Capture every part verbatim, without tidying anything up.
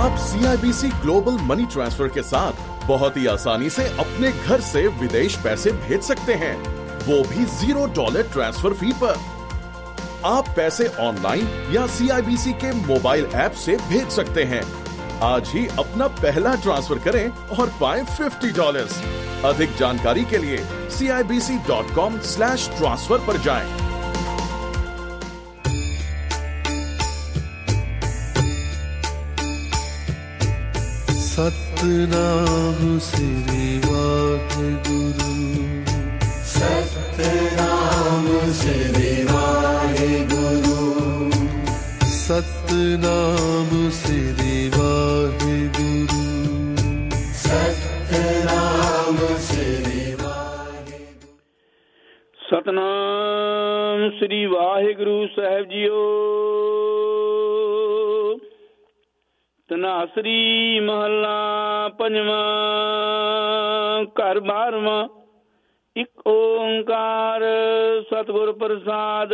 आप C I B C global money transfer के साथ बहुत ही आसानी से अपने घर से विदेश पैसे भेज सकते हैं, वो भी जीरो डॉलर ट्रांसफर फी पर। आप पैसे ऑनलाइन या सी आई बी सी के मोबाइल ऐप से भेज सकते हैं। आज ही अपना पहला ट्रांसफर करें और पाएं फिफ्टी डॉलर्स। अधिक जानकारी के लिए C I B C dot com slash transfer पर जाएं। सतनाम श्री वाहिगुरु, सतनाम श्री वाहिगुरु, सतनाम श्री वाहिगुरु, सतनाम श्री वाहिगुरु। सतनाम श्री वाहिगुरु साहिब जीओ। तनासरी महला पंजवा, घर बारवा। एक ओंकार सतगुर प्रसाद।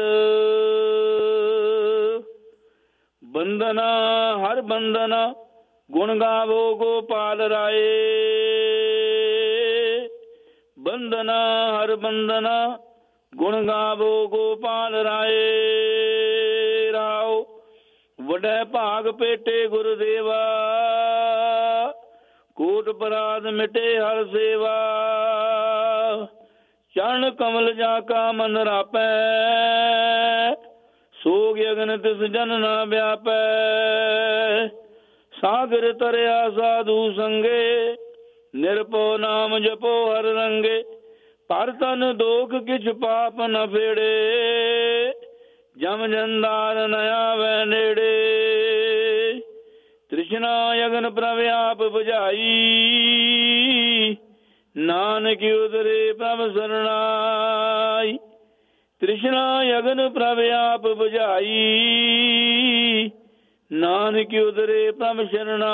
बंदना हर बंदना, गुण गावो गोपाल राय। बंदना हर बंदना, गुण गावो गोपाल राय। राव वडै भाग पेटे गुरुदेवा, कोट पराध मिटे हर सेवा। चरण कमल जाका मन रापै, सोग अगन तिस जन ना व्यापै। सागर तरया साधु संगे, निरपो नाम जपो हर रंगे। पर तन दोख किछ पाप न फेड़े, जम जंदार नया वै नेड़े। तृष्णा यगन प्रव्याप बुझाई, नानक उदरे प्रभ शरणाई। तृष्णा यगन प्रव्याप बुझाई, नानक उदरे प्रभ शरणाई।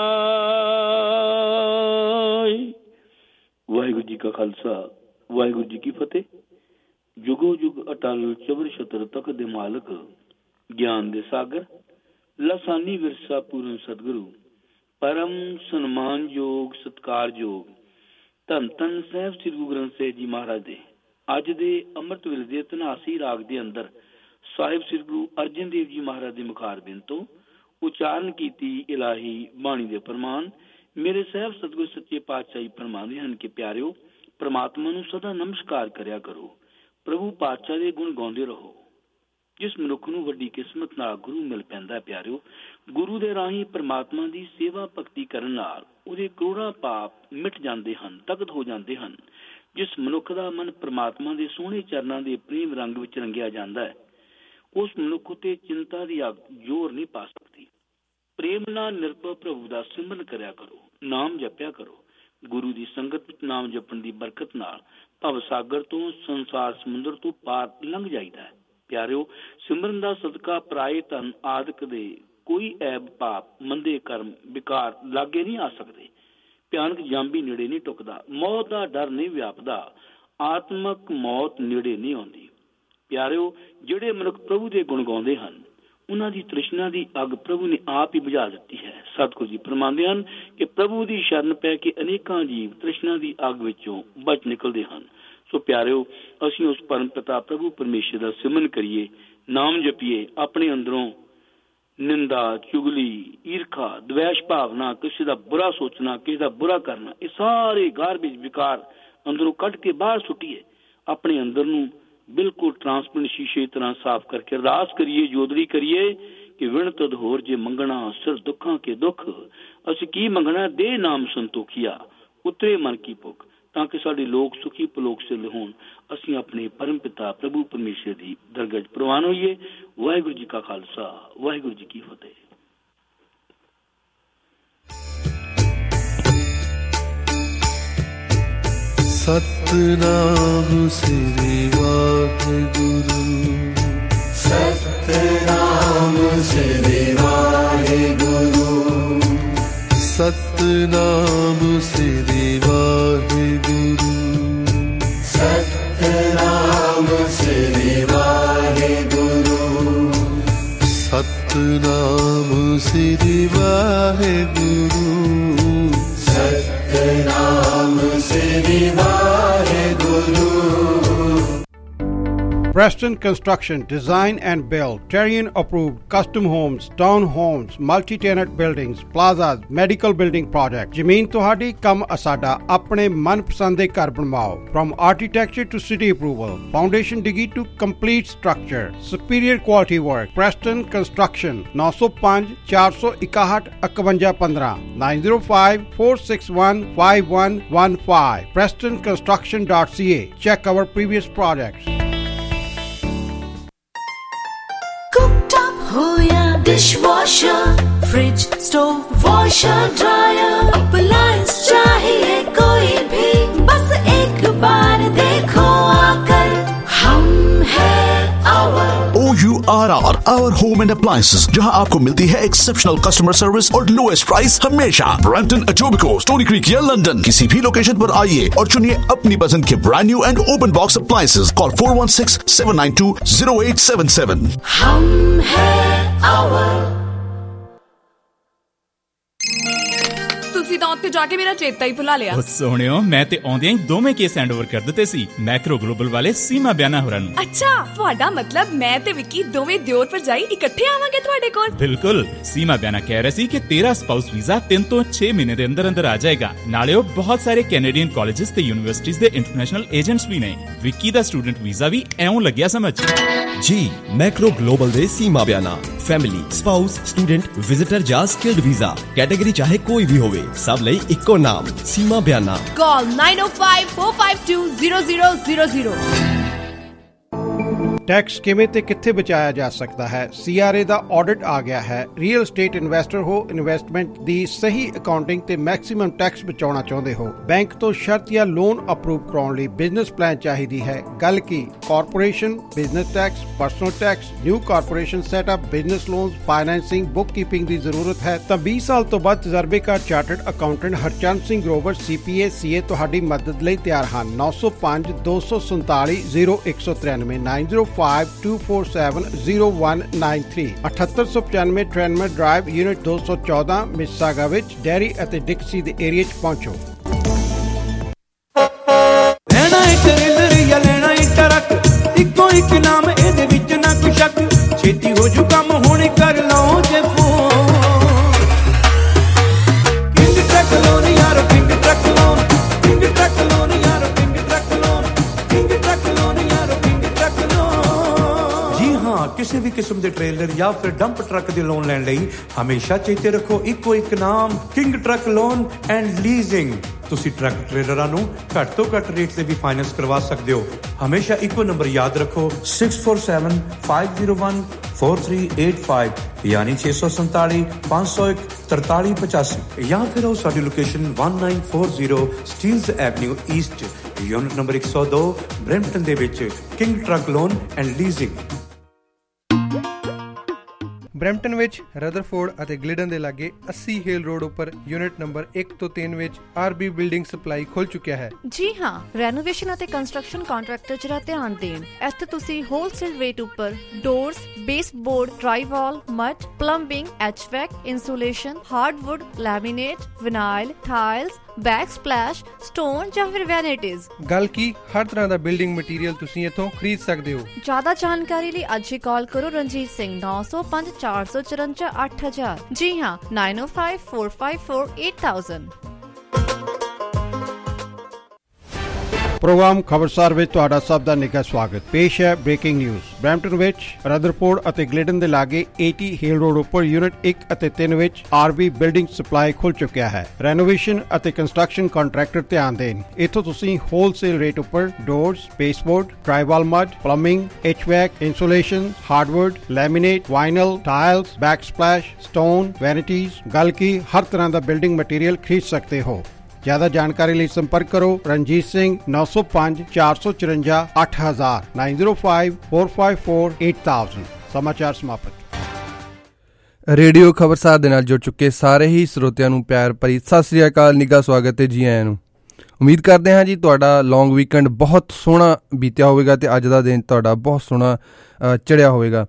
वाहिगुरु जी का खालसा, वाहिगुरु जी की फतेह। जुगो जुग अटल चबर छतर तक दे मालक, ज्ञान दे सागर, लसानी विरसा पूर्ण सतगुरु। परम सन्मान योग सत्कार योग धन धन साहिब श्री गुरु ग्रंथ साहिब जी महाराज दे अज दे अमृत वेले दे धनासी राग दे अंदर साहिब श्री गुरु अर्जन देव जी महाराज दे मुखार बिन तो उचारण कीती इलाही बाणी दे फरमान। मेरे साहिब सतगुरु सच्चे पातशाही फरमांदे हन कि प्यारिओ, परमात्मा नूं सदा नमस्कार करया करो, प्रभु पातशाह दे गुण गाउंदे रहो। जिस मनुख नूं वड्डी किस्मत नाल गुरु मिल पैंदा प्यारिओ, गुरु दे राही परमात्मा दी सेवा भगती करन नाल उहदे करोड़ां पाप मिट जांदे हन, तगत हो जांदे हन। जिस मनुख दा मन परमात्मा दे सोहणे चरनां दे प्रेम रंग विच रंगिया जांदा है, उस मनुख उते चिंता दी अग जोर नहीं पा सकती। प्रेम नाल निरभव प्रभु दा सिमरन करया करो, नाम जपया करो। गुरु दी संगत विच नाम जपण दी बरकत नाल भव सागर तो संसार समुंदर तो पार लंघ जाईदा है। प्यारिओ, सिमरन दा सदका पराए धन आदਿਕ दे कोई ऐब पाप मंदे कर्म विकार लागे नहीं आ सकते। भयानक जांबी नेड़े नहीं टुकदा, मौत दा डर नहीं व्यापदा, आत्मक मौत नेड़े नहीं आउंदी। प्यारिओ, ਜਿਹੜੇ ਮਨੁੱਖ प्रभु ਦੇ गुण ਗਾਉਂਦੇ ਹਨ, ਉਹਨਾਂ ਦੀ ਤ੍ਰਿਸ਼ਨਾ ਦੀ ਅੱਗ ਪ੍ਰਭੂ ਨੇ ਆਪ ਹੀ ਬੁਝਾ ਦਿੱਤੀ ਹੈ। ਸਤਿਗੁਰੂ ਜੀ ਫਰਮਾਉਂਦੇ ਹਨ ਕਿ ਪ੍ਰਭੂ ਦੀ ਸ਼ਰਨ ਪੈ ਕੇ ਅਨੇਕਾਂ ਜੀਵ ਤ੍ਰਿਸ਼ਨਾ ਦੀ ਅੱਗ ਵਿੱਚੋਂ ਬਚ ਨਿਕਲਦੇ ਹਨ। ਸੋ ਪਿਆਰਿਓ, ਅਸੀਂ ਉਸ ਪਰਮ ਪਿਤਾ ਪ੍ਰਭੂ ਪਰਮੇਸ਼ਰ ਦਾ ਸਿਮਰਨ ਕਰੀਏ, ਨਾਮ ਜਪੀਏ, ਆਪਣੇ ਅੰਦਰੋਂ ਨਿੰਦਾ, ਚੁਗਲੀ, ਈਰਖਾ, ਦਵੈਸ਼ ਭਾਵਨਾ, ਕਿਸੇ ਦਾ ਬੁਰਾ ਸੋਚਣਾ, ਕਿਸੇ ਦਾ ਬੁਰਾ ਕਰਨਾ, ਇਹ ਸਾਰੇ ਗਾਰਬੇਜ ਵਿਕਾਰ ਅੰਦਰੋਂ ਕੱਢ ਕੇ ਬਾਹਰ ਸੁੱਟੀਏ। ਆਪਣੇ ਅੰਦਰ ਨੂੰ बिल्कुल ट्रांसपेरेंट शीशे तरह साफ करके अरदास करिए, जोदरी करिए कि विण तद होर जे मंगना सिर दुखा के दुख, असी की मंगना दे नाम संतोखिया, उतरे मन की भुख, ताकि साडे लोग सुखी पलोक से होण। असी अपने परम पिता प्रभु परमेश्वर की दरगज प्रवान होइए। वाहिगुरू जी का खालसा, वाहिगुरू जी की फतेह। Satnam Shri Waheguru, Satnam Shri Waheguru, Satnam Shri Waheguru, Satnam Shri Waheguru, Satnam Shri Waheguru Satnam Shri Waheguru Preston Construction, Design and Build, Terrian approved custom homes, town homes, multi-tenant buildings, plazas, medical building projects. ਜ਼ਮੀਨ ਤੁਹਾਡੀ ਕੰਮ ਅਸਾਡਾ ਆਪਣੇ ਮਨਪਸੰਦ ਦੇ ਘਰ ਬਣਵਾਓ. From architecture to city approval, foundation digi to complete structure, superior quality work. Preston Construction nine oh five four one one five one one nine oh five four six one five one one five preston construction dot c a. Check our previous projects. हो या dishwasher, fridge, stove, washer, dryer, appliance चाहिए कोई भी, बस एक बार देखो आकर. हम है our O U R R, our home and appliances, जहां आपको मिलती है एक्सेप्शनल कस्टमर सर्विस और लोएस्ट प्राइस हमेशा. ब्रैम्पटन, एटोबिकोक, स्टोनी क्रीक या लंदन, किसी भी लोकेशन पर आइए और चुनिए अपनी पसंद के brand new and open box appliances. Call four one six seven nine two zero eight seven seven. हम है our. ਤੁਸੀਂ ਤਾਂ ਉੱਥੇ ਜਾ ਕੇ ਮੇਰਾ ਚੇਤਾ ਹੀ ਭੁਲਾ ਲਿਆ. ਸੋਹਣਿਓ, ਮੈਂ ਤੇ ਆਉਂਦਿਆਂ ਹੀ ਦੋਵੇਂ ਕੇਸ ਹੈਂਡਓਵਰ ਕਰ ਦਿੱਤੇ ਸੀ ਮੈਕਰੋ ਗਲੋਬਲ ਵਾਲੇ ਸੀਮਾ ਬਿਆਨਾ ਹੋਰਾਂ ਨੂੰ. ਅੱਛਾ, ਤੁਹਾਡਾ ਮਤਲਬ ਮੈਂ ਤੇ ਵਿੱਕੀ ਦੋਵੇਂ ਦਿਓਰ ਭਰਜਾਈ ਇਕੱਠੇ ਆਵਾਂਗੇ ਤੁਹਾਡੇ ਕੋਲ? ਬਿਲਕੁਲ. ਸੀਮਾ ਬਿਆਨਾ ਕਹਿ ਰਿਹਾ ਸੀ ਕਿ ਤੇਰਾ ਸਪਾਊਸ ਵੀਜ਼ਾ ਤਿੰਨ ਤੋਂ ਛੇ ਮਹੀਨੇ ਦੇ ਅੰਦਰ ਅੰਦਰ ਆ ਜਾਏਗਾ. ਨਾਲੇ ਉਹ ਬਹੁਤ ਸਾਰੇ ਕੈਨੇਡੀਅਨ ਕਾਲਜਸ ਤੇ ਯੂਨੀਵਰਸਿਟੀਜ਼ ਦੇ ਇੰਟਰਨੈਸ਼ਨਲ ਏਜੰਟਸ ਵੀ ਨੇ. ਵਿੱਕੀ ਦਾ ਸਟੂਡੈਂਟ ਵੀਜ਼ਾ ਵੀ ਐਉਂ ਲੱਗਿਆ ਸਮਝ. ਜੀ ਮੈਕਰੋ ਗਲੋਬਲ ਦੇ Seema Biana family, spouse, student, visitor ਜਾਂ ਸਕਿਲਡ ਵੀਜ਼ਾ ਕੈਟਾਗਰੀ ਚਾਹੇ ਕੋਈ ਵੀ ਹੋਵੇ, ਸਭ ਲਈ ਇੱਕੋ ਨਾਮ Seema Biana. Call nine oh five four five two zero zero zero zero. Tax ਕਿਵੇਂ ਤੇ ਕਿੱਥੇ ਬਚਾਇਆ ਜਾ ਸਕਦਾ ਹੈ? C R A the audit ਆ ਗਿਆ ਹੈ. ਰੀਅਲ ਸਟੇਟ ਇਨਵੈਸਟਰ ਹੋ, ਇਨਵੈਸਟਮੈਂਟ ਦੀ ਸਹੀ ਅਕਾਊਂਟਿੰਗ ਤੇ ਮੈਕਸਿਮਮ ਟੈਕਸ ਬਚਾਉਣਾ ਚਾਹੁੰਦੇ ਹੋ, ਬੈਂਕ ਤੋਂ ਸ਼ਰਤ ਜਾਂ ਲੋਨ ਅਪਰੂਵ ਕਰਾਉਣ ਲਈ ਬਿਜ਼ਨਸ ਪਲਾਨ ਚਾਹੀਦੀ ਹੈ. ਗੱਲ ਕੀ corporation, business tax, personal tax, new corporation setup, business loans, financing, book keeping ਦੀ ਜ਼ਰੂਰਤ ਹੈ ਤਾਂ ਵੀਹ ਸਾਲ ਤੋਂ ਵੱਧ ਤਜਰਬੇਕਾਰ chartered accountant Harchand Singh Grover C P A C A ਤੁਹਾਡੀ ਮਦਦ ਲਈ ਤਿਆਰ ਹਨ. nine oh five two four seven zero one three three nine oh five two four seven zero one nine three ਅਠੱਤਰ ਸੌ ਪਚਾਨਵੇਂ ਟ੍ਰੈਨਮਰ ਡਰਾਈਵ, ਯੂਨਿਟ ਦੋ ਸੌ ਚੌਦਾਂ, ਮਿਸਿਸਾਗਾ ਵਿੱਚ ਡੈਰੀ ਅਤੇ ਡਿਕਸੀ ਦੇ ਏਰੀਆ 'ਚ ਪਹੁੰਚੋ. ਲੈਣਾ ਇੱਕ ਟ੍ਰੇਲਰ ਜਾਂ ਲੈਣਾ ਇੱਕ ਟਰੱਕ, ਇੱਕੋ ਇੱਕ ਨਾਮ ਇਹਦੇ ਵਿੱਚ ਨਾ ਕੋਈ ਸ਼ੱਕ. ਛੇਤੀ ਹੋ ਜੂ ਕੰਮ ਹੁਣ ਕਰ ਲਓ ਜੇ ਫੋਨ. ਕਿੰਗ ਟਰੱਕ ਲੋਨ ਯਾਰੋ, king truck loan, king truck loan ਯਾਰੋ, king truck loan, king truck loan ਯਾਰੋ, ਕਿੰਗ ਟਰੱਕ ਲੋਨ. ਜੀ ਹਾਂ, ਕਿਸੇ ਵੀ ਕਿਸਮ ਦੇ ਟ੍ਰੇਲਰ ਜਾਂ ਫਿਰ ਡੰਪ ਟਰੱਕ ਦੇ ਲੋਨ ਲੈਣ ਲਈ ਹਮੇਸ਼ਾ ਚੇਤੇ ਰੱਖੋ ਇੱਕੋ ਇੱਕ ਨਾਮ, king truck loan and leasing. ਤੁਸੀਂ ਟਰੱਕ ਟ੍ਰੇਲਰਾਂ ਨੂੰ ਘੱਟ ਤੋਂ ਘੱਟ ਰੇਟ ਤੇ ਵੀ ਫਾਈਨੈਂਸ ਕਰਵਾ ਸਕਦੇ ਹੋ. ਹਮੇਸ਼ਾ ਇੱਕੋ ਨੰਬਰ ਯਾਦ ਰੱਖੋ six four seven five zero one four three eight five ਯਾਨੀ ਛੇ ਸੌ ਸੰਤਾਲੀ ਪੰਜ ਸੌ ਇੱਕ ਤਰਤਾਲੀ ਪਚਾਸੀ ਜਾਂ ਫਿਰ ਉਹ ਸਾਡੀ location nineteen forty Steeles avenue east, unit number ਇੱਕ ਸੌ ਦੋ, ਬਰੈਂਪਟਨ ਦੇ ਵਿੱਚ. King truck loan and leasing. Brampton ਵਿੱਚ ਰਦਰਫੋਰਡ ਅਤੇ ਗਲਿਡਨ ਦੇ ਲਾਗੇ अस्सी ਹੇਲ ਰੋਡ ਉੱਪਰ ਯੂਨਿਟ ਨੰਬਰ ਇੱਕ ਤੋਂ ਤਿੰਨ ਵਿੱਚ ਆਰਬੀ ਬਿਲਡਿੰਗ ਸਪਲਾਈ ਖੁੱਲ ਚੁੱਕਿਆ ਹੈ. ਜੀ ਹਾਂ, ਰੈਨੋਵੇਸ਼ਨ ਅਤੇ ਕੰਸਟਰਕਸ਼ਨ ਕੰਟਰੈਕਟਰ ਜਰਾ ਧਿਆਨ ਦੇਣ. ਇੱਥੇ ਤੁਸੀਂ ਹੋਲਸੇਲ ਰੇਟ ਉੱਪਰ doors, baseboard, drywall, mud, plumbing, HVAC, insulation, hardwood, laminate, vinyl, tiles, backsplash, stone ਜਾਂ ਫਿਰ ਵੈਨਿਟੀਜ਼. ਗੱਲ ਕੀ, ਹਰ ਤਰ੍ਹਾਂ ਦਾ ਬਿਲਡਿੰਗ ਮਟੀਰੀਅਲ ਤੁਸੀਂ ਇੱਥੋਂ ਖਰੀਦ ਸਕਦੇ ਹੋ. ਜ਼ਿਆਦਾ ਜਾਣਕਾਰੀ ਲਈ ਅੱਜ ਹੀ ਕਾਲ ਕਰੋ Ranjit Singh nine oh five ਚਾਰ ਸੌ ਚੁਰੰਜਾ ਅੱਠ ਹਜ਼ਾਰ. ਜੀ ਹਾਂ, nine oh five four five four eight thousand. Programme Khabarsar ਵਿੱਚ ਤੁਹਾਡਾ ਸਭ ਦਾ ਨਿੱਘਾ ਸਵਾਗਤ. ਪੇਸ਼ ਹੈ ਬ੍ਰੇਕਿੰਗ ਨਿਊਜ਼. ਬਰੈਂਪਟਨ ਵਿੱਚ ਰਦਰਫੋਰਡ ਅਤੇ ਗਲਿਡਨ ਦੇ ਲਾਗੇ eighty ਹੇਲ ਰੋਡ ਉੱਪਰ ਯੂਨਿਟ ਇੱਕ ਅਤੇ ਤਿੰਨ ਵਿੱਚ ਆਰਬੀ ਬਿਲਡਿੰਗ ਸਪਲਾਈ ਖੁੱਲ ਚੁੱਕਿਆ ਹੈ. ਰੈਨੋਵੇਸ਼ਨ ਅਤੇ ਕੰਸਟਰਕਸ਼ਨ ਕੰਟਰੈਕਟਰ ਧਿਆਨ ਦੇਣ. ਇੱਥੋਂ ਤੁਸੀਂ ਹੋਲਸੇਲ ਰੇਟ ਉੱਪਰ doors, baseboard, drywall mud, plumbing, HVAC, insulation, hardwood, laminate, vinyl, tiles, backsplash, stone, vanities, ਗੱਲ ਕੀ ਹਰ ਤਰ੍ਹਾਂ ਦਾ ਬਿਲਡਿੰਗ ਮਟੀਰੀਅਲ ਖਰੀਦ ਸਕਦੇ ਹੋ. ਜ਼ਿਆਦਾ ਜਾਣਕਾਰੀ ਲਈ ਸੰਪਰਕ ਕਰੋ Ranjit Singh nine oh five ਚਾਰ ਸੌ ਚੁਰੰਜਾ ਅੱਠ ਹਜ਼ਾਰ nine oh five four five four eight thousand. ਸਮਾਚਾਰ ਸਮਾਪਤ. ਰੇਡੀਓ ਖਬਰਸਾਰ ਦੇ ਨਾਲ ਜੁੜ ਚੁੱਕੇ ਸਾਰੇ ਹੀ ਸਰੋਤਿਆਂ ਨੂੰ ਪਿਆਰ ਭਰੀ ਸਤਿ ਸ੍ਰੀ ਅਕਾਲ, ਨਿੱਘਾ ਸਵਾਗਤ ਤੇ ਜੀ ਆਇਆਂ ਨੂੰ. ਉਮੀਦ ਕਰਦੇ ਹਾਂ ਜੀ ਤੁਹਾਡਾ ਲੌਂਗ ਵੀਕਐਂਡ ਬਹੁਤ ਸੋਹਣਾ ਬੀਤਿਆ ਹੋਵੇਗਾ ਤੇ ਅੱਜ ਦਾ ਦਿਨ ਤੁਹਾਡਾ ਬਹੁਤ ਸੋਹਣਾ ਚੜ੍ਹਿਆ ਹੋਵੇਗਾ.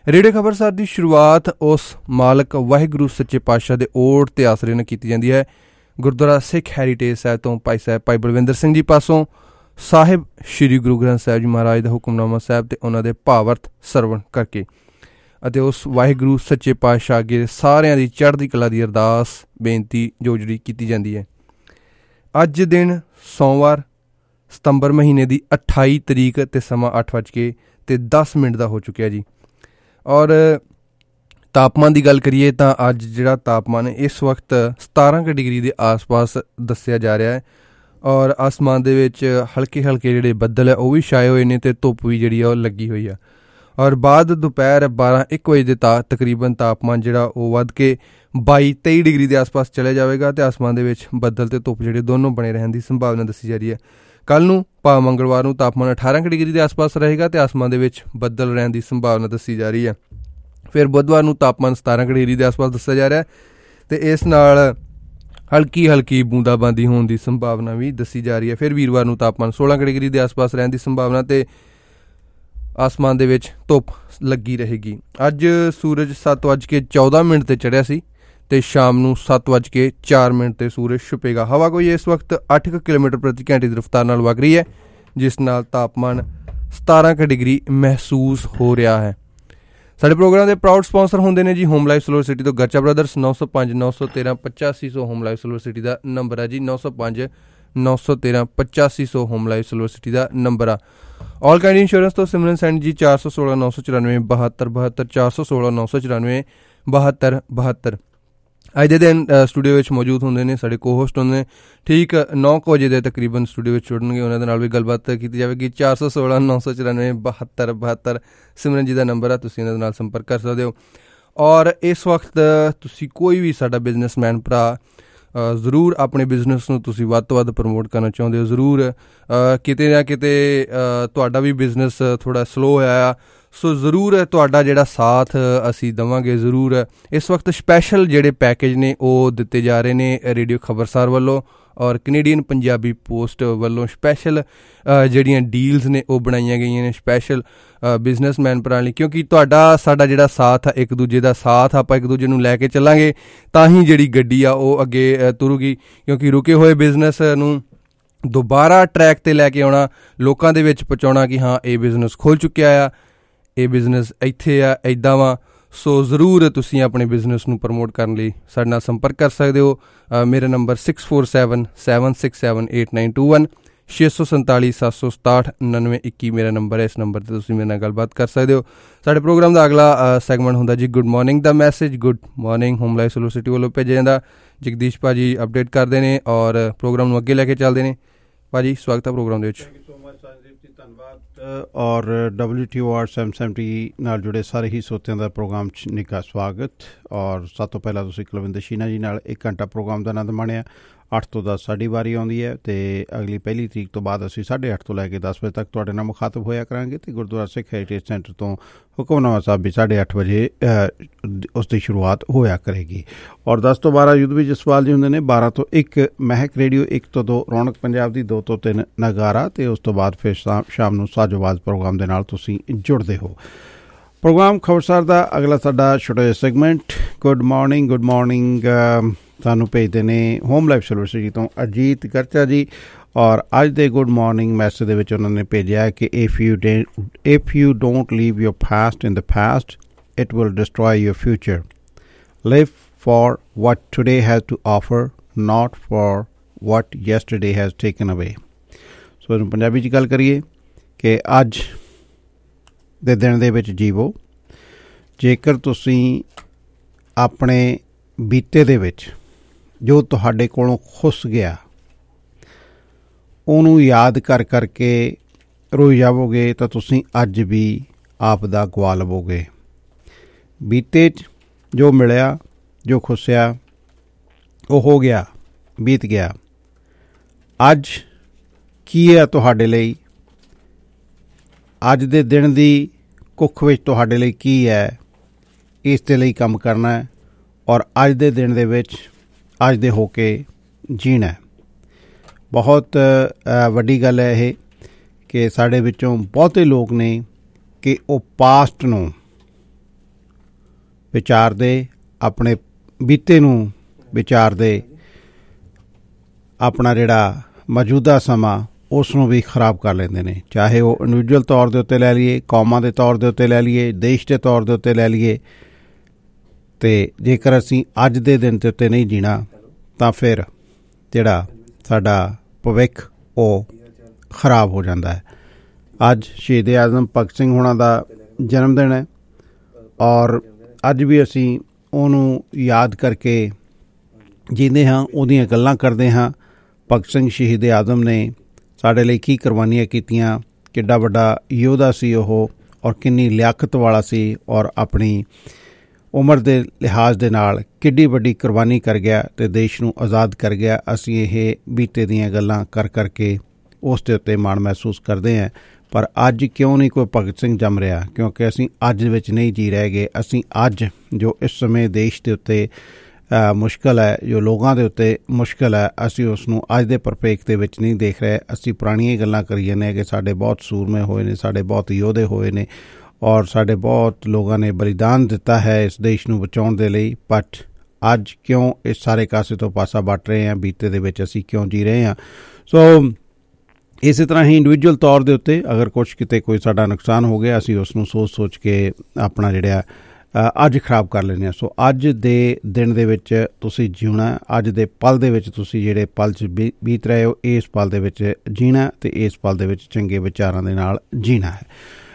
ਰੇਡੀਓ ਖਬਰਸਾਰ ਦੀ ਸ਼ੁਰੂਆਤ ਉਸ ਮਾਲਕ ਵਾਹਿਗੁਰੂ ਸੱਚੇ ਪਾਤਸ਼ਾਹ ਦੇ ਓਟ ਤੇ ਆਸਰੇ ਨਾਲ ਕੀਤੀ ਜਾਂਦੀ ਹੈ। ਗੁਰਦੁਆਰਾ ਸਿੱਖ ਹੈਰੀਟੇਜ ਸਾਹਿਬ ਤੋਂ ਭਾਈ ਸਾਹਿਬ ਭਾਈ ਬਲਵਿੰਦਰ ਸਿੰਘ ਜੀ ਪਾਸੋਂ ਸਾਹਿਬ ਸ਼੍ਰੀ ਗੁਰੂ ਗ੍ਰੰਥ ਸਾਹਿਬ ਜੀ ਮਹਾਰਾਜ ਦਾ ਹੁਕਮਨਾਮਾ ਸਾਹਿਬ ਤੇ ਉਹਨਾਂ ਦੇ ਭਾਵਰਤ ਸਰਵਣ ਕਰਕੇ ਅਤੇ ਉਸ ਵਾਹਿਗੁਰੂ ਸੱਚੇ ਪਾਤਸ਼ਾਹ ਅੱਗੇ ਸਾਰਿਆਂ ਦੀ ਚੜ੍ਹਦੀ ਕਲਾ ਦੀ ਅਰਦਾਸ ਬੇਨਤੀ ਜੋ ਜਿਹੜੀ ਕੀਤੀ ਜਾਂਦੀ ਹੈ। ਅੱਜ ਦਿਨ ਸੋਮਵਾਰ ਸਤੰਬਰ ਮਹੀਨੇ ਦੀ ਅਠਾਈ ਤਰੀਕ ਅਤੇ ਸਮਾਂ ਅੱਠ ਵੱਜ ਕੇ ਅਤੇ ਦਸ ਮਿੰਟ ਦਾ ਹੋ ਚੁੱਕਿਆ ਜੀ। ਔਰ ਤਾਪਮਾਨ ਦੀ ਗੱਲ ਕਰੀਏ ਤਾਂ ਅੱਜ ਜਿਹੜਾ ਤਾਪਮਾਨ ਹੈ ਇਸ ਵਕਤ ਸਤਾਰਾਂ ਕੁ ਡਿਗਰੀ ਦੇ ਆਸ ਪਾਸ ਦੱਸਿਆ ਜਾ ਰਿਹਾ ਹੈ। ਔਰ ਆਸਮਾਨ ਦੇ ਵਿੱਚ ਹਲਕੇ ਹਲਕੇ ਜਿਹੜੇ ਬੱਦਲ ਹੈ ਉਹ ਵੀ ਛਾਏ ਹੋਏ ਨੇ ਅਤੇ ਧੁੱਪ ਵੀ ਜਿਹੜੀ ਆ ਉਹ ਲੱਗੀ ਹੋਈ ਆ। ਔਰ ਬਾਅਦ ਦੁਪਹਿਰ ਬਾਰਾਂ ਇੱਕ ਵਜੇ ਦੇ ਤਾ ਤਕਰੀਬਨ ਤਾਪਮਾਨ ਜਿਹੜਾ ਉਹ ਵੱਧ ਕੇ ਬਾਈ ਤੇਈ ਡਿਗਰੀ ਦੇ ਆਸ ਪਾਸ ਚਲੇ ਜਾਵੇਗਾ ਅਤੇ ਆਸਮਾਨ ਦੇ ਵਿੱਚ ਬੱਦਲ ਅਤੇ ਧੁੱਪ ਜਿਹੜੇ ਦੋਨੋਂ ਬਣੇ ਰਹਿਣ ਦੀ ਸੰਭਾਵਨਾ ਦੱਸੀ ਜਾ ਰਹੀ ਹੈ। ਕੱਲ੍ਹ ਨੂੰ ਭਾ ਮੰਗਲਵਾਰ ਨੂੰ ਤਾਪਮਾਨ ਅਠਾਰਾਂ ਕੁ ਡਿਗਰੀ ਦੇ ਆਸ ਪਾਸ ਰਹੇਗਾ ਅਤੇ ਆਸਮਾਨ ਦੇ ਵਿੱਚ ਬੱਦਲ ਰਹਿਣ ਦੀ ਸੰਭਾਵਨਾ ਦੱਸੀ ਜਾ ਰਹੀ ਹੈ। ਫਿਰ ਬੁੱਧਵਾਰ ਨੂੰ ਤਾਪਮਾਨ ਸਤਾਰਾਂ ਕੁ ਡਿਗਰੀ ਦੇ ਆਸ ਪਾਸ ਦੱਸਿਆ ਜਾ ਰਿਹਾ ਅਤੇ ਇਸ ਨਾਲ ਹਲਕੀ ਹਲਕੀ ਬੂੰਦਾਬਾਂਦੀ ਹੋਣ ਦੀ ਸੰਭਾਵਨਾ ਵੀ ਦੱਸੀ ਜਾ ਰਹੀ ਹੈ। ਫਿਰ ਵੀਰਵਾਰ ਨੂੰ ਤਾਪਮਾਨ ਸੋਲਾਂ ਕੁ ਡਿਗਰੀ ਦੇ ਆਸ ਪਾਸ ਰਹਿਣ ਦੀ ਸੰਭਾਵਨਾ ਅਤੇ ਆਸਮਾਨ ਦੇ ਵਿੱਚ ਧੁੱਪ ਲੱਗੀ ਰਹੇਗੀ। ਅੱਜ ਸੂਰਜ ਸੱਤ ਵੱਜ ਕੇ ਚੌਦਾਂ ਮਿੰਟ 'ਤੇ ਚੜ੍ਹਿਆ ਸੀ ਅਤੇ ਸ਼ਾਮ ਨੂੰ ਸੱਤ ਵੱਜ ਕੇ ਚਾਰ ਮਿੰਟ 'ਤੇ ਸੂਰਜ ਛੁਪੇਗਾ। ਹਵਾ ਕੋਈ ਇਸ ਵਕਤ ਅੱਠ ਕੁ ਕਿਲੋਮੀਟਰ ਪ੍ਰਤੀ ਘੰਟੇ ਦੀ ਰਫ਼ਤਾਰ ਨਾਲ ਵਗ ਰਹੀ ਹੈ, ਜਿਸ ਨਾਲ ਤਾਪਮਾਨ ਸਤਾਰਾਂ ਕੁ ਡਿਗਰੀ ਮਹਿਸੂਸ ਹੋ ਰਿਹਾ ਹੈ। ਸਾਡੇ ਪ੍ਰੋਗਰਾਮ ਦੇ ਪ੍ਰਾਊਡ ਸਪਾਂਸਰ ਹੁੰਦੇ ਨੇ ਜੀ ਹੋਮ ਲਾਈਫ ਸਿਲਵਰ ਸਿਟੀ ਤੋਂ ਗਰਚਾ ਬ੍ਰਦਰਸ। ਨੌ ਸੌ ਪੰਜ ਨੌ ਸੌ ਤੇਰ੍ਹਾਂ ਪਚਾਸੀ ਸੌ ਹੋਮ ਲਾਈਫ ਸਿਲਵਰ ਸਿਟੀ ਦਾ ਨੰਬਰ ਹੈ ਜੀ। ਨੌ ਸੌ ਪੰਜ ਨੌ ਸੌ ਤੇਰ੍ਹਾਂ ਪਚਾਸੀ ਸੌ ਹੋਮ ਲਾਈਫ ਸਿਲਵਰ ਸਿਟੀ ਦਾ ਨੰਬਰ ਆ। ਆਲ ਕਾਇੰਡ ਇੰਸ਼ੋਰੈਂਸ ਤੋਂ ਸਿਮਰਨ ਸੈਨ ਜੀ ਚਾਰ ਸੌ ਸੋਲਾਂ ਨੌ ਸੌ ਚੁਰਾਨਵੇਂ ਬਹੱਤਰ ਬਹੱਤਰ ਚਾਰ ਸੌ ਸੋਲਾਂ ਨੌ ਸੌ ਚੁਰਾਨਵੇਂ ਬਹੱਤਰ ਬਹੱਤਰ। ਅੱਜ ਦੇ ਦਿਨ ਸਟੂਡੀਓ ਵਿੱਚ ਮੌਜੂਦ ਹੁੰਦੇ ਨੇ ਸਾਡੇ ਕੋ ਹੋਸਟ ਹੁੰਦੇ ਨੇ ਠੀਕ ਨੌ ਕੁ ਵਜੇ ਦੇ ਤਕਰੀਬਨ ਸਟੂਡੀਓ ਵਿੱਚ ਜੁੜਨਗੇ। ਉਹਨਾਂ ਦੇ ਨਾਲ ਵੀ ਗੱਲਬਾਤ ਕੀਤੀ ਜਾਵੇਗੀ। ਚਾਰ ਸੌ ਸੋਲਾਂ ਨੌ ਸੌ ਚੁਰਾਨਵੇਂ ਬਹੱਤਰ ਬਹੱਤਰ ਸਿਮਰਨ ਜੀ ਦਾ ਨੰਬਰ ਆ, ਤੁਸੀਂ ਇਹਨਾਂ ਦੇ ਨਾਲ ਸੰਪਰਕ ਕਰ ਸਕਦੇ ਹੋ। ਔਰ ਇਸ ਵਕਤ ਤੁਸੀਂ ਕੋਈ ਵੀ ਸਾਡਾ ਬਿਜ਼ਨਸਮੈਨ ਭਰਾ ਜ਼ਰੂਰ ਆਪਣੇ ਬਿਜ਼ਨਸ ਨੂੰ ਤੁਸੀਂ ਵੱਧ ਤੋਂ ਵੱਧ ਪ੍ਰਮੋਟ ਕਰਨਾ ਚਾਹੁੰਦੇ ਹੋ, ਜ਼ਰੂਰ ਕਿਤੇ ਨਾ ਕਿਤੇ ਤੁਹਾਡਾ ਵੀ ਬਿਜ਼ਨਸ ਥੋੜ੍ਹਾ ਸਲੋ ਹੋਇਆ ਆ, ਸੋ ਜ਼ਰੂਰ ਤੁਹਾਡਾ ਜਿਹੜਾ ਸਾਥ ਅਸੀਂ ਦੇਵਾਂਗੇ ਜ਼ਰੂਰ। ਇਸ ਵਕਤ ਸਪੈਸ਼ਲ ਜਿਹੜੇ ਪੈਕੇਜ ਨੇ ਉਹ ਦਿੱਤੇ ਜਾ ਰਹੇ ਨੇ ਰੇਡੀਓ ਖਬਰਸਾਰ ਵੱਲੋਂ ਔਰ ਕੈਨੇਡੀਅਨ ਪੰਜਾਬੀ ਪੋਸਟ ਵੱਲੋਂ ਸਪੈਸ਼ਲ ਜਿਹੜੀਆਂ ਡੀਲਸ ਨੇ ਉਹ ਬਣਾਈਆਂ ਗਈਆਂ ਨੇ ਸਪੈਸ਼ਲ ਬਿਜ਼ਨਸਮੈਨ ਭਰਾ ਲਈ, ਕਿਉਂਕਿ ਤੁਹਾਡਾ ਸਾਡਾ ਜਿਹੜਾ ਸਾਥ ਆ ਇੱਕ ਦੂਜੇ ਦਾ ਸਾਥ ਆਪਾਂ ਇੱਕ ਦੂਜੇ ਨੂੰ ਲੈ ਕੇ ਚੱਲਾਂਗੇ ਤਾਂ ਹੀ ਜਿਹੜੀ ਗੱਡੀ ਆ ਉਹ ਅੱਗੇ ਤੁਰੂਗੀ। ਕਿਉਂਕਿ ਰੁਕੇ ਹੋਏ ਬਿਜ਼ਨਸ ਨੂੰ ਦੁਬਾਰਾ ਟਰੈਕ 'ਤੇ ਲੈ ਕੇ ਆਉਣਾ, ਲੋਕਾਂ ਦੇ ਵਿੱਚ ਪਹੁੰਚਾਉਣਾ ਕਿ ਹਾਂ ਇਹ ਬਿਜ਼ਨਸ ਖੁੱਲ੍ਹ ਚੁੱਕਿਆ ਆ, ਇਹ ਬਿਜ਼ਨਸ ਇੱਥੇ ਆ, ਇੱਦਾਂ ਵਾ। ਸੋ ਜ਼ਰੂਰ ਤੁਸੀਂ ਆਪਣੇ ਬਿਜ਼ਨਸ ਨੂੰ ਪ੍ਰਮੋਟ ਕਰਨ ਲਈ ਸਾਡੇ ਨਾਲ ਸੰਪਰਕ ਕਰ ਸਕਦੇ ਹੋ। ਮੇਰਾ number six four seven seven six seven eight nine two one ਛੇ ਸੌ ਸੰਤਾਲੀ ਸੱਤ ਸੌ ਸਤਾਹਠ ਉਣਾਨਵੇਂ ਇੱਕੀ ਮੇਰਾ ਨੰਬਰ ਹੈ। ਇਸ ਨੰਬਰ 'ਤੇ ਤੁਸੀਂ ਮੇਰੇ ਨਾਲ ਗੱਲਬਾਤ ਕਰ ਸਕਦੇ ਹੋ। ਸਾਡੇ ਪ੍ਰੋਗਰਾਮ ਦਾ ਅਗਲਾ ਸੈਗਮੈਂਟ ਹੁੰਦਾ ਜੀ ਗੁੱਡ ਮਾਰਨਿੰਗ ਦਾ message. Good morning Home Life Silver City ਵੱਲੋਂ ਭੇਜਿਆ ਜਾਂਦਾ। ਜਗਦੀਸ਼ ਭਾਜੀ ਅਪਡੇਟ ਕਰਦੇ ਨੇ ਔਰ ਪ੍ਰੋਗਰਾਮ ਨੂੰ ਅੱਗੇ ਲੈ ਕੇ ਚੱਲਦੇ ਨੇ। ਭਾਜੀ ਸਵਾਗਤ ਹੈ ਪ੍ਰੋਗਰਾਮ ਦੇ ਵਿੱਚ। ਔਰ W T O R seven seventy ਨਾਲ ਜੁੜੇ ਸਾਰੇ ਹੀ ਸਰੋਤਿਆਂ ਦਾ ਪ੍ਰੋਗਰਾਮ 'ਚ ਨਿੱਘਾ ਸਵਾਗਤ। ਔਰ ਸਭ ਤੋਂ ਪਹਿਲਾਂ ਤੁਸੀਂ ਕੁਲਵਿੰਦਰ ਸ਼ੀਨਾ ਜੀ ਨਾਲ ਇੱਕ ਘੰਟਾ ਪ੍ਰੋਗਰਾਮ ਦਾ ਆਨੰਦ ਮਾਣਿਆ। ਅੱਠ ਤੋਂ ਦਸ ਸਾਡੀ ਵਾਰੀ ਆਉਂਦੀ ਹੈ ਅਤੇ ਅਗਲੀ ਪਹਿਲੀ ਤਰੀਕ ਤੋਂ ਬਾਅਦ ਅਸੀਂ ਸਾਢੇ ਅੱਠ ਤੋਂ ਲੈ ਕੇ ਦਸ ਵਜੇ ਤੱਕ ਤੁਹਾਡੇ ਨਾਲ ਮੁਖਾਤਬ ਹੋਇਆ ਕਰਾਂਗੇ ਅਤੇ ਗੁਰਦੁਆਰਾ ਸਿੱਖ ਹੈਰੀਟੇਜ ਸੈਂਟਰ ਤੋਂ ਹੁਕਮਨਾਮਾ ਸਾਹਿਬ ਵੀ ਸਾਢੇ ਅੱਠ ਵਜੇ ਉਸ ਦੀ ਸ਼ੁਰੂਆਤ ਹੋਇਆ ਕਰੇਗੀ। ਔਰ ਦਸ ਤੋਂ ਬਾਰਾਂ ਯੁੱਧ ਵੀ ਜਸਵਾਲ ਜੀ ਹੁੰਦੇ ਨੇ। ਬਾਰਾਂ ਤੋਂ ਇੱਕ ਮਹਿਕ ਰੇਡੀਓ, ਇੱਕ ਤੋਂ ਦੋ ਰੌਣਕ ਪੰਜਾਬ ਦੀ, ਦੋ ਤੋਂ ਤਿੰਨ ਨਗਾਰਾ ਅਤੇ ਉਸ ਤੋਂ ਬਾਅਦ ਫਿਰ ਸ਼ਾਮ ਨੂੰ ਸਾਜੋਵਾਜ਼ ਪ੍ਰੋਗਰਾਮ ਦੇ ਨਾਲ ਤੁਸੀਂ ਜੁੜਦੇ ਹੋ। ਪ੍ਰੋਗਰਾਮ ਖਬਰਸਾਰ ਦਾ ਅਗਲਾ ਸਾਡਾ ਛੋਟਾ ਜਿਹਾ segment good morning good morning ਸਾਨੂੰ ਭੇਜਦੇ ਨੇ ਹੋਮ ਲਾਈਫ ਸਿਲਵਰ ਸਿਟੀ ਤੋਂ ਅਜੀਤ ਗਰਚਾ ਜੀ। ਔਰ ਅੱਜ ਦੇ ਗੁੱਡ ਮਾਰਨਿੰਗ ਮੈਸੇਜ ਦੇ ਵਿੱਚ ਉਹਨਾਂ ਨੇ ਭੇਜਿਆ ਕਿ if you if you don't leave your past in the past it will destroy your future. Live for what today has to offer, not for what yesterday has taken away। So ਇਹਨੂੰ ਪੰਜਾਬੀ 'ਚ ਗੱਲ ਕਰੀਏ ਕਿ ਅੱਜ ਦੇ ਦਿਨ ਦੇ ਵਿੱਚ ਜੀਵੋ। ਜੇਕਰ ਤੁਸੀਂ ਆਪਣੇ ਬੀਤੇ ਦੇ ਵਿੱਚ ਜੋ ਤੁਹਾਡੇ ਕੋਲੋਂ ਖੁੱਸ ਗਿਆ ਉਹਨੂੰ ਯਾਦ ਕਰ ਕਰਕੇ ਰੋਈ ਜਾਵੋਗੇ ਤਾਂ ਤੁਸੀਂ ਅੱਜ ਵੀ ਆਪ ਦਾ ਗਵਾ ਲਵੋਗੇ। ਬੀਤੇ 'ਚ ਜੋ ਮਿਲਿਆ, ਜੋ ਖੁੱਸਿਆ, ਉਹ ਹੋ ਗਿਆ, ਬੀਤ ਗਿਆ। ਅੱਜ ਕੀ ਹੈ ਤੁਹਾਡੇ ਲਈ? ਅੱਜ ਦੇ ਦਿਨ ਦੀ ਕੁੱਖ ਵਿੱਚ ਤੁਹਾਡੇ ਲਈ ਕੀ ਹੈ? ਇਸ ਦੇ ਲਈ ਕੰਮ ਕਰਨਾ ਹੈ ਔਰ ਅੱਜ ਦੇ ਦਿਨ ਦੇ ਵਿੱਚ ਅੱਜ ਦੇ ਹੋ ਕੇ ਜੀਣਾ। ਬਹੁਤ ਵੱਡੀ ਗੱਲ ਹੈ ਇਹ ਕਿ ਸਾਡੇ ਵਿੱਚੋਂ ਬਹੁਤੇ ਲੋਕ ਨੇ ਕਿ ਉਹ ਪਾਸਟ ਨੂੰ ਵਿਚਾਰਦੇ, ਆਪਣੇ ਬੀਤੇ ਨੂੰ ਵਿਚਾਰਦੇ, ਆਪਣਾ ਜਿਹੜਾ ਮੌਜੂਦਾ ਸਮਾਂ ਉਸ ਨੂੰ ਵੀ ਖਰਾਬ ਕਰ ਲੈਂਦੇ ਨੇ। ਚਾਹੇ ਉਹ ਇੰਡੀਵਿਜੂਅਲ ਤੌਰ ਦੇ ਉੱਤੇ ਲੈ ਲਈਏ, ਕੌਮਾਂ ਦੇ ਤੌਰ ਦੇ ਉੱਤੇ ਲੈ ਲਈਏ, ਦੇਸ਼ ਦੇ ਤੌਰ ਦੇ ਉੱਤੇ ਲੈ ਲਈਏ। ਅਤੇ ਜੇਕਰ ਅਸੀਂ ਅੱਜ ਦੇ ਦਿਨ ਦੇ ਉੱਤੇ ਨਹੀਂ ਜੀਣਾ ਤਾਂ ਫਿਰ ਜਿਹੜਾ ਸਾਡਾ ਭਵਿੱਖ ਉਹ ਖਰਾਬ ਹੋ ਜਾਂਦਾ ਹੈ। ਅੱਜ ਸ਼ਹੀਦ ਆਜ਼ਮ ਭਗਤ ਸਿੰਘ ਹੋਣਾ ਦਾ ਜਨਮ ਦਿਨ ਹੈ ਔਰ ਅੱਜ ਵੀ ਅਸੀਂ ਉਹਨੂੰ ਯਾਦ ਕਰਕੇ ਜੀਂਦੇ ਹਾਂ, ਉਹਦੀਆਂ ਗੱਲਾਂ ਕਰਦੇ ਹਾਂ। ਭਗਤ ਸਿੰਘ ਸ਼ਹੀਦ ਆਜ਼ਮ ਨੇ ਸਾਡੇ ਲਈ ਕੀ ਕੁਰਬਾਨੀਆਂ ਕੀਤੀਆਂ, ਕਿੱਡਾ ਵੱਡਾ ਯੋਧਾ ਸੀ ਉਹ ਔਰ ਕਿੰਨੀ ਲਿਆਕਤ ਵਾਲਾ ਸੀ ਔਰ ਆਪਣੀ ਉਮਰ ਦੇ ਲਿਹਾਜ਼ ਦੇ ਨਾਲ ਕਿੱਡੀ ਵੱਡੀ ਕੁਰਬਾਨੀ ਕਰ ਗਿਆ ਅਤੇ ਦੇਸ਼ ਨੂੰ ਆਜ਼ਾਦ ਕਰ ਗਿਆ। ਅਸੀਂ ਇਹ ਬੀਤੇ ਦੀਆਂ ਗੱਲਾਂ ਕਰ ਕਰਕੇ ਉਸ ਦੇ ਉੱਤੇ ਮਾਣ ਮਹਿਸੂਸ ਕਰਦੇ ਹਾਂ। ਪਰ ਅੱਜ ਕਿਉਂ ਨਹੀਂ ਕੋਈ ਭਗਤ ਸਿੰਘ ਜੰਮ ਰਿਹਾ? ਕਿਉਂਕਿ ਅਸੀਂ ਅੱਜ ਵਿੱਚ ਨਹੀਂ ਜੀ ਰਹਿ ਗਏ। ਅਸੀਂ ਅੱਜ ਜੋ ਇਸ ਸਮੇਂ ਦੇਸ਼ ਦੇ ਉੱਤੇ ਮੁਸ਼ਕਿਲ ਹੈ, ਜੋ ਲੋਕਾਂ ਦੇ ਉੱਤੇ ਮੁਸ਼ਕਿਲ ਹੈ, ਅਸੀਂ ਉਸ ਨੂੰ ਅੱਜ ਦੇ ਪਰਿਪੇਖ ਦੇ ਵਿੱਚ ਨਹੀਂ ਦੇਖ ਰਹੇ। ਅਸੀਂ ਪੁਰਾਣੀਆਂ ਗੱਲਾਂ ਕਰੀ ਜਾਂਦੇ ਹਾਂ ਕਿ ਸਾਡੇ ਬਹੁਤ ਸੂਰਮੇ ਹੋਏ ਨੇ, ਸਾਡੇ ਬਹੁਤ ਯੋਧੇ ਹੋਏ ਨੇ ਔਰ ਸਾਡੇ ਬਹੁਤ ਲੋਕਾਂ ਨੇ ਬਲੀਦਾਨ ਦਿੱਤਾ ਹੈ ਇਸ ਦੇਸ਼ ਨੂੰ ਬਚਾਉਣ ਦੇ ਲਈ। ਬਟ ਅੱਜ ਕਿਉਂ ਇਸ ਸਾਰੇ ਕਾਸੇ ਤੋਂ ਪਾਸਾ ਵੱਟ ਰਹੇ ਹਾਂ? ਬੀਤੇ ਦੇ ਵਿੱਚ ਅਸੀਂ ਕਿਉਂ ਜੀ ਰਹੇ ਹਾਂ? ਸੋ ਇਸੇ ਤਰ੍ਹਾਂ ਹੀ ਇੰਡੀਵਿਜੂਅਲ ਤੌਰ ਦੇ ਉੱਤੇ ਅਗਰ ਕੁਛ ਕਿਤੇ ਕੋਈ ਸਾਡਾ ਨੁਕਸਾਨ ਹੋ ਗਿਆ, ਅਸੀਂ ਉਸ ਨੂੰ ਸੋਚ ਸੋਚ ਕੇ ਆਪਣਾ ਜਿਹੜਾ ਅੱਜ ਖਰਾਬ ਕਰ ਲੈਂਦੇ ਹਾਂ। ਸੋ ਅੱਜ ਦੇ ਦਿਨ ਦੇ ਵਿੱਚ ਤੁਸੀਂ ਜਿਉਣਾ, ਅੱਜ ਦੇ ਪਲ ਦੇ ਵਿੱਚ ਤੁਸੀਂ ਜਿਹੜੇ ਪਲ 'ਚ ਬੀ ਬੀਤ ਰਹੇ ਹੋ, ਇਸ ਪਲ ਦੇ ਵਿੱਚ ਜੀਣਾ ਅਤੇ ਇਸ ਪਲ ਦੇ ਵਿੱਚ ਚੰਗੇ ਵਿਚਾਰਾਂ ਦੇ ਨਾਲ ਜੀਣਾ ਹੈ।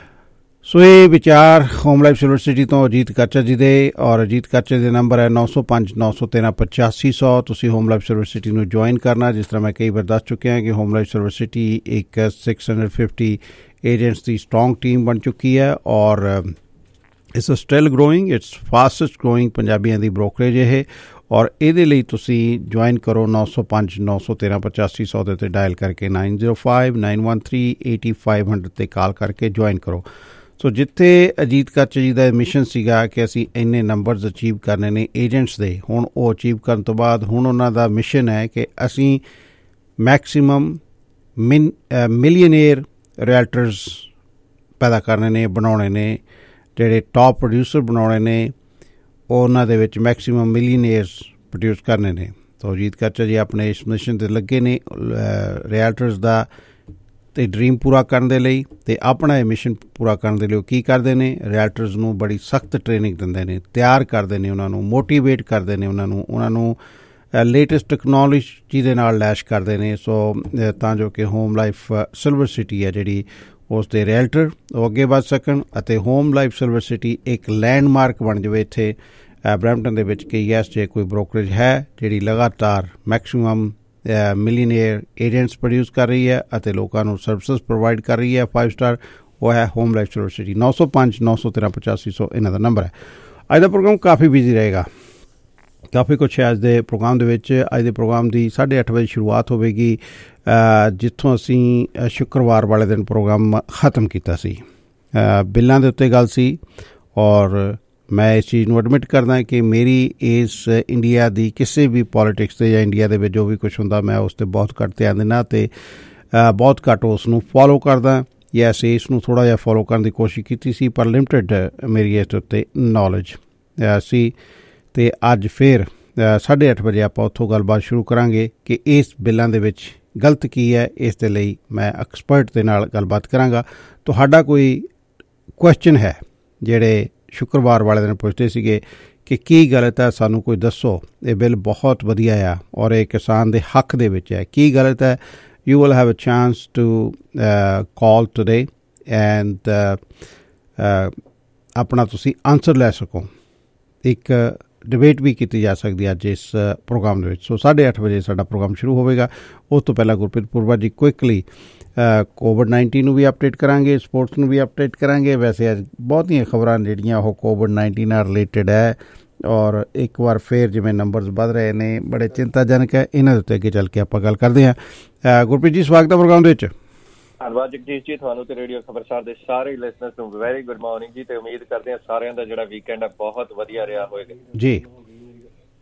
ਸੋ ਇਹ ਵਿਚਾਰ ਹੋਮ ਲਾਈਫ ਸਿਲਵਰ ਸਿਟੀ ਤੋਂ ਅਜੀਤ ਕਾਚਾ ਜੀ ਦੇ, ਔਰ ਅਜੀਤ ਕਾਚਾ ਦੇ ਨੰਬਰ ਹੈ ਨੌ ਸੌ ਪੰਜ ਨੌ ਸੌ ਤੇਰਾਂ ਪਚਾਸੀ ਸੌ। ਤੁਸੀਂ ਹੋਮ ਲਾਈਫ ਸਿਲਵਰ ਸਿਟੀ ਨੂੰ ਜੁਆਇਨ ਕਰਨਾ। ਜਿਸ ਤਰ੍ਹਾਂ ਮੈਂ ਕਈ ਵਾਰ ਦੱਸ ਚੁੱਕਿਆ ਕਿ ਹੋਮ ਲਾਈਫ ਸਿਲਵਰ ਸਿਟੀ ਇੱਕ ਸਿਕਸ ਹੰਡਰਡ ਫਿਫਟੀ ਏਜੰਟਸ ਦੀ ਸਟਰੋਂਗ ਟੀਮ ਬਣ ਚੁੱਕੀ ਹੈ ਔਰ it's still growing, it's fastest growing ਪੰਜਾਬੀਆਂ ਦੀ ਬ੍ਰੋਕਰੇਜ ਇਹ। ਔਰ ਇਹਦੇ ਲਈ ਤੁਸੀਂ ਜੁਆਇਨ ਕਰੋ ਨੌ ਸੌ ਪੰਜ ਨੌ ਸੌ ਤੇਰਾਂ ਪਚਾਸੀ ਸੌ ਦੇ ਉੱਤੇ ਡਾਇਲ ਕਰਕੇ nine zero five nine one three eighty five hundred 'ਤੇ ਕਾਲ ਕਰਕੇ ਜੁਆਇਨ ਕਰੋ। ਸੋ ਜਿੱਥੇ ਅਜੀਤ ਕਾਚਾ ਜੀ ਦਾ ਮਿਸ਼ਨ ਸੀਗਾ ਕਿ ਅਸੀਂ ਇੰਨੇ ਨੰਬਰਸ ਅਚੀਵ ਕਰਨੇ ਨੇ ਏਜੰਟਸ ਦੇ, ਹੁਣ ਉਹ ਅਚੀਵ ਕਰਨ ਤੋਂ ਬਾਅਦ ਹੁਣ ਉਹਨਾਂ ਦਾ ਮਿਸ਼ਨ ਹੈ ਕਿ ਅਸੀਂ ਮੈਕਸੀਮਮ ਮਿਨ ਮਿਲੀਅਨੇਅਰ ਰੀਅਲਟਰਸ ਪੈਦਾ ਕਰਨੇ ਨੇ, ਬਣਾਉਣੇ ਨੇ। ਜਿਹੜੇ ਟੌਪ ਪ੍ਰੋਡਿਊਸਰ ਬਣਾਉਣੇ ਨੇ, ਉਹਨਾਂ ਦੇ ਵਿੱਚ ਮੈਕਸੀਮਮ ਮਿਲੀਅਨੇਅਰਸ ਪ੍ਰੋਡਿਊਸ ਕਰਨੇ ਨੇ। ਸੋ ਅਜੀਤ ਕਾਚਾ ਜੀ ਆਪਣੇ ਇਸ ਮਿਸ਼ਨ 'ਤੇ ਲੱਗੇ ਨੇ ਰੀਅਲਟਰਸ ਦਾ ਅਤੇ ਡਰੀਮ ਪੂਰਾ ਕਰਨ ਦੇ ਲਈ, ਅਤੇ ਆਪਣਾ ਇਹ ਮਿਸ਼ਨ ਪੂਰਾ ਕਰਨ ਦੇ ਲਈ ਉਹ ਕੀ ਕਰਦੇ ਨੇ? ਰੀਅਲਟਰਸ ਨੂੰ ਬੜੀ ਸਖਤ ਟ੍ਰੇਨਿੰਗ ਦਿੰਦੇ ਨੇ, ਤਿਆਰ ਕਰਦੇ ਨੇ, ਉਹਨਾਂ ਨੂੰ ਮੋਟੀਵੇਟ ਕਰਦੇ ਨੇ, ਉਹਨਾਂ ਨੂੰ ਉਹਨਾਂ ਨੂੰ ਲੇਟੈਸਟ ਟੈਕਨੋਲੋਜੀ ਦੇ ਨਾਲ ਲੈਸ਼ ਕਰਦੇ ਨੇ। ਸੋ ਤਾਂ ਜੋ ਕਿ ਹੋਮ ਲਾਈਫ ਸਿਲਵਰ ਸਿਟੀ ਹੈ ਜਿਹੜੀ ਉਸ ਦੇ ਰੀਅਲਟਰ ਉਹ ਅੱਗੇ ਵੱਧ ਸਕਣ ਅਤੇ ਹੋਮ ਲਾਈਫ ਸਿਲਵਰ ਸਿਟੀ ਇੱਕ ਲੈਂਡਮਾਰਕ ਬਣ ਜਾਵੇ ਇੱਥੇ ਬਰੈਂਪਟਨ ਦੇ ਵਿੱਚ ਕਿ ਯੈਸ ਜੇ ਕੋਈ ਬ੍ਰੋਕਰੇਜ ਹੈ ਜਿਹੜੀ ਲਗਾਤਾਰ ਮੈਕਸੀਮਮ ਮਿਲੀਅਨੇਅਰ ਏਜੰਟਸ ਪ੍ਰੋਡਿਊਸ ਕਰ ਰਹੀ ਹੈ ਅਤੇ ਲੋਕਾਂ ਨੂੰ ਸਰਵਿਸਿਜ਼ ਪ੍ਰੋਵਾਈਡ ਕਰ ਰਹੀ ਹੈ ਫਾਈਵ ਸਟਾਰ, ਉਹ ਹੈ ਹੋਮ ਲਾਈਫ ਸਿਲਵਰ ਸਿਟੀ। ਨੌ ਸੌ ਪੰਜ ਨੌ ਸੌ ਤੇਰਾਂ ਪਚਾਸੀ ਸੌ ਇਹਨਾਂ ਦਾ ਨੰਬਰ ਹੈ। ਅੱਜ ਦਾ ਪ੍ਰੋਗਰਾਮ ਕਾਫੀ ਬਿਜ਼ੀ ਰਹੇਗਾ, ਕਾਫੀ ਕੁਛ ਹੈ ਅੱਜ ਦੇ ਪ੍ਰੋਗਰਾਮ ਦੇ ਵਿੱਚ। ਅੱਜ ਦੇ ਪ੍ਰੋਗਰਾਮ ਦੀ ਸਾਢੇ ਅੱਠ ਵਜੇ ਸ਼ੁਰੂਆਤ ਹੋਵੇਗੀ ਜਿੱਥੋਂ ਅਸੀਂ ਸ਼ੁੱਕਰਵਾਰ ਵਾਲੇ ਦਿਨ ਪ੍ਰੋਗਰਾਮ ਖ਼ਤਮ ਕੀਤਾ ਸੀ। ਬਿੱਲਾਂ ਦੇ ਉੱਤੇ ਗੱਲ ਸੀ ਔਰ ਮੈਂ ਇਸ ਚੀਜ਼ ਨੂੰ ਐਡਮਿਟ ਕਰਦਾ ਕਿ ਮੇਰੀ ਇਸ ਇੰਡੀਆ ਦੀ ਕਿਸੇ ਵੀ ਪੋਲੀਟਿਕਸ 'ਤੇ ਜਾਂ ਇੰਡੀਆ ਦੇ ਵਿੱਚ ਜੋ ਵੀ ਕੁਛ ਹੁੰਦਾ ਮੈਂ ਉਸ 'ਤੇ ਬਹੁਤ ਘੱਟ ਧਿਆਨ ਦਿੰਦਾ ਅਤੇ ਬਹੁਤ ਘੱਟ ਉਸ ਨੂੰ ਫੋਲੋ ਕਰਦਾ। ਯੈਸ ਇਸ ਨੂੰ ਥੋੜ੍ਹਾ ਜਿਹਾ ਫੋਲੋ ਕਰਨ ਦੀ ਕੋਸ਼ਿਸ਼ ਕੀਤੀ ਸੀ ਪਰ ਲਿਮਟਿਡ ਮੇਰੀ ਇਸ ਉੱਤੇ ਨੌਲੇਜ ਸੀ। ਅਤੇ ਅੱਜ ਫਿਰ ਸਾਢੇ ਅੱਠ ਵਜੇ ਆਪਾਂ ਉੱਥੋਂ ਗੱਲਬਾਤ ਸ਼ੁਰੂ ਕਰਾਂਗੇ ਕਿ ਇਸ ਬਿੱਲਾਂ ਦੇ ਵਿੱਚ ਗਲਤ ਕੀ ਹੈ। ਇਸ ਦੇ ਲਈ ਮੈਂ ਐਕਸਪਰਟ ਦੇ ਨਾਲ ਗੱਲਬਾਤ ਕਰਾਂਗਾ। ਤੁਹਾਡਾ ਕੋਈ ਕੁਐਸਚਨ ਹੈ ਜਿਹੜੇ ਸ਼ੁੱਕਰਵਾਰ ਵਾਲੇ ਦਿਨ ਪੁੱਛਦੇ ਸੀਗੇ ਕਿ ਕੀ ਗਲਤ ਹੈ, ਸਾਨੂੰ ਕੋਈ ਦੱਸੋ, ਇਹ ਬਿੱਲ ਬਹੁਤ ਵਧੀਆ ਆ ਔਰ ਇਹ ਕਿਸਾਨ ਦੇ ਹੱਕ ਦੇ ਵਿੱਚ ਹੈ, ਕੀ ਗਲਤ ਹੈ? You will have a chance to call today and ਆਪਣਾ ਤੁਸੀਂ ਆਨਸਰ ਲੈ ਸਕੋ। ਇੱਕ ਡਿਬੇਟ ਵੀ ਕੀਤੀ ਜਾ ਸਕਦੀ ਅੱਜ ਇਸ ਪ੍ਰੋਗਰਾਮ ਦੇ ਵਿੱਚ। ਸੋ ਸਾਢੇ ਅੱਠ ਵਜੇ ਸਾਡਾ ਪ੍ਰੋਗਰਾਮ ਸ਼ੁਰੂ ਹੋਵੇਗਾ। ਉਸ ਤੋਂ ਪਹਿਲਾਂ ਗੁਰਪ੍ਰੀਤ ਪੁਰਵਾ ਜੀ ਕੁਇਕਲੀ ਕੋਵਿਡ ਨਾਈਨਟੀਨ ਨੂੰ ਵੀ ਅਪਡੇਟ ਕਰਾਂਗੇ, ਸਪੋਰਟਸ ਨੂੰ ਵੀ ਅਪਡੇਟ ਕਰਾਂਗੇ। ਵੈਸੇ ਅੱਜ ਬਹੁਤੀਆਂ ਖਬਰਾਂ ਜਿਹੜੀਆਂ ਉਹ ਕੋਵਿਡ ਨਾਈਨਟੀਨ ਨਾਲ ਰਿਲੇਟਡ ਹੈ ਔਰ ਇੱਕ ਵਾਰ ਫਿਰ ਜਿਵੇਂ ਨੰਬਰਸ ਵੱਧ ਰਹੇ ਨੇ ਬੜੇ ਚਿੰਤਾਜਨਕ ਹੈ। ਇਹਨਾਂ ਦੇ ਉੱਤੇ ਅੱਗੇ ਚੱਲ ਕੇ ਆਪਾਂ ਗੱਲ ਕਰਦੇ ਹਾਂ। ਗੁਰਪ੍ਰੀਤ ਜੀ ਸਵਾਗਤ ਹੈ ਪ੍ਰੋਗਰਾਮ ਦੇ ਵਿੱਚ। ਧੰਨਵਾਦ ਜਗਦੀਸ਼ ਜੀ, ਤੁਹਾਨੂੰ ਤੇ ਰੇਡੀਓ ਖਬਰਸਾਰ ਦੇ ਸਾਰੇ ਲਿਸਨਰਸ ਨੂੰ ਵੈਰੀ ਗੁੱਡ ਮਾਰਨਿੰਗ ਜੀ, ਤੇ ਉਮੀਦ ਕਰਦੇ ਹਾਂ ਸਾਰਿਆਂ ਦਾ ਜਿਹੜਾ ਵੀਕਐਂਡ ਹੈ ਬਹੁਤ ਵਧੀਆ ਰਿਹਾ ਹੋਏਗਾ ਜੀ।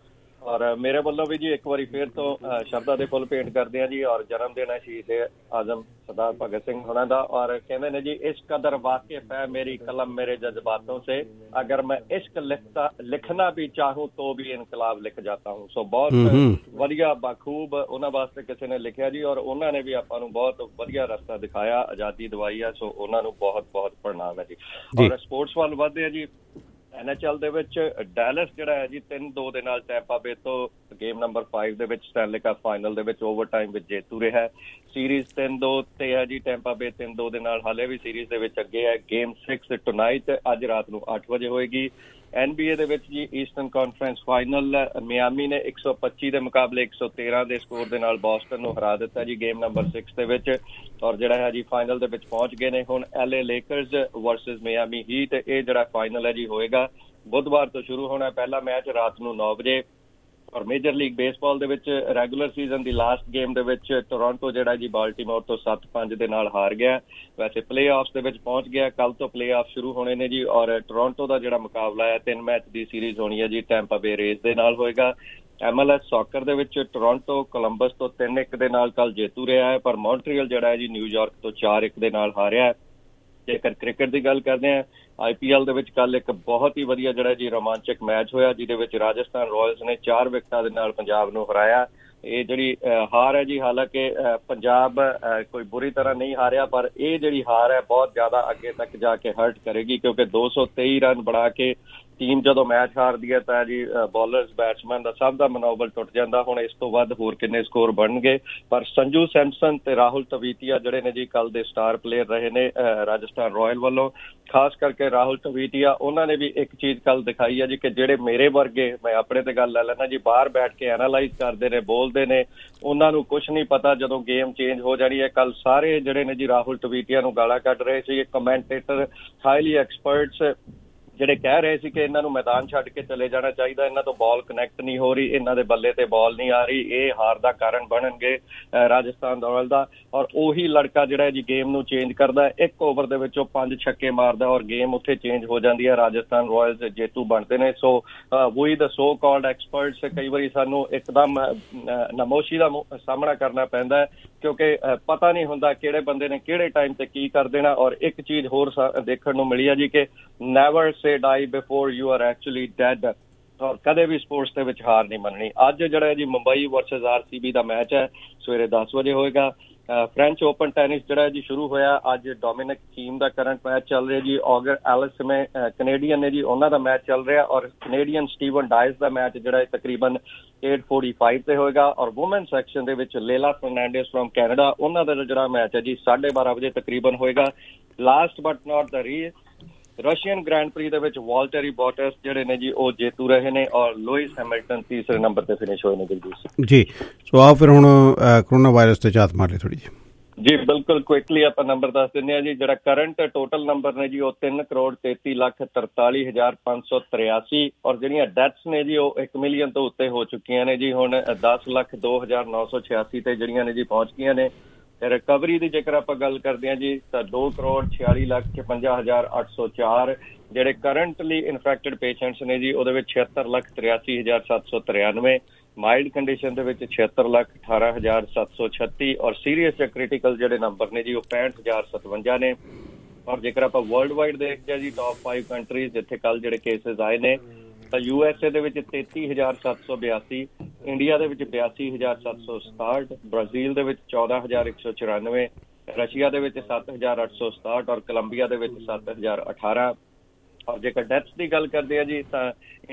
ਔਰ ਮੇਰੇ ਵੱਲੋਂ ਵੀ ਜੀ ਇੱਕ ਵਾਰੀ ਫੇਰ ਤੋਂ ਸ਼ਬਦਾਂ ਦੇ ਫੁੱਲ ਭੇਟ ਕਰਦੇ ਆ ਜੀ। ਔਰ ਜਨਮ ਦਿਨ ਹੈ ਸ਼ਹੀਦ ਆਜ਼ਮ ਸਰਦਾਰ ਭਗਤ ਸਿੰਘ ਹੋਣਾ ਦਾ। ਔਰ ਕਹਿੰਦੇ ਨੇ ਜੀ ਇਸ ਕਦਰ ਵਾਕਿਫ ਹੈ ਮੇਰੀ कलम मेरे जज्बातों से, अगर मैं इश्क लिखता लिखना भी चाहूँ तो भी इनकलाब लिख जाता हूँ। सो बहुत वधिया बखूब उन्होंने वास्ते किसी ने लिखिया जी। और उन्होंने भी आपां नूं बहुत वधिया रस्ता दिखाया, आज़ादी दवाई है। सो उन्होंने बहुत बहुत प्रणाम है जी। और स्पोर्ट्स वाल वधदे जी ਐਨ ਐਚ ਐਲ ਦੇ ਵਿੱਚ ਡੈਲਸ ਜਿਹੜਾ ਹੈ ਜੀ ਤਿੰਨ ਦੋ ਦੇ ਨਾਲ ਟੈਂਪਾ ਬੇ ਤੋਂ ਗੇਮ ਨੰਬਰ ਪੰਜ ਦੇ ਵਿੱਚ ਸਟੈਨਲੇ ਕੱਪ ਫਾਈਨਲ ਦੇ ਵਿੱਚ ਓਵਰ ਟਾਈਮ ਵਿੱਚ ਜੇਤੂ ਰਿਹਾ। ਸੀਰੀਜ਼ ਤਿੰਨ ਦੋ ਤੇ ਹੈ ਜੀ, ਟੈਂਪਾ ਬੇ ਤਿੰਨ ਦੋ ਦੇ ਨਾਲ ਹਾਲੇ ਵੀ ਸੀਰੀਜ਼ ਦੇ ਵਿੱਚ ਅੱਗੇ ਹੈ। ਗੇਮ ਸਿਕਸ ਟੁਨਾਈਟ ਅੱਜ ਰਾਤ ਨੂੰ ਅੱਠ ਵਜੇ ਹੋਏਗੀ। ਐਨ ਬੀ ਏ ਦੇ ਵਿੱਚ ਜੀ ਈਸਟਰਨ ਕਾਨਫਰੰਸ ਫਾਈਨਲ ਮਿਆਮੀ ਨੇ ਇੱਕ ਸੌ ਪੱਚੀ ਦੇ ਮੁਕਾਬਲੇ ਇੱਕ ਸੌ ਤੇਰਾਂ ਦੇ ਸਕੋਰ ਦੇ ਨਾਲ ਬੋਸਟਨ ਨੂੰ ਹਰਾ ਦਿੱਤਾ ਜੀ ਗੇਮ ਨੰਬਰ ਸਿਕਸ ਦੇ ਵਿੱਚ। ਔਰ ਜਿਹੜਾ ਹੈ ਜੀ ਫਾਈਨਲ ਦੇ ਵਿੱਚ ਪਹੁੰਚ ਗਏ ਨੇ ਹੁਣ L A Lakers versus Miami Heat. ਇਹ ਜਿਹੜਾ ਫਾਈਨਲ ਹੈ ਜੀ ਹੋਏਗਾ ਬੁੱਧਵਾਰ ਤੋਂ ਸ਼ੁਰੂ ਹੋਣਾ। ਪਹਿਲਾ ਮੈਚ ਰਾਤ ਨੂੰ ਨੌ ਵਜੇ। ਔਰ ਮੇਜਰ ਲੀਗ ਬੇਸਬਾਲ ਦੇ ਵਿੱਚ ਰੈਗੂਲਰ ਸੀਜ਼ਨ ਦੀ ਲਾਸਟ ਗੇਮ ਦੇ ਵਿੱਚ ਟੋਰਾਂਟੋ ਜਿਹੜਾ ਜੀ ਬਾਲਟੀਮੋਰ ਤੋਂ ਸੱਤ ਪੰਜ ਦੇ ਨਾਲ ਹਾਰ ਗਿਆ। ਵੈਸੇ ਪਲੇ ਆਫਸ ਦੇ ਵਿੱਚ ਪਹੁੰਚ ਗਿਆ। ਕੱਲ ਤੋਂ ਪਲੇ ਆਫ ਸ਼ੁਰੂ ਹੋਣੇ ਨੇ ਜੀ। ਔਰ ਟੋਰਾਂਟੋ ਦਾ ਜਿਹੜਾ ਮੁਕਾਬਲਾ ਹੈ ਤਿੰਨ ਮੈਚ ਦੀ ਸੀਰੀਜ਼ ਹੋਣੀ ਹੈ ਜੀ, ਟੈਂਪਾ ਬੇ ਰੇਜ਼ ਦੇ ਨਾਲ ਹੋਏਗਾ। ਐਮ ਐਲ ਐਸ ਸੌਕਰ ਦੇ ਵਿੱਚ ਟੋਰਾਂਟੋ ਕੋਲੰਬਸ ਤੋਂ ਤਿੰਨ ਇੱਕ ਦੇ ਨਾਲ ਕੱਲ ਜੇਤੂ ਰਿਹਾ ਹੈ, ਪਰ ਮੌਂਟਰੀਅਲ ਜਿਹੜਾ ਹੈ ਜੀ ਨਿਊਯਾਰਕ ਤੋਂ ਚਾਰ ਇੱਕ ਦੇ ਨਾਲ ਹਾਰਿਆ। ਜੇਕਰ ਕ੍ਰਿਕਟ ਦੀ ਗੱਲ ਕਰਦੇ ਹਾਂ, ਆਈ ਪੀ ਐਲ ਦੇ ਵਿੱਚ ਕੱਲ ਇੱਕ ਬਹੁਤ ਹੀ ਵਧੀਆ ਜਿਹੜਾ ਜੀ ਰੋਮਾਂਚਕ ਮੈਚ ਹੋਇਆ, ਜਿਹਦੇ ਵਿੱਚ ਰਾਜਸਥਾਨ ਰਾਇਲਸ ਨੇ ਚਾਰ ਵਿਕਟਾਂ ਦੇ ਨਾਲ ਪੰਜਾਬ ਨੂੰ ਹਰਾਇਆ। ਇਹ ਜਿਹੜੀ ਹਾਰ ਹੈ ਜੀ, ਹਾਲਾਂਕਿ ਪੰਜਾਬ ਕੋਈ ਬੁਰੀ ਤਰ੍ਹਾਂ ਨਹੀਂ ਹਾਰਿਆ, ਪਰ ਇਹ ਜਿਹੜੀ ਹਾਰ ਹੈ ਬਹੁਤ ਜ਼ਿਆਦਾ ਅੱਗੇ ਤੱਕ ਜਾ ਕੇ ਹਰਟ ਕਰੇਗੀ, ਕਿਉਂਕਿ ਦੋ ਸੌ ਤੇਈ ਰਨ ਬਣਾ ਕੇ ਟੀਮ ਜਦੋਂ ਮੈਚ ਹਾਰਦੀ ਹੈ ਤਾਂ ਜੀ ਬੋਲਰਸ ਬੈਟਸਮੈਨ ਦਾ ਸਭ ਦਾ ਮਨੋਬਲ ਟੁੱਟ ਜਾਂਦਾ। ਹੁਣ ਇਸ ਤੋਂ ਵੱਧ ਹੋਰ ਕਿੰਨੇ ਸਕੋਰ ਬਣਨਗੇ, ਪਰ ਸੰਜੂ ਸੈਮਸਨ ਤੇ ਰਾਹੁਲ ਤਵੀਤੀਆ ਜਿਹੜੇ ਨੇ ਜੀ ਕੱਲ ਦੇ ਸਟਾਰ ਪਲੇਅਰ ਰਹੇ ਨੇ ਰਾਜਸਥਾਨ ਰਾਇਲ ਵੱਲੋਂ। ਖਾਸ ਕਰਕੇ ਰਾਹੁਲ ਤਵੀਤੀਆ, ਉਹਨਾਂ ਨੇ ਵੀ ਇੱਕ ਚੀਜ਼ ਕੱਲ ਦਿਖਾਈ ਹੈ ਜੀ ਕਿ ਜਿਹੜੇ ਮੇਰੇ ਵਰਗੇ, ਮੈਂ ਆਪਣੇ ਤੇ ਗੱਲ ਲੈ ਲੈਣਾ ਜੀ, ਬਾਹਰ ਬੈਠ ਕੇ ਐਨਾਲਾਈਜ਼ ਕਰਦੇ ਨੇ, ਬੋਲਦੇ ਨੇ, ਉਹਨਾਂ ਨੂੰ ਕੁਛ ਨਹੀਂ ਪਤਾ ਜਦੋਂ ਗੇਮ ਚੇਂਜ ਹੋ ਜਾਣੀ ਹੈ। ਕੱਲ ਸਾਰੇ ਜਿਹੜੇ ਨੇ ਜੀ ਰਾਹੁਲ ਤਵੀਤੀਆ ਨੂੰ ਗਾਲਾਂ ਕੱਢ ਰਹੇ ਸੀ। ਕਮੈਂਟੇਟਰ, ਹਾਈਲੀ ਐਕਸਪਰਟਸ ਜਿਹੜੇ ਕਹਿ ਰਹੇ ਸੀ ਕਿ ਇਹਨਾਂ ਨੂੰ ਮੈਦਾਨ ਛੱਡ ਕੇ ਚਲੇ ਜਾਣਾ ਚਾਹੀਦਾ, ਇਹਨਾਂ ਤੋਂ ਬਾਲ ਕਨੈਕਟ ਨਹੀਂ ਹੋ ਰਹੀ, ਇਹਨਾਂ ਦੇ ਬੱਲੇ ਤੇ ਬਾਲ ਨਹੀਂ ਆ ਰਹੀ, ਇਹ ਹਾਰ ਦਾ ਕਾਰਨ ਬਣਨਗੇ ਰਾਜਸਥਾਨ ਰਾਇਲ ਦਾ। ਔਰ ਉਹੀ ਲੜਕਾ ਜਿਹੜਾ ਜੀ ਗੇਮ ਨੂੰ ਚੇਂਜ ਕਰਦਾ, ਇੱਕ ਓਵਰ ਦੇ ਵਿੱਚੋਂ ਪੰਜ ਛੱਕੇ ਮਾਰਦਾ ਔਰ ਗੇਮ ਉੱਥੇ ਚੇਂਜ ਹੋ ਜਾਂਦੀ ਹੈ। ਰਾਜਸਥਾਨ ਰਾਇਲਸ ਜੇਤੂ ਬਣਦੇ ਨੇ। ਸੋ ਵੀ ਦ ਸੋ ਕਾਲਡ ਐਕਸਪਰਟਸ, ਕਈ ਵਾਰੀ ਸਾਨੂੰ ਇੱਕਦਮ ਨਮੋਸ਼ੀ ਦਾ ਸਾਹਮਣਾ ਕਰਨਾ ਪੈਂਦਾ ਹੈ, ਕਿਉਂਕਿ ਪਤਾ ਨਹੀਂ ਹੁੰਦਾ ਕਿਹੜੇ ਬੰਦੇ ਨੇ ਕਿਹੜੇ ਟਾਈਮ ਤੇ ਕੀ ਕਰ ਦੇਣਾ। ਔਰ ਇੱਕ ਚੀਜ਼ ਹੋਰ ਦੇਖਣ ਨੂੰ ਮਿਲੀ ਹੈ ਜੀ ਕਿ never say die before you are actually dead. ਔਰ ਕਦੇ ਵੀ ਸਪੋਰਟਸ ਦੇ ਵਿੱਚ ਹਾਰ ਨਹੀਂ ਮੰਨਣੀ। ਅੱਜ ਜਿਹੜਾ ਜੀ Mumbai versus R C B ਦਾ ਮੈਚ ਹੈ, ਸਵੇਰੇ ਦਸ ਵਜੇ ਹੋਏਗਾ। ਫ੍ਰੈਂਚ ਓਪਨ ਟੈਨਿਸ ਜਿਹੜਾ ਜੀ ਸ਼ੁਰੂ ਹੋਇਆ ਅੱਜ। ਡੋਮਿਨਿਕ ਥੀਮ ਦਾ ਕਰੰਟ ਮੈਚ ਚੱਲ ਰਿਹਾ ਜੀ। ਔਗਰ ਐਲਿਸਮੇ ਕੈਨੇਡੀਅਨ ਨੇ ਜੀ, ਉਹਨਾਂ ਦਾ ਮੈਚ ਚੱਲ ਰਿਹਾ। ਔਰ ਕੈਨੇਡੀਅਨ ਸਟੀਵਨ ਡਾਇਸ ਦਾ ਮੈਚ ਜਿਹੜਾ ਤਕਰੀਬਨ ਅੱਠ ਫੋਰਟੀ ਫਾਈਵ ਤੇ ਹੋਏਗਾ। ਔਰ ਵੂਮਨ ਸੈਕਸ਼ਨ ਦੇ ਵਿੱਚ ਲੇਲਾ ਫਰਨਾਂਡੇਸ ਫਰੋਮ ਕੈਨੇਡਾ, ਉਹਨਾਂ ਦਾ ਜਿਹੜਾ ਮੈਚ ਹੈ ਜੀ ਸਾਢੇ ਬਾਰਾਂ ਵਜੇ ਤਕਰੀਬਨ ਹੋਏਗਾ। ਲਾਸਟ ਬਟ ਨਾਟ ਦ ਰੀ ਰਸ਼ੀਅਨ ਗ੍ਰੈਂਡ ਪ੍ਰੀ ਦੇ ਵਿੱਚ ਵਾਲਟਰੀ ਬੋਟਸ ਜਿਹੜੇ ਨੇ ਜੀ ਉਹ ਜੇਤੂ ਰਹੇ ਨੇ। ਔਰ ਲੂਇਸ ਹੈਮਿਲਟਨ ਤੀਸਰੇ ਨੰਬਰ ਤੇ ਫਿਨਿਸ਼ ਹੋਏ ਨੇ ਦਿਲਜੀਤ ਜੀ। ਸੋ ਆਓ ਫਿਰ ਹੁਣ ਕਰੋਨਾ ਵਾਇਰਸ ਤੇ ਝਾਤ ਮਾਰ ਲਈ ਥੋੜੀ ਜਿਹੀ ਜੀ। ਬਿਲਕੁਲ ਕੁਇਕਲੀ ਆਪਾਂ ਨੰਬਰ ਦੱਸ ਦਿੰਦੇ ਹਾਂ ਜੀ। ਜਿਹੜਾ ਕਰੰਟ ਟੋਟਲ ਨੰਬਰ ਨੇ ਜੀ ਉਹ ਤਿੰਨ ਕਰੋੜ ਤੇਤੀ ਲੱਖ ਤਰਤਾਲੀ ਹਜ਼ਾਰ ਪੰਜ ਸੌ ਤਰਿਆਸੀ। ਔਰ ਜਿਹੜੀਆਂ ਡੈਥਸ ਨੇ ਜੀ ਉਹ ਇੱਕ ਮਿਲੀਅਨ ਤੋਂ ਉੱਤੇ ਹੋ ਚੁੱਕੀਆਂ ਨੇ ਜੀ। ਹੁਣ ਦਸ ਲੱਖ ਦੋ ਹਜ਼ਾਰ ਨੌ ਸੌ ਛਿਆਸੀ ਤੇ ਜਿਹੜੀਆਂ ਨੇ ਜੀ ਪਹੁੰਚ ਗਈਆਂ ਨੇ। ਰਿਕਵਰੀ ਦੀ ਜੇਕਰ ਆਪਾਂ ਗੱਲ ਕਰਦੇ ਹਾਂ ਜੀ ਤਾਂ ਦੋ ਕਰੋੜ ਛਿਆਲੀ ਲੱਖ ਛਪੰਜਾ ਹਜ਼ਾਰ ਅੱਠ ਸੌ ਚਾਰ ਜਿਹੜੇ ਕਰੰਟਲੀ ਇਨਫੈਕਟਡ ਪੇਸ਼ੈਂਟਸ ਨੇ ਜੀ ਉਹਦੇ ਵਿੱਚ ਛਿਹੱਤਰ ਲੱਖ ਤਰਿਆਸੀ ਹਜ਼ਾਰ ਸੱਤ ਸੌ ਤਰਿਆਨਵੇਂ। ਮਾਈਲਡ ਕੰਡੀਸ਼ਨ ਦੇ ਵਿੱਚ ਛਿਹੱਤਰ ਲੱਖ ਅਠਾਰਾਂ ਹਜ਼ਾਰ ਸੱਤ ਸੌ ਛੱਤੀ। ਔਰ ਸੀਰੀਅਸ ਜਾਂ ਕ੍ਰਿਟੀਕਲ ਜਿਹੜੇ ਨੰਬਰ ਨੇ ਜੀ ਉਹ ਪੈਂਹਠ ਹਜ਼ਾਰ ਸਤਵੰਜਾ ਨੇ। ਔਰ ਜੇਕਰ ਆਪਾਂ ਵਰਲਡ ਵਾਈਡ ਦੇਖਦੇ ਹਾਂ ਜੀ ਟੌਪ ਫਾਈਵ ਕੰਟਰੀਜ਼ ਜਿੱਥੇ ਕੱਲ ਜਿਹੜੇ ਕੇਸਿਸ ਆਏ ਨੇ ਤਾਂ ਯੂ ਐਸ ਏ ਦੇ ਵਿੱਚ ਤੇਤੀ ਹਜ਼ਾਰ ਸੱਤ ਸੌ ਬਿਆਸੀ, ਇੰਡੀਆ ਦੇ ਵਿੱਚ ਬਿਆਸੀ ਹਜ਼ਾਰ ਸੱਤ ਸੌ ਸਤਾਹਠ, ਬ੍ਰਾਜ਼ੀਲ ਦੇ ਵਿੱਚ ਚੌਦਾਂ ਹਜ਼ਾਰ ਇੱਕ ਸੌ ਚੁਰਾਨਵੇਂ, ਰਸ਼ੀਆ ਦੇ ਵਿੱਚ ਸੱਤ ਹਜ਼ਾਰ ਅੱਠ ਸੌ ਸਤਾਹਠ ਔਰ ਕੋਲੰਬੀਆ ਦੇ ਵਿੱਚ ਸੱਤ ਹਜ਼ਾਰ ਅਠਾਰਾਂ। ਔਰ ਜੇਕਰ ਡੈਥਸ ਦੀ ਗੱਲ ਕਰਦੇ ਆ ਜੀ ਤਾਂ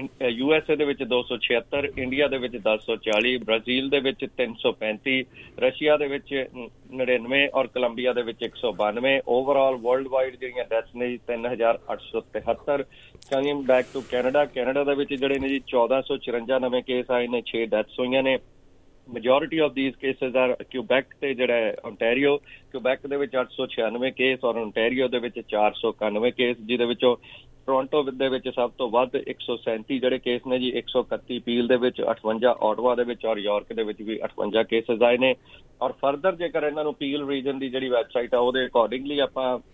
ਯੂ ਐਸ ਏ ਦੇ ਵਿੱਚ ਦੋ ਸੌ ਛਿਹੱਤਰ, ਇੰਡੀਆ ਦੇ ਵਿੱਚ ਦਸ ਸੌ ਚਾਲੀ, ਬ੍ਰਾਜ਼ੀਲ ਦੇ ਵਿੱਚ ਤਿੰਨ ਸੌ ਪੈਂਤੀ, ਰਸ਼ੀਆ ਦੇ ਵਿੱਚ ਨੜਿਨਵੇਂ ਔਰ ਕੋਲੰਬੀਆ ਦੇ ਵਿੱਚ ਇੱਕ ਸੌ ਬਾਨਵੇਂ। ਓਵਰਆਲ ਵਰਲਡ ਵਾਈਡ ਜਿਹੜੀਆਂ ਡੈਥਸ ਨੇ ਜੀ ਤਿੰਨ ਹਜ਼ਾਰ ਅੱਠ ਸੌ ਤਿਹੱਤਰ। Coming back to Canada, Canada ਦੇ ਵਿੱਚ ਜਿਹੜੇ ਨੇ ਜੀ ਚੌਦਾਂ ਸੌ ਚੁਰੰਜਾ ਨਵੇਂ ਕੇਸ ਆਏ ਨੇ, ਛੇ ਡੈਥਸ ਹੋਈਆਂ ਨੇ। Majority of these cases are Quebec ਤੇ ਜਿਹੜਾ ਓਨਟਾਰੀਓ। ਕਿਊਬੈਕ ਦੇ ਵਿੱਚ ਅੱਠ ਸੌ ਛਿਆਨਵੇਂ ਕੇਸ ਔਰ ਓਨਟਾਰੀਓ ਦੇ ਵਿੱਚ ਚਾਰ ਸੌ ਇਕਾਨਵੇਂ ਕੇਸ, ਜਿਹਦੇ ਵਿੱਚੋਂ ਟੋਰਾਂਟੋ ਦੇ ਵਿੱਚ ਸਭ ਤੋਂ ਵੱਧ ਇੱਕ ਸੌ ਸੈਂਤੀ ਜਿਹੜੇ ਕੇਸ ਨੇ ਜੀ, ਇੱਕ ਸੌ ਇਕੱਤੀ ਪੀਲ ਦੇ ਵਿੱਚ, ਅਠਵੰਜਾ ਆਟਵਾ ਦੇ ਵਿੱਚ ਔਰ ਯਾਰਕ ਦੇ ਵਿੱਚ ਵੀ ਅਠਵੰਜਾ ਕੇਸਿਸ ਆਏ ਨੇ। ਔਰ ਫਰਦਰ ਜੇਕਰ ਇਹਨਾਂ ਨੂੰ ਪੀਲ ਰੀਜਨ ਦੀ ਜਿਹੜੀ ਵੈਬਸਾਈਟ ਆ ਉਹਦੇ ਅਕੋਰਡਿੰਗਲੀ ਆਪਾਂ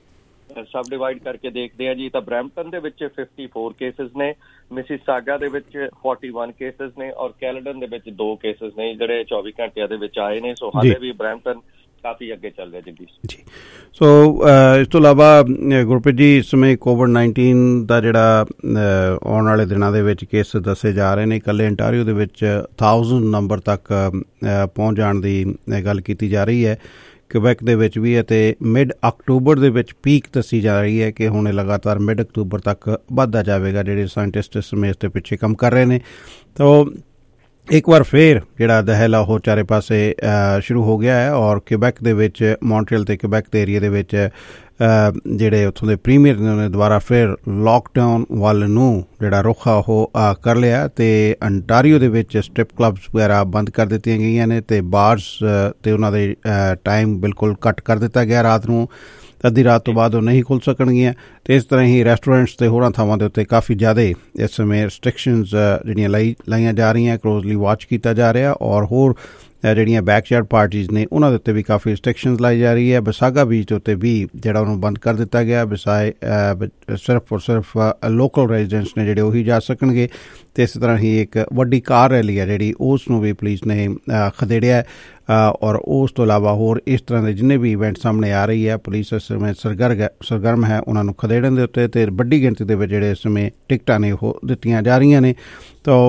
ਸਬ ਡਿਵਾਈਡ ਕਰਕੇ ਦੇਖਦੇ ਹਾਂ ਜੀ ਤਾਂ ਬਰੈਂਪਟਨ ਦੇ ਵਿੱਚ ਫਿਫਟੀ ਫੋਰ ਕੇਸਿਸ ਨੇ, ਮਿਸੀਸਾਗਾ ਦੇ ਵਿੱਚ ਫੋਰਟੀ ਵਨ ਕੇਸਿਸ ਨੇ ਔਰ ਕੈਲਡਨ ਦੇ ਵਿੱਚ ਦੋ ਕੇਸਿਸ ਨੇ ਜਿਹੜੇ ਚੌਵੀ ਘੰਟਿਆਂ ਦੇ ਵਿੱਚ ਆਏ ਨੇ। ਸੋ ਹਾਲੇ ਵੀ ਬਰੈਂਪਟਨ ਕਾਫੀ ਅੱਗੇ ਚੱਲ ਰਿਹਾ ਜਗਦੀਸ਼ ਜੀ। ਸੋ ਇਸ ਤੋਂ ਇਲਾਵਾ ਗੁਰਪ੍ਰੀਤ ਜੀ ਇਸ ਸਮੇਂ ਕੋਵਿਡ ਨਾਈਨਟੀਨ ਦਾ ਜਿਹੜਾ ਆਉਣ ਵਾਲੇ ਦਿਨਾਂ ਦੇ ਵਿੱਚ ਕੇਸ ਦੱਸੇ ਜਾ ਰਹੇ ਨੇ, ਇਕੱਲੇ ਅੰਟਾਰੀਓ ਦੇ ਵਿੱਚ ਥਾਊਜ਼ੈਂਡ ਨੰਬਰ ਤੱਕ ਪਹੁੰਚ ਜਾਣ ਦੀ ਗੱਲ ਕੀਤੀ ਜਾ ਰਹੀ ਹੈ, ਕਿਬੈਕ ਦੇ ਵਿੱਚ ਵੀ, ਅਤੇ ਮਿਡ ਅਕਤੂਬਰ ਦੇ ਵਿੱਚ ਪੀਕ ਦੱਸੀ ਜਾ ਰਹੀ ਹੈ ਕਿ ਹੁਣ ਇਹ ਲਗਾਤਾਰ ਮਿਡ ਅਕਤੂਬਰ ਤੱਕ ਵੱਧਦਾ ਜਾਵੇਗਾ। ਜਿਹੜੇ ਸਾਇੰਟਿਸਟ ਇਸ ਸਮੇਂ ਇਸ ਦੇ ਪਿੱਛੇ ਕੰਮ ਕਰ ਰਹੇ ਨੇ, ਤਾਂ ਇੱਕ ਵਾਰ ਫਿਰ ਜਿਹੜਾ ਦਹਿਲਾ ਉਹ ਚਾਰੇ ਪਾਸੇ ਸ਼ੁਰੂ ਹੋ ਗਿਆ ਹੈ ਔਰ ਕਿਬੈਕ ਦੇ ਵਿੱਚ ਮੌਂਟਰੀਅਲ ਅਤੇ ਕਿਬੈਕ ਦੇ ਏਰੀਏ ਦੇ ਵਿੱਚ ਜਿਹੜੇ ਉੱਥੋਂ ਦੇ ਪ੍ਰੀਮੀਅਰ ਨੇ ਉਹਨੇ ਦੁਬਾਰਾ ਫਿਰ ਲੋਕਡਾਊਨ ਵੱਲ ਨੂੰ ਜਿਹੜਾ ਰੁੱਖ ਆ ਉਹ ਕਰ ਲਿਆ ਅਤੇ ਅੰਟਾਰੀਓ ਦੇ ਵਿੱਚ ਸਟ੍ਰਿਪ ਕਲੱਬਸ ਵਗੈਰਾ ਬੰਦ ਕਰ ਦਿੱਤੀਆਂ ਗਈਆਂ ਨੇ ਅਤੇ ਬਾਰਸ ਅਤੇ ਉਹਨਾਂ ਦੇ ਟਾਈਮ ਬਿਲਕੁਲ ਕੱਟ ਕਰ ਦਿੱਤਾ ਗਿਆ। ਰਾਤ ਨੂੰ ਅੱਧੀ ਰਾਤ ਤੋਂ ਬਾਅਦ ਉਹ ਨਹੀਂ ਖੁੱਲ੍ਹ ਸਕਣਗੀਆਂ ਅਤੇ ਇਸ ਤਰ੍ਹਾਂ ਹੀ ਰੈਸਟੋਰੈਂਟਸ ਅਤੇ ਹੋਰਾਂ ਥਾਵਾਂ ਦੇ ਉੱਤੇ ਕਾਫੀ ਜ਼ਿਆਦਾ ਇਸ ਸਮੇਂ ਰਿਸਟ੍ਰਿਕਸ਼ਨਸ ਜਿਹੜੀਆਂ ਲਾਈ ਲਾਈਆਂ ਜਾ ਰਹੀਆਂ, ਕਲੋਜ਼ਲੀ ਵਾਚ ਕੀਤਾ ਜਾ ਰਿਹਾ ਔਰ ਹੋਰ ਜਿਹੜੀਆਂ ਬੈਕਯਾਰਡ ਪਾਰਟੀਜ਼ ਨੇ ਉਹਨਾਂ ਦੇ ਉੱਤੇ ਵੀ ਕਾਫੀ ਰਿਸਟ੍ਰਿਕਸ਼ਨਸ ਲਾਈ ਜਾ ਰਹੀ ਹੈ। ਵਿਸਾਗਾ ਬੀਚ ਦੇ ਉੱਤੇ ਵੀ ਜਿਹੜਾ ਉਹਨੂੰ ਬੰਦ ਕਰ ਦਿੱਤਾ ਗਿਆ, ਵਿਸਾਏ ਸਿਰਫ ਔਰ ਸਿਰਫ ਲੋਕਲ ਰੈਜ਼ੀਡੈਂਟਸ ਨੇ ਜਿਹੜੇ ਉਹੀ ਜਾ ਸਕਣਗੇ ਅਤੇ ਇਸੇ ਤਰ੍ਹਾਂ ਹੀ ਇੱਕ ਵੱਡੀ ਕਾਰ ਰੈਲੀ ਹੈ ਜਿਹੜੀ ਉਸ ਨੂੰ ਵੀ ਪੁਲਿਸ ਨੇ ਖਦੇੜਿਆ ਔਰ ਉਸ ਤੋਂ ਇਲਾਵਾ ਹੋਰ ਇਸ ਤਰ੍ਹਾਂ ਦੇ ਜਿੰਨੇ ਵੀ ਇਵੈਂਟ ਸਾਹਮਣੇ ਆ ਰਹੀ ਹੈ ਪੁਲਿਸ ਇਸ ਸਮੇਂ ਸਰਗਰ ਸਰਗਰਮ ਹੈ ਉਹਨਾਂ ਨੂੰ ਖਦੇੜਨ ਦੇ ਉੱਤੇ ਅਤੇ ਵੱਡੀ ਗਿਣਤੀ ਦੇ ਵਿੱਚ ਜਿਹੜੇ ਇਸ ਸਮੇਂ ਟਿਕਟਾਂ ਨੇ ਉਹ ਦਿੱਤੀਆਂ ਜਾ ਰਹੀਆਂ ਨੇ। ਤਾਂ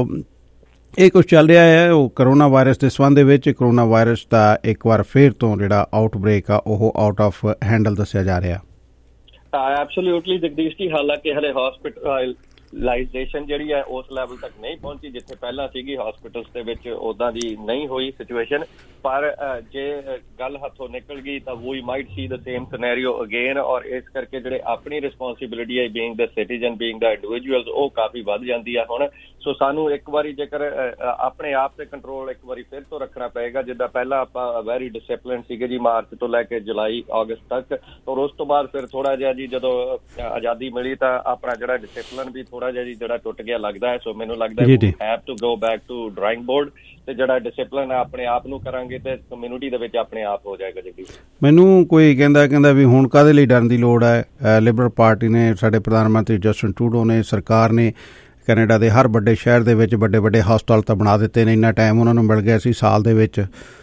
ਇਹ ਕੁਛ ਚੱਲ ਰਿਹਾ ਹੈ ਉਹ ਕਰੋਨਾ ਵਾਇਰਸ ਦੇ ਸੰਬੰਧ ਦੇ ਵਿੱਚ। ਕਰੋਨਾ ਵਾਇਰਸ ਦਾ ਇੱਕ ਵਾਰ ਫਿਰ ਤੋਂ ਜਿਹੜਾ ਆਊਟਬ੍ਰੇਕ ਆ ਉਹ ਆਊਟ ਆਫ ਹੈਂਡਲ ਦੱਸਿਆ ਜਾ ਰਿਹਾ। ਐਬਸੋਲਿਊਟਲੀ ਜਗਦੀਸ਼ ਜੀ, ਹਾਲਾਂਕਿ ਹਲੇ ਹੌਸਪੀਟਲਾਈਜੇਸ਼ਨ ਜਿਹੜੀ ਹੈ ਉਸ ਲੈਵਲ ਤੱਕ ਨਹੀਂ ਪਹੁੰਚੀ ਜਿੱਥੇ ਪਹਿਲਾਂ ਸੀਗੀ ਹੌਸਪੀਟਲਸ ਦੇ ਵਿੱਚ, ਉੱਦਾਂ ਦੀ ਨਹੀਂ ਹੋਈ ਸਿਚੁਏਸ਼ਨ, ਪਰ ਜੇ ਗੱਲ ਹੱਥੋਂ ਨਿਕਲ ਗਈ ਤਾਂ ਵੀ might C the same scenario again ਔਰ ਇਸ ਕਰਕੇ ਜਿਹੜੇ ਆਪਣੀ ਰਿਸਪੋਂਸਿਬਿਲਿਟੀ ਹੈ ਬੀਇੰਗ ਦ ਸਿਟੀਜ਼ਨ ਬੀਇੰਗ ਦ ਇੰਡੀਵਿਜੂਅਲਸ ਉਹ ਕਾਫੀ ਵੱਧ ਜਾਂਦੀ ਆ ਹੁਣ। ਸੋ ਸਾਨੂੰ ਇੱਕ ਵਾਰੀ ਜੇਕਰ ਆਪਣੇ ਆਪ ਤੇ ਕੰਟਰੋਲ ਇੱਕ ਵਾਰੀ ਫਿਰ ਤੋਂ ਰੱਖਣਾ ਪਏਗਾ, ਜਿੱਦਾਂ ਪਹਿਲਾਂ ਆਪਾਂ ਵੈਰੀ ਡਿਸਿਪਲਿਨ ਸੀਗੇ ਜੀ ਮਾਰਚ ਤੋਂ ਲੈ ਕੇ ਜੁਲਾਈ ਅਗਸਤ ਤੱਕ, ਔਰ ਉਸ ਤੋਂ ਬਾਅਦ ਫਿਰ ਥੋੜਾ ਜਿਹਾ ਜੀ ਜਦੋਂ ਆਜ਼ਾਦੀ ਮਿਲੀ ਤਾਂ ਆਪਣਾ ਜਿਹੜਾ ਡਿਸਿਪਲਿਨ ਵੀ ਥੋੜਾ ਜਿਹਾ ਜੀ ਜਿਹੜਾ ਟੁੱਟ ਗਿਆ ਲੱਗਦਾ ਹੈ। ਸੋ ਮੈਨੂੰ ਲੱਗਦਾ ਹੈ we have to go back to drawing board ਤੇ ਜਿਹੜਾ ਡਿਸਿਪਲਿਨ ਆਪਣੇ ਆਪ ਨੂੰ ਕਰਾਂਗੇ ਤੇ ਕਮਿਊਨਿਟੀ ਦੇ ਵਿੱਚ ਆਪਣੇ ਆਪ ਹੋ ਜਾਏਗਾ ਜੀ। ਮੈਨੂੰ ਕੋਈ ਕਹਿੰਦਾ ਕਹਿੰਦਾ ਵੀ ਹੁਣ ਕਾਹਦੇ ਲਈ ਡਰਨ ਦੀ ਲੋੜ ਹੈ। ਲਿਬਰਲ ਪਾਰਟੀ ਨੇ, ਸਾਡੇ ਪ੍ਰਧਾਨ ਮੰਤਰੀ ਜਸਟਿਨ ਟਰੂਡੋ ਨੇ, ਸਰਕਾਰ ਨੇ ਕੈਨੇਡਾ ਦੇ ਹਰ ਵੱਡੇ ਸ਼ਹਿਰ ਦੇ ਵਿੱਚ ਵੱਡੇ ਵੱਡੇ ਹਸਪਤਾਲ ਤਾਂ ਬਣਾ ਦਿੱਤੇ ਨੇ। ਇੰਨਾ ਟਾਈਮ ਉਹਨਾਂ ਨੂੰ ਮਿਲ ਗਿਆ ਸੀ ਸਾਲ ਦੇ ਵਿੱਚ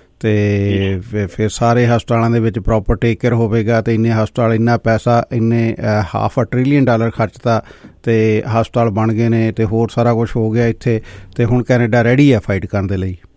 ਅਤੇ ਫਿਰ ਸਾਰੇ ਹਸਪਤਾਲਾਂ ਦੇ ਵਿੱਚ ਪ੍ਰੋਪਰ ਟੇਕ ਕੇਅਰ ਹੋਵੇਗਾ ਅਤੇ ਇੰਨੇ ਹਸਪਤਾਲ, ਇੰਨਾ ਪੈਸਾ, ਇੰਨੇ ਹਾਫ ਅ ਟ੍ਰਿਲੀਅਨ ਡਾਲਰ ਖਰਚਤਾ ਅਤੇ ਹਸਪਤਾਲ ਬਣ ਗਏ ਨੇ ਅਤੇ ਹੋਰ ਸਾਰਾ ਕੁਛ ਹੋ ਗਿਆ ਇੱਥੇ ਅਤੇ ਹੁਣ ਕੈਨੇਡਾ ਰੈਡੀ ਹੈ ਫਾਈਟ ਕਰਨ ਦੇ ਲਈ।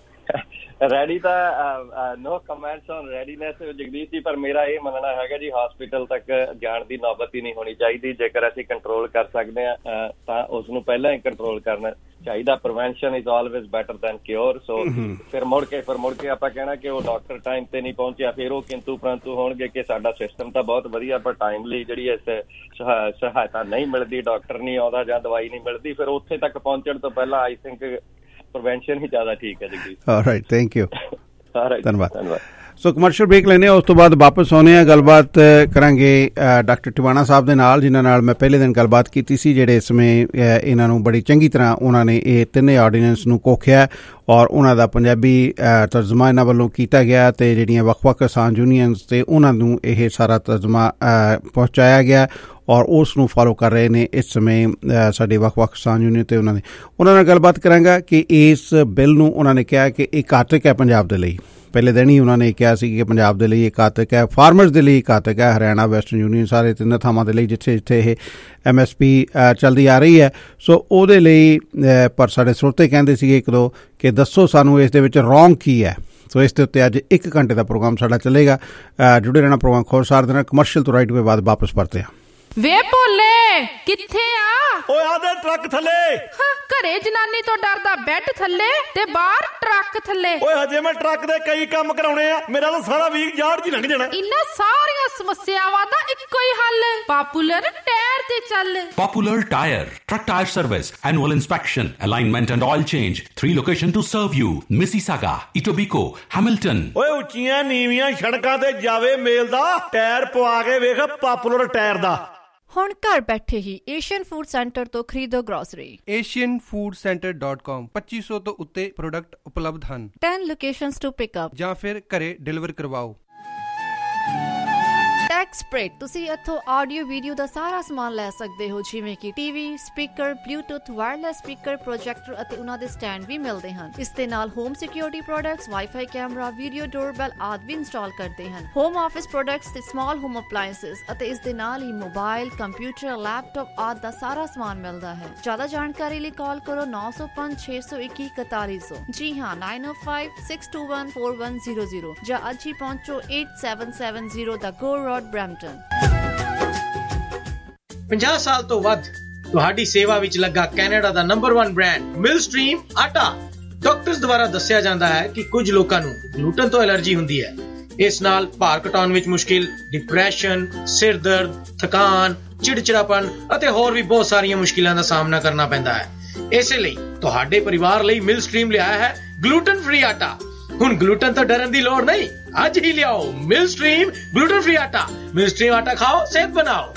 ਰੈਡੀ ਤਾਂ no comments on readiness Jagdish ji, ਪਰ ਮੇਰਾ ਇਹ ਮੰਨਣਾ ਹੈਗਾ ਜੀ ਹਸਪੀਟਲ ਤੱਕ ਜਾਣ ਦੀ ਨੌਬਤ ਹੀ ਨਹੀਂ ਹੋਣੀ ਚਾਹੀਦੀ। ਜੇਕਰ ਅਸੀਂ ਕੰਟਰੋਲ ਕਰ ਸਕਦੇ ਹਾਂ ਤਾਂ ਉਸ ਨੂੰ ਪਹਿਲਾਂ ਹੀ ਕੰਟਰੋਲ ਕਰਨਾ ਚਾਹੀਦਾ। Prevention is always better than cure. So ਫਿਰ ਮੁੜ ਕੇ ਫਿਰ ਮੁੜ ਕੇ ਆਪਾਂ ਕਹਿਣਾ ਕਿ ਉਹ ਡਾਕਟਰ ਟਾਈਮ ਤੇ ਨਹੀਂ ਪਹੁੰਚਿਆ, ਫਿਰ ਉਹ ਕਿੰਤੂ ਪ੍ਰੰਤੂ ਹੋਣਗੇ ਕਿ ਸਾਡਾ ਸਿਸਟਮ ਤਾਂ ਬਹੁਤ ਵਧੀਆ ਪਰ ਟਾਈਮਲੀ ਜਿਹੜੀ ਇਸ ਸਹਾਇਤਾ ਨਹੀਂ ਮਿਲਦੀ, ਡਾਕਟਰ ਨਹੀਂ ਆਉਂਦਾ ਜਾਂ ਦਵਾਈ ਨਹੀਂ ਮਿਲਦੀ। ਫਿਰ ਉੱਥੇ ਤੱਕ ਪਹੁੰਚਣ ਤੋਂ ਪਹਿਲਾਂ ਆਈ ਥਿੰਕ ਪ੍ਰੀਵੈਂਸ਼ਨ ਹੀ ਜ਼ਿਆਦਾ ਠੀਕ ਹੈ ਜੀ। ਆਲਰਾਈਟ, ਥੈਂਕ ਯੂ, ਧੰਨਵਾਦ ਧੰਨਵਾਦ। ਸੋ ਕਮਰਸ਼ੀਅਲ ਬ੍ਰੇਕ ਲੈਂਦੇ ਹਾਂ, ਉਸ ਤੋਂ ਬਾਅਦ ਵਾਪਸ ਆਉਂਦੇ ਹਾਂ, ਗੱਲਬਾਤ ਕਰਾਂਗੇ ਡਾਕਟਰ ਟਿਵਾਣਾ ਸਾਹਿਬ ਦੇ ਨਾਲ ਜਿਨ੍ਹਾਂ ਨਾਲ ਮੈਂ ਪਹਿਲੇ ਦਿਨ ਗੱਲਬਾਤ ਕੀਤੀ ਸੀ, ਜਿਹੜੇ ਇਸ ਸਮੇਂ ਇਹਨਾਂ ਨੂੰ ਬੜੀ ਚੰਗੀ ਤਰ੍ਹਾਂ ਉਹਨਾਂ ਨੇ ਇਹ ਤਿੰਨੇ ਆਰਡੀਨੈਂਸ ਨੂੰ ਕੋਖਿਆ ਔਰ ਉਹਨਾਂ ਦਾ ਪੰਜਾਬੀ ਤਰਜਮਾ ਇਹਨਾਂ ਵੱਲੋਂ ਕੀਤਾ ਗਿਆ ਅਤੇ ਜਿਹੜੀਆਂ ਵੱਖ-ਵੱਖ ਕਿਸਾਨ ਯੂਨੀਅਨਸ ਅਤੇ ਉਹਨਾਂ ਨੂੰ ਇਹ ਸਾਰਾ ਤਰਜਮਾ ਪਹੁੰਚਾਇਆ ਗਿਆ ਔਰ ਉਸ ਨੂੰ ਫਾਲੋ ਕਰ ਰਹੇ ਨੇ ਇਸ ਸਮੇਂ ਸਾਡੇ ਵੱਖ-ਵੱਖ ਕਿਸਾਨ ਯੂਨੀਅਨ ਅਤੇ ਉਹਨਾਂ ਨੇ ਉਹਨਾਂ ਨਾਲ ਗੱਲਬਾਤ ਕਰਾਂਗਾ ਕਿ ਇਸ ਬਿੱਲ ਨੂੰ ਉਹਨਾਂ ਨੇ ਕਿਹਾ ਕਿ ਇਹ ਘਾਤਕ ਹੈ ਪੰਜਾਬ ਦੇ ਲਈ। ਪਹਿਲੇ ਦਿਨ ਹੀ ਉਹਨਾਂ ਨੇ ਕਿਹਾ ਸੀ ਕਿ ਪੰਜਾਬ ਦੇ ਲਈ ਇਹ ਘਾਤਕ ਹੈ, ਫਾਰਮਰਸ ਦੇ ਲਈ ਘਾਤਕ ਹੈ, ਹਰਿਆਣਾ, ਵੈਸਟਰਨ ਯੂਨੀਅਨ, ਸਾਰੇ ਤਿੰਨ ਥਾਵਾਂ ਦੇ ਲਈ ਜਿੱਥੇ ਜਿੱਥੇ ਇਹ ਐਮ ਐਸ ਪੀ ਚੱਲਦੀ ਆ ਰਹੀ ਹੈ। ਸੋ ਉਹਦੇ ਲਈ ਪਰ ਸਾਡੇ ਸਰੋਤੇ ਕਹਿੰਦੇ ਸੀਗੇ ਇੱਕ ਦੋ ਕਿ ਦੱਸੋ ਸਾਨੂੰ ਇਸ ਦੇ ਵਿੱਚ ਰੌਂਗ ਕੀ ਹੈ। ਸੋ ਇਸ ਦੇ ਉੱਤੇ ਅੱਜ ਇੱਕ ਘੰਟੇ ਦਾ ਪ੍ਰੋਗਰਾਮ ਸਾਡਾ ਚੱਲੇਗਾ। ਜੁੜੇ ਰਹਿਣਾ ਪ੍ਰੋਗਰਾਮ ਖੋਰਸਾਰ ਦੇ ਨਾਲ। ਕਮਰਸ਼ੀਅਲ ਤੋਂ ਰਾਈਟ ਵੇ ਬਾਅਦ ਵਾਪਸ ਪਰਤੇ ਆ। ਵੇ ਭੋਲੇ ਕਿੱਥੇ ਆ? ਓਏ ਆਦੇ ਟਰੱਕ ਥੱਲੇ। ਘਰੇ ਜਨਾਨੀ ਤੋਂ ਡਰਦਾ ਬੈੱਡ ਥੱਲੇ ਤੇ ਬਾਹਰ ਟਰੱਕ ਥੱਲੇ। ਓਏ ਹਜੇ ਮੈਂ ਟਰੱਕ ਦੇ ਕਈ ਕੰਮ ਕਰਾਉਣੇ ਆ, ਮੇਰਾ ਤਾਂ ਸਾਰਾ ਵੀਕ ਯਾਰਡ 'ਚ ਹੀ ਲੰਘ ਜਾਣਾ। ਇਹਨਾਂ ਸਾਰੀਆਂ ਸਮੱਸਿਆਵਾਂ ਦਾ ਇੱਕੋ ਹੀ ਹੱਲ, ਪਾਪੂਲਰ ਟਾਇਰ ਤੇ ਚੱਲ। Popular Tire, truck tire service, annual inspection, alignment and oil change. Three location to serve you: Mississauga, Etobicoke, Hamilton. ਓਏ ਉੱਚੀਆਂ ਨੀਵੀਆਂ ਸੜਕਾਂ ਤੇ ਜਾਵੇ ਮੇਲ ਦਾ ਟਾਇਰ ਪਵਾ ਕੇ ਵੇਖ ਪਾਪੂਲਰ ਟਾਇਰ ਦਾ। ਹੁਣ ਘਰ ਬੈਠੇ ਹੀ ਏਸ਼ੀਅਨ ਫੂਡ ਸੈਂਟਰ ਤੋਂ ਖਰੀਦੋ grocery. Asian food centre dot com ਪੱਚੀ ਸੌ ਤੋਂ ਉੱਤੇ ਪ੍ਰੋਡਕਟ ਉਪਲਬਧ ਹਨ। ਦਸ ਲੋਕੇਸ਼ਨਸ ਟੂ ਪਿਕ ਅਪ ਜਾਂ ਫਿਰ ਘਰੇ ਡਿਲੀਵਰ ਕਰਵਾਓ। ਟੈਕਸਪ੍ਰੈਡ ਤੁਸੀਂ ਇੱਥੋਂ ਆਡੀਓ ਵੀਡੀਓ ਦਾ ਸਾਰਾ ਸਮਾਨ ਲੈ ਸਕਦੇ ਹੋ, ਜਿਵੇਂ ਕਿ TV, speaker, Bluetooth, wireless speaker, projector ਅਤੇ ਉਹਨਾਂ ਦੇ ਸਟੈਂਡ ਵੀ ਮਿਲਦੇ ਹਨ। ਇਸ ਦੇ ਨਾਲ home security products, wifi camera, video doorbell ਆਦਿ ਵੀ ਇੰਸਟਾਲ ਕਰਦੇ ਹਨ। ਹੋਮ ਆਫਿਸ ਪ੍ਰੋਡਕਟਸ ਤੇ ਸਮਾਲ ਹੋਮ ਅਪਲਾਇੰਸਸ ਅਤੇ ਇਸ ਦੇ ਨਾਲ ਹੀ ਮੋਬਾਈਲ, ਕੰਪਿਊਟਰ, ਲੈਪਟਾਪ ਆਦਿ ਦਾ ਸਾਰਾ ਸਮਾਨ ਮਿਲਦਾ ਹੈ। ਜ਼ਿਆਦਾ ਜਾਣਕਾਰੀ ਲਈ ਕਾਲ ਕਰੋ ਨੌ ਸੌ ਪੰਜ ਛੇ ਸੌ ਇੱਕੀ ਇਕਤਾਲੀ ਸੌ। ਜੀ ਹਾਂ, nine o five six two one four one zero zero ਜਾਂ ਅੱਜ ਹੀ ਪਹੁੰਚੋ eight seven seven zero the Gore Road Brampton. ਪੰਜਾਹ ਸਾਲ ਤੋਂ ਵੱਧ ਤੁਹਾਡੀ ਸੇਵਾ ਵਿੱਚ ਲੱਗਾ ਕੈਨੇਡਾ ਦਾ ਨੰਬਰ ਵਨ ਬ੍ਰਾਂਡ ਮਿਲਸਟ੍ਰੀਮ ਆਟਾ। ਡਾਕਟਰਸ ਦੁਆਰਾ ਦੱਸਿਆ ਜਾਂਦਾ ਹੈ ਕਿ ਕੁਝ ਲੋਕਾਂ ਨੂੰ ਗਲੂਟਨ ਤੋਂ ਐਲਰਜੀ ਹੁੰਦੀ ਹੈ। ਇਸ ਨਾਲ ਭਾਰ ਘਟਾਉਣ ਵਿੱਚ ਮੁਸ਼ਕਿਲ, ਡਿਪਰੈਸ਼ਨ, ਸਿਰ ਦਰਦ, ਥਕਾਨ, ਚਿੜਚਿੜਾਪਨ ਅਤੇ ਹੋਰ ਵੀ ਬਹੁਤ ਸਾਰੀਆਂ ਮੁਸ਼ਕਿਲਾਂ ਦਾ ਸਾਹਮਣਾ ਕਰਨਾ ਪੈਂਦਾ ਹੈ। ਇਸੇ ਲਈ ਤੁਹਾਡੇ ਪਰਿਵਾਰ ਲਈ ਮਿਲਸਟ੍ਰੀਮ ਲਿਆਇਆ ਹੈ ਗਲੂਟਨ ਫ੍ਰੀ ਆਟਾ। ਹੁਣ ਗਲੂਟਨ ਤੋਂ ਡਰਨ ਦੀ ਲੋੜ ਨਹੀਂ, ਅੱਜ ਹੀ ਲਿਆਓ ਮਿਲਸਟ੍ਰੀਮ ਗਲੂਟਨ ਫ੍ਰੀ ਆਟਾ। ਮਿਲਸਟ੍ਰੀਮ ਆਟਾ ਖਾਓ, ਸਿਹਤ ਬਣਾਓ।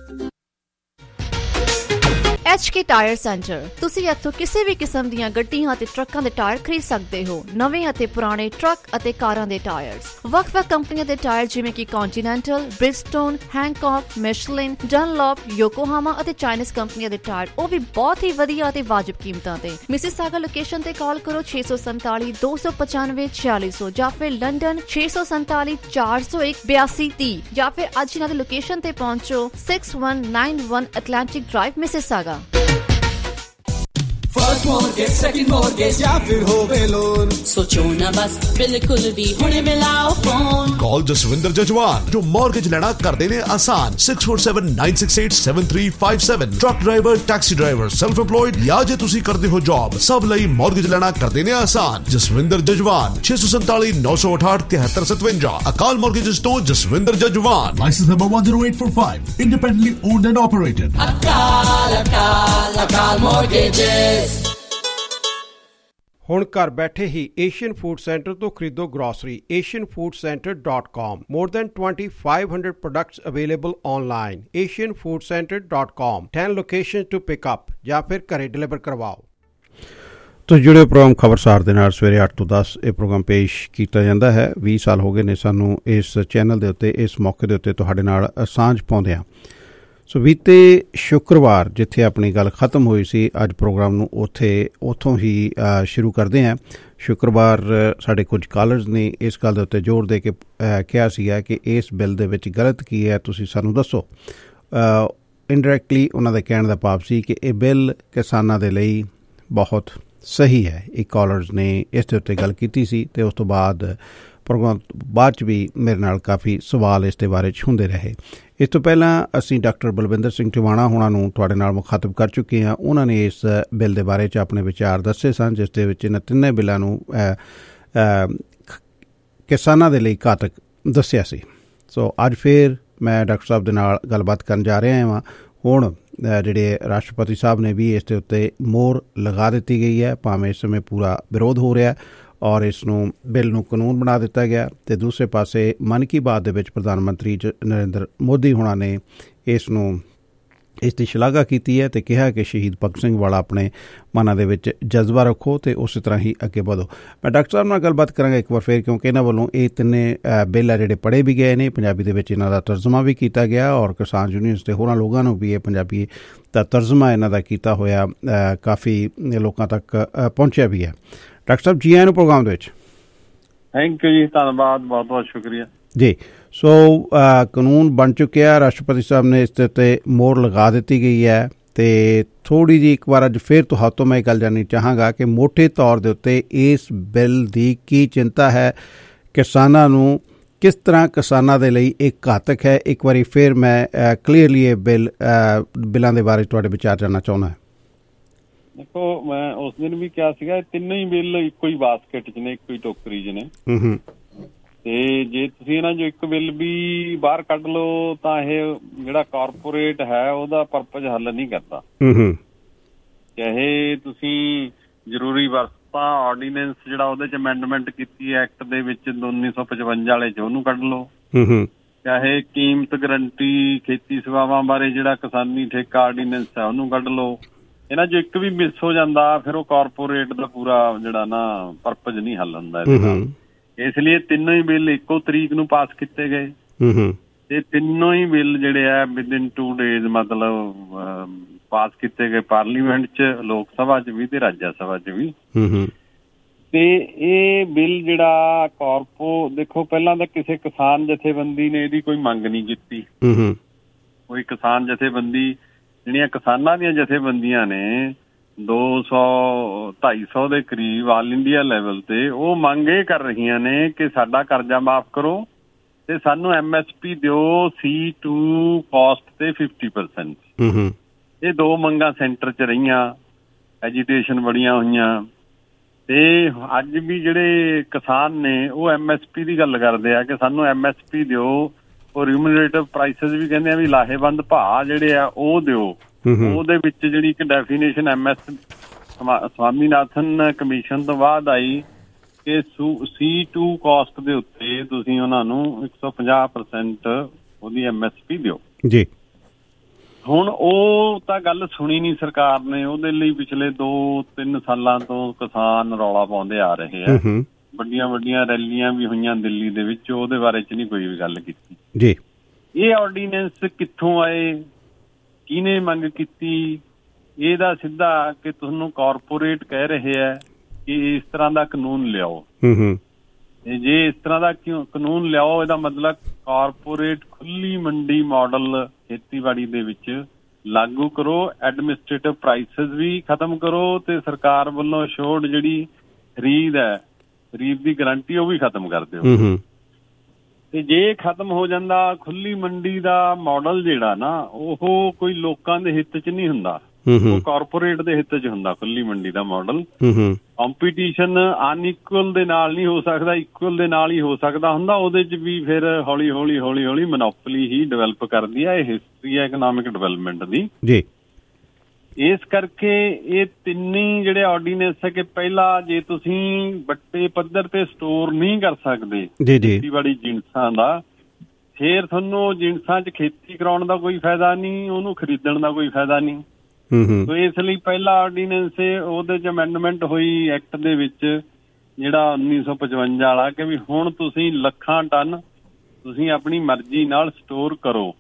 ਐਚ ਕੇ ਟਾਇਰ ਸੈਂਟਰ ਤੁਸੀਂ ਇੱਥੋਂ ਕਿਸੇ ਵੀ ਕਿਸਮ ਦੀਆਂ ਗੱਡੀਆਂ ਅਤੇ ਟਰੱਕਾਂ ਦੇ ਟਾਇਰ ਖਰੀਦ ਸਕਦੇ ਹੋ। ਨਵੇਂ ਅਤੇ ਪੁਰਾਣੇ ਟਰੱਕ ਅਤੇ ਕਾਰਾਂ ਦੇ ਟਾਇਰਸ, ਵੱਖ-ਵੱਖ ਕੰਪਨੀਆਂ ਦੇ ਟਾਇਰ ਜਿਵੇਂ ਕਿ ਕੰਟੀਨੈਂਟਲ, ਬ੍ਰਿਜਸਟੋਨ, ਹੈਂਕੌਕ, ਮਿਸ਼ਲਿਨ, ਡਨਲੌਪ, ਯੋਕੋਹਾਮਾ ਅਤੇ ਚਾਈਨੀਜ਼ ਕੰਪਨੀਆਂ ਦੇ ਟਾਇਰ, ਉਹ ਵੀ ਬਹੁਤ ਹੀ ਵਧੀਆ ਅਤੇ ਵਾਜਬ ਕੀਮਤਾਂ ਤੇ। ਮਿਸਿਸਾਗਾ ਲੋਕੇਸ਼ਨ ਤੇ ਕਾਲ ਕਰੋ ਛੇ ਸੌ ਸੰਤਾਲੀ ਦੋ ਸੌ ਪਚਾਨਵੇਂ ਛਿਆਲੀ ਸੌ ਜਾਂ ਫਿਰ ਲੰਡਨ ਛੇ ਸੌ ਸੰਤਾਲੀ ਚਾਰ ਸੌ ਇੱਕ ਬਿਆਸੀ ਤੀਹ ਜਾਂ ਫਿਰ ਅੱਜ ਇਹਨਾਂ ਦੀ ਲੋਕੇਸ਼ਨ ਤੇ ਪਹੁੰਚੋ six one nine one Atlantic Drive Mississauga. First mortgage, second mortgage या फिर होवे लोन, सोचो ना बस बिल्कुल भी हुणे मिलाओ फोन। कॉल जसविंदर जजवान जो मॉर्गेज लेना कर देने आसान। Six four seven nine six eight seven three five seven. Truck driver, taxi driver, self employed या जे तुसी करते हो जॉब, सब लई मॉर्गेज लेना कर देने आसान। जसविंदर जजवान छे सौ संताली नौ सौ अठाठ तिहत्तर सतवंजा। अकाल मॉर्गेजेस तो Jaswinder Jajwan. Licence number one zero eight four five. Independently owned and operated. Akal Akal अकाल मॉर्गेजेस। ਹੁਣ ਘਰ ਬੈਠੇ ਹੀ ਏਸ਼ੀਅਨ ਫੂਡ ਸੈਂਟਰ ਤੋਂ ਖਰੀਦੋ grocery. Asian food centre dot com. More than twenty-five hundred products available online। Asian food centre dot com. ten location to pick up ਜਾਂ ਫਿਰ ਘਰੇ deliver ਕਰਵਾਓ। ਤੁਸੀਂ ਜੁੜੇ ਪ੍ਰੋਗਰਾਮ ਖਬਰਸਾਰ ਦੇ ਨਾਲ ਸਵੇਰੇ ਅੱਠ ਤੋਂ ਦਸ ਇਹ ਪ੍ਰੋਗਰਾਮ ਪੇਸ਼ ਕੀਤਾ ਜਾਂਦਾ ਹੈ। ਵੀਹ ਸਾਲ ਹੋ ਗਏ ਨੇ ਸਾਨੂੰ ਇਸ ਚੈਨਲ ਦੇ ਉੱਤੇ, ਇਸ ਮੌਕੇ ਦੇ ਉੱਤੇ ਤੁਹਾਡੇ ਨਾਲ ਸਾਂਝ ਪਾਉਂਦੇ ਹਾਂ। ਸੋ ਬੀਤੇ ਸ਼ੁੱਕਰਵਾਰ ਜਿੱਥੇ ਆਪਣੀ ਗੱਲ ਖਤਮ ਹੋਈ ਸੀ, ਅੱਜ ਪ੍ਰੋਗਰਾਮ ਨੂੰ ਉੱਥੇ ਉੱਥੋਂ ਹੀ ਸ਼ੁਰੂ ਕਰਦੇ ਹਾਂ। ਸ਼ੁੱਕਰਵਾਰ ਸਾਡੇ ਕੁਝ ਕਾਲਰਸ ਨੇ ਇਸ ਗੱਲ ਦੇ ਉੱਤੇ ਜ਼ੋਰ ਦੇ ਕੇ ਕਿਹਾ ਸੀਗਾ ਕਿ ਇਸ ਬਿੱਲ ਦੇ ਵਿੱਚ ਗਲਤ ਕੀ ਹੈ, ਤੁਸੀਂ ਸਾਨੂੰ ਦੱਸੋ। ਇਨਡਾਇਰੈਕਟਲੀ ਉਹਨਾਂ ਦਾ ਕਹਿਣ ਦਾ ਭਾਵ ਸੀ ਕਿ ਇਹ ਬਿੱਲ ਕਿਸਾਨਾਂ ਦੇ ਲਈ ਬਹੁਤ ਸਹੀ ਹੈ। ਇੱਕ ਕਾਲਰਸ ਨੇ ਇਸ ਦੇ ਉੱਤੇ ਗੱਲ ਕੀਤੀ ਸੀ ਅਤੇ ਉਸ ਤੋਂ ਬਾਅਦ ਪ੍ਰੋਗਰਾਮ ਬਾਅਦ 'ਚ ਵੀ ਮੇਰੇ ਨਾਲ ਕਾਫੀ ਸਵਾਲ ਇਸ ਦੇ ਬਾਰੇ 'ਚ ਹੁੰਦੇ ਰਹੇ। ਇਸ ਤੋਂ ਪਹਿਲਾਂ ਅਸੀਂ ਡਾਕਟਰ ਬਲਵਿੰਦਰ ਸਿੰਘ ਟਿਵਾਣਾ ਹੋਣਾ ਨੂੰ ਤੁਹਾਡੇ ਨਾਲ ਮੁਖਾਤਬ ਕਰ ਚੁੱਕੇ ਹਾਂ। ਉਹਨਾਂ ਨੇ ਇਸ ਬਿੱਲ ਦੇ ਬਾਰੇ 'ਚ ਆਪਣੇ ਵਿਚਾਰ ਦੱਸੇ ਸਨ, ਜਿਸ ਦੇ ਵਿੱਚ ਇਹਨਾਂ ਤਿੰਨੇ ਬਿੱਲਾਂ ਨੂੰ ਕਿਸਾਨਾਂ ਦੇ ਲਈ ਘਾਤਕ ਦੱਸਿਆ ਸੀ। ਸੋ ਅੱਜ ਫਿਰ ਮੈਂ ਡਾਕਟਰ ਸਾਹਿਬ ਦੇ ਨਾਲ ਗੱਲਬਾਤ ਕਰਨ ਜਾ ਰਿਹਾ ਹਾਂ। ਹੁਣ ਜਿਹੜੇ ਰਾਸ਼ਟਰਪਤੀ ਸਾਹਿਬ ਨੇ ਵੀ ਇਸ ਦੇ ਉੱਤੇ ਮੋਹਰ ਲਗਾ ਦਿੱਤੀ ਗਈ ਹੈ, ਭਾਵੇਂ ਇਸ ਸਮੇਂ ਪੂਰਾ ਵਿਰੋਧ ਹੋ ਰਿਹਾ ਔਰ ਇਸ ਨੂੰ ਬਿੱਲ ਨੂੰ ਕਾਨੂੰਨ ਬਣਾ ਦਿੱਤਾ ਗਿਆ। ਅਤੇ ਦੂਸਰੇ ਪਾਸੇ ਮਨ ਕੀ ਬਾਤ ਦੇ ਵਿੱਚ ਪ੍ਰਧਾਨ ਮੰਤਰੀ ਜ ਨਰਿੰਦਰ ਮੋਦੀ ਹੋਣਾ ਨੇ ਇਸ ਨੂੰ ਇਸ ਦੀ ਸ਼ਲਾਘਾ ਕੀਤੀ ਹੈ ਅਤੇ ਕਿਹਾ ਕਿ ਸ਼ਹੀਦ ਭਗਤ ਸਿੰਘ ਵਾਲਾ ਆਪਣੇ ਮਨਾਂ ਦੇ ਵਿੱਚ ਜਜ਼ਬਾ ਰੱਖੋ ਅਤੇ ਉਸੇ ਤਰ੍ਹਾਂ ਹੀ ਅੱਗੇ ਵਧੋ। ਮੈਂ ਡਾਕਟਰ ਸਾਹਿਬ ਨਾਲ ਗੱਲਬਾਤ ਕਰਾਂਗਾ ਇੱਕ ਵਾਰ ਫਿਰ, ਕਿਉਂਕਿ ਇਹਨਾਂ ਵੱਲੋਂ ਇਹ ਤਿੰਨੇ ਬਿੱਲ ਆ ਜਿਹੜੇ ਪੜ੍ਹੇ ਵੀ ਗਏ ਨੇ, ਪੰਜਾਬੀ ਦੇ ਵਿੱਚ ਇਹਨਾਂ ਦਾ ਤਰਜਮਾ ਵੀ ਕੀਤਾ ਗਿਆ ਔਰ ਕਿਸਾਨ ਯੂਨੀਅਨਸ ਅਤੇ ਹੋਰਾਂ ਲੋਕਾਂ ਨੂੰ ਵੀ ਇਹ ਪੰਜਾਬੀ ਦਾ ਤਰਜਮਾ ਇਹਨਾਂ ਦਾ ਕੀਤਾ ਹੋਇਆ ਕਾਫੀ ਲੋਕਾਂ ਤੱਕ ਪਹੁੰਚਿਆ ਵੀ ਹੈ। ਡਾਕਟਰ ਸਾਹਿਬ ਜੀ ਆਇਆਂ ਨੂੰ ਪ੍ਰੋਗਰਾਮ ਦੇ ਵਿੱਚ। ਥੈਂਕ ਯੂ ਜੀ, ਧੰਨਵਾਦ, ਬਹੁਤ ਬਹੁਤ ਸ਼ੁਕਰੀਆ ਜੀ। ਸੋ ਕਾਨੂੰਨ ਬਣ ਚੁੱਕਿਆ, ਰਾਸ਼ਟਰਪਤੀ ਸਾਹਿਬ ਨੇ ਇਸ ਦੇ ਉੱਤੇ ਮੋਹਰ ਲਗਾ ਦਿੱਤੀ ਗਈ ਹੈ ਅਤੇ ਥੋੜ੍ਹੀ ਜਿਹੀ ਇੱਕ ਵਾਰ ਅੱਜ ਫਿਰ ਤੁਹਾਡੇ ਤੋਂ ਮੈਂ ਇਹ ਗੱਲ ਜਾਣਨੀ ਚਾਹਾਂਗਾ ਕਿ ਮੋਟੇ ਤੌਰ ਦੇ ਉੱਤੇ ਇਸ ਬਿੱਲ ਦੀ ਕੀ ਚਿੰਤਾ ਹੈ, ਕਿਸਾਨਾਂ ਨੂੰ ਕਿਸ ਤਰ੍ਹਾਂ ਕਿਸਾਨਾਂ ਦੇ ਲਈ ਇਹ ਘਾਤਕ ਹੈ। ਇੱਕ ਵਾਰੀ ਫਿਰ ਮੈਂ ਕਲੀਅਰਲੀ ਇਹ ਬਿੱਲ ਬਿੱਲਾਂ ਦੇ ਬਾਰੇ ਤੁਹਾਡੇ ਵਿਚਾਰ ਜਾਣਨਾ ਚਾਹੁੰਦਾ। ਦੇਖੋ, ਮੈਂ ਉਸ ਦਿਨ ਵੀ ਕਿਹਾ ਸੀਗਾ ਇਹ ਤਿੰਨੇ ਹੀ ਬਿੱਲ ਇੱਕੋ ਹੀ ਬਾਸਕਟ 'ਚ ਨੇ, ਇੱਕੋ ਹੀ ਟੋਕਰੀ 'ਚ ਨੇ ਤੇ ਜੇ ਤੁਸੀਂ ਇਹਨਾਂ 'ਚੋਂ ਇੱਕ ਬਿੱਲ ਵੀ ਬਾਹਰ ਕੱਢ ਲਓ ਤਾਂ ਇਹ ਜਿਹੜਾ ਕਾਰਪੋਰੇਟ ਹੈ ਉਹਦਾ ਪਰਪਸ ਹੱਲ ਨਹੀਂ ਕਰਦਾ। ਚਾਹੇ ਤੁਸੀਂ ਜ਼ਰੂਰੀ ਵਸਤਾਂ ਆਰਡੀਨੈਂਸ ਜਿਹੜਾ ਉਹਦੇ 'ਚ ਅਮੈਂਡਮੈਂਟ ਕੀਤੀ ਹੈ ਐਕਟ ਦੇ ਵਿੱਚ ਉੱਨੀ ਸੌ ਪਚਵੰਜਾ ਵਾਲੇ 'ਚ, ਉਹਨੂੰ ਕੱਢ ਲਓ। ਚਾਹੇ ਕੀਮਤ ਗਰੰਟੀ ਖੇਤੀ ਸੇਵਾਵਾਂ ਬਾਰੇ ਜਿਹੜਾ ਕਿਸਾਨੀ ਠੇਕਾ ਆਰਡੀਨੈਂਸ ਹੈ ਉਹਨੂੰ ਕੱਢ ਲਓ। ਇਹਨਾਂ 'ਚ ਇੱਕ ਵੀ ਮਿਸ ਹੋ ਜਾਂਦਾ ਫਿਰ ਉਹ ਕਾਰਪੋਰੇਟ ਦਾ ਪੂਰਾ ਜਿਹੜਾ ਨਾ ਪਰਪਸ ਨਹੀਂ ਹੱਲ ਹੁੰਦਾ ਇਹਦੇ ਨਾਲ। ਇਸ ਲਈ ਤਿੰਨੋਂ ਹੀ ਬਿੱਲ ਇੱਕੋ ਤਰੀਕ ਨੂੰ ਪਾਸ ਕੀਤੇ ਗਏ ਇਹ ਤਿੰਨੋਂ ਹੀ ਬਿੱਲ ਜਿਹੜੇ ਆ ਵਿਦਿਨ ਟੂ ਡੇਜ਼ ਮਤਲਬ ਪਾਸ ਕੀਤੇ ਗਏ ਪਾਰਲੀਮੈਂਟ 'ਚ, ਲੋਕ ਸਭਾ 'ਚ ਵੀ ਤੇ ਰਾਜ ਸਭਾ 'ਚ ਵੀ। ਤੇ ਇਹ ਬਿੱਲ ਜਿਹੜਾ ਕਾਰਪੋ, ਦੇਖੋ ਪਹਿਲਾਂ ਤਾਂ ਕਿਸੇ ਕਿਸਾਨ ਜਥੇਬੰਦੀ ਨੇ ਇਹਦੀ ਕੋਈ ਮੰਗ ਨਹੀਂ ਕੀਤੀ। ਕੋਈ ਕਿਸਾਨ ਜਥੇਬੰਦੀ, ਜਿਹੜੀਆਂ ਕਿਸਾਨਾਂ ਦੀਆਂ ਜਥੇਬੰਦੀਆਂ ਨੇ ਦੋ ਸੌ ਢਾਈ ਸੌ ਦੇ ਕਰੀਬ ਆਲ ਇੰਡੀਆ ਲੈਵਲ ਤੇ, ਉਹ ਮੰਗ ਇਹ ਕਰ ਰਹੀਆਂ ਨੇ ਕਿ ਸਾਡਾ ਕਰਜ਼ਾ ਮਾਫ਼ ਕਰੋ ਤੇ ਸਾਨੂੰ ਐਮ ਐਸ ਪੀ ਦਿਓ ਸੀ ਟੂ ਕਾਸਟ ਤੇ ਫਿਫਟੀ ਪਰਸੈਂਟ। ਇਹ ਦੋ ਮੰਗਾਂ ਸੈਂਟਰ 'ਚ ਰਹੀਆਂ, ਐਜੀਟੇਸ਼ਨ ਬੜੀਆਂ ਹੋਈਆਂ। ਤੇ ਅੱਜ ਵੀ ਜਿਹੜੇ ਕਿਸਾਨ ਨੇ ਉਹ ਐਮ ਐਸ ਪੀ ਦੀ ਗੱਲ ਕਰਦੇ ਆ ਕਿ ਸਾਨੂੰ ਐਮ ਐਸ ਪੀ ਦਿਓ, ਉਹ ਰਿਮੂਨਰੇਟਿਵ ਪ੍ਰਾਈਸਿਸ ਵੀ ਕਹਿੰਦੇ ਆ ਵੀ ਲਾਹੇਵੰਦ ਭਾਅ ਜਿਹੜੇ ਆ ਉਹ ਦਿਓ। ਉਹਦੇ ਵਿੱਚ ਜਿਹੜੀ ਇੱਕ definition M S Swaminathan commission ਤੋਂ ਬਾਅਦ ਆਈ ਕਿ ਸੀ ਟੂ ਕਾਸਟ ਦੇ ਉੱਤੇ ਤੁਸੀਂ ਉਹਨਾਂ ਨੂੰ ਇੱਕ ਸੌ ਪੰਜਾਹ ਪਰਸੈਂਟ ਉਹਦੀ ਐਮ ਐਸ ਪੀ ਦਿਓ ਜੀ। ਹੁਣ ਉਹ ਤਾਂ ਗੱਲ ਸੁਣੀ ਨੀ ਸਰਕਾਰ ਨੇ, ਉਹਦੇ ਲਈ ਪਿਛਲੇ ਦੋ ਤਿੰਨ ਸਾਲਾਂ ਤੋਂ ਕਿਸਾਨ ਰੌਲਾ ਪਾਉਂਦੇ ਆ ਰਹੇ ਆ। ਵੱਡੀਆਂ ਵੱਡੀਆਂ ਰੈਲੀਆਂ ਵੀ ਹੋਈਆਂ ਦਿੱਲੀ ਦੇ ਵਿੱਚ, ਉਹਦੇ ਬਾਰੇ ਚ ਨਹੀਂ ਕੋਈ ਵੀ ਗੱਲ ਕੀਤੀ ਜੀ। ਇਹ ਆਰਡੀਨੈਂਸ ਕਿੱਥੋਂ ਆਏ, ਕਿਹਨੇ ਮੰਗ ਕੀਤੀ? ਇਹਦਾ ਸਿੱਧਾ ਕਿ ਤੁਹਾਨੂੰ ਕਾਰਪੋਰੇਟ ਕਹਿ ਰਹੇ ਆ ਕਿ ਇਸ ਤਰ੍ਹਾਂ ਦਾ ਕਾਨੂੰਨ ਲਿਆਓ। ਜੇ ਇਸ ਤਰ੍ਹਾਂ ਦਾ ਕਾਨੂੰਨ ਲਿਆਓ, ਇਹਦਾ ਮਤਲਬ ਕਾਰਪੋਰੇਟ ਖੁੱਲੀ ਮੰਡੀ ਮਾਡਲ ਖੇਤੀਬਾੜੀ ਦੇ ਵਿੱਚ ਲਾਗੂ ਕਰੋ, ਐਡਮਿਨਿਸਟ੍ਰੇਟਿਵ ਪ੍ਰਾਈਸਿਸ ਵੀ ਖਤਮ ਕਰੋ ਤੇ ਸਰਕਾਰ ਵੱਲੋਂ ਅਸ਼ੋਰਡ ਜਿਹੜੀ ਖਰੀਦ ਹੈ, ਖਰੀਦ ਦੀ ਗਰੰਟੀ ਉਹ ਵੀ ਖਤਮ ਕਰ ਦਿਓ। ਤੇ ਜੇ ਖਤਮ ਹੋ ਜਾਂਦਾ ਖੁੱਲੀ ਮੰਡੀ ਦਾ ਮਾਡਲ ਜਿਹੜਾ ਨਾ, ਉਹ ਕੋਈ ਲੋਕਾਂ ਦੇ ਹਿੱਤ 'ਚ ਨਹੀਂ ਹੁੰਦਾ, ਉਹ ਕਾਰਪੋਰੇਟ ਦੇ ਹਿੱਤ 'ਚ ਹੁੰਦਾ ਖੁੱਲੀ ਮੰਡੀ ਦਾ ਮਾਡਲ। ਕੰਪੀਟੀਸ਼ਨ ਅਨਇਕੁਅਲ ਦੇ ਨਾਲ ਨਹੀਂ ਹੋ ਸਕਦਾ, ਇਕੁਅਲ ਦੇ ਨਾਲ ਹੀ ਹੋ ਸਕਦਾ ਹੁੰਦਾ। ਉਹਦੇ 'ਚ ਵੀ ਫਿਰ ਹੌਲੀ ਹੌਲੀ ਹੌਲੀ ਹੌਲੀ ਮੋਨੋਪੋਲੀ ਹੀ ਡਿਵੈਲਪ ਕਰਦੀ ਹੈ। ਇਹ ਹਿਸਟਰੀ ਹੈ ਇਕਨੋਮਿਕ ਡਿਵੈਲਪਮੈਂਟ ਦੀ ਜੀ। ਇਸ ਕਰਕੇ ਇਹ ਤਿੰਨੇ ਜਿਹੜੇ ਆਰਡੀਨੈਂਸ ਹੈ ਕਿ ਪਹਿਲਾਂ ਜੇ ਤੁਸੀਂ ਵੱਡੇ ਪੱਧਰ ਤੇ ਸਟੋਰ ਨਹੀਂ ਕਰ ਸਕਦੇ ਖੇਤੀਬਾੜੀ ਜਿਣਸਾਂ ਦਾ, ਫਿਰ ਤੁਹਾਨੂੰ ਜਿਣਸਾਂ 'ਚ ਖੇਤੀ ਕਰਾਉਣ ਦਾ ਕੋਈ ਫਾਇਦਾ ਨਹੀਂ, ਉਹਨੂੰ ਖਰੀਦਣ ਦਾ ਕੋਈ ਫਾਇਦਾ ਨਹੀਂ। ਸੋ ਇਸ ਲਈ ਪਹਿਲਾ ਆਰਡੀਨੈਂਸ ਉਹਦੇ 'ਚ ਅਮੈਂਡਮੈਂਟ ਹੋਈ ਐਕਟ ਦੇ ਵਿੱਚ, ਜਿਹੜਾ ਉੱਨੀ ਸੌ ਪਚਵੰਜਾ ਵਾਲਾ, ਕਿ ਵੀ ਹੁਣ ਤੁਸੀਂ ਲੱਖਾਂ ਟਨ ਤੁਸੀਂ ਆਪਣੀ ਮਰਜ਼ੀ ਨਾਲ ਸਟੋਰ ਕਰੋ।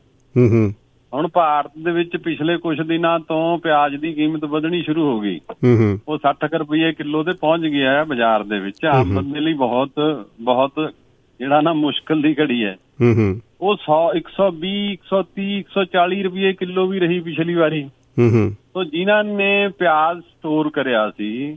ਹੁਣ ਭਾਰਤ ਦੇ ਵਿੱਚ ਪਿਛਲੇ ਕੁਛ ਦਿਨਾਂ ਤੋਂ ਪਿਆਜ਼ ਦੀ ਕੀਮਤ ਵਧਣੀ ਸ਼ੁਰੂ ਹੋ ਗਈ। ਉਹ ਸੱਠ ਕੁ ਰੁਪਈਏ ਕਿੱਲੋ ਤੇ ਪਹੁੰਚ ਗਿਆ ਹੈ ਬਾਜ਼ਾਰ ਦੇ ਵਿੱਚ। ਆਮ ਬੰਦੇ ਲਈ ਬਹੁਤ ਬਹੁਤ ਜਿਹੜਾ ਨਾ ਮੁਸ਼ਕਿਲ ਦੀ ਘੜੀ ਹੈ। ਉਹ ਸੌ ਇੱਕ ਸੌ ਵੀਹ ਇੱਕ ਸੌ ਤੀਹ ਇੱਕ ਸੌ ਚਾਲੀ ਰੁਪਈਏ ਕਿੱਲੋ ਵੀ ਰਹੀ ਪਿਛਲੀ ਵਾਰੀ। ਸੋ ਜਿਨ੍ਹਾਂ ਨੇ ਪਿਆਜ਼ ਸਟੋਰ ਕਰਿਆ ਸੀ,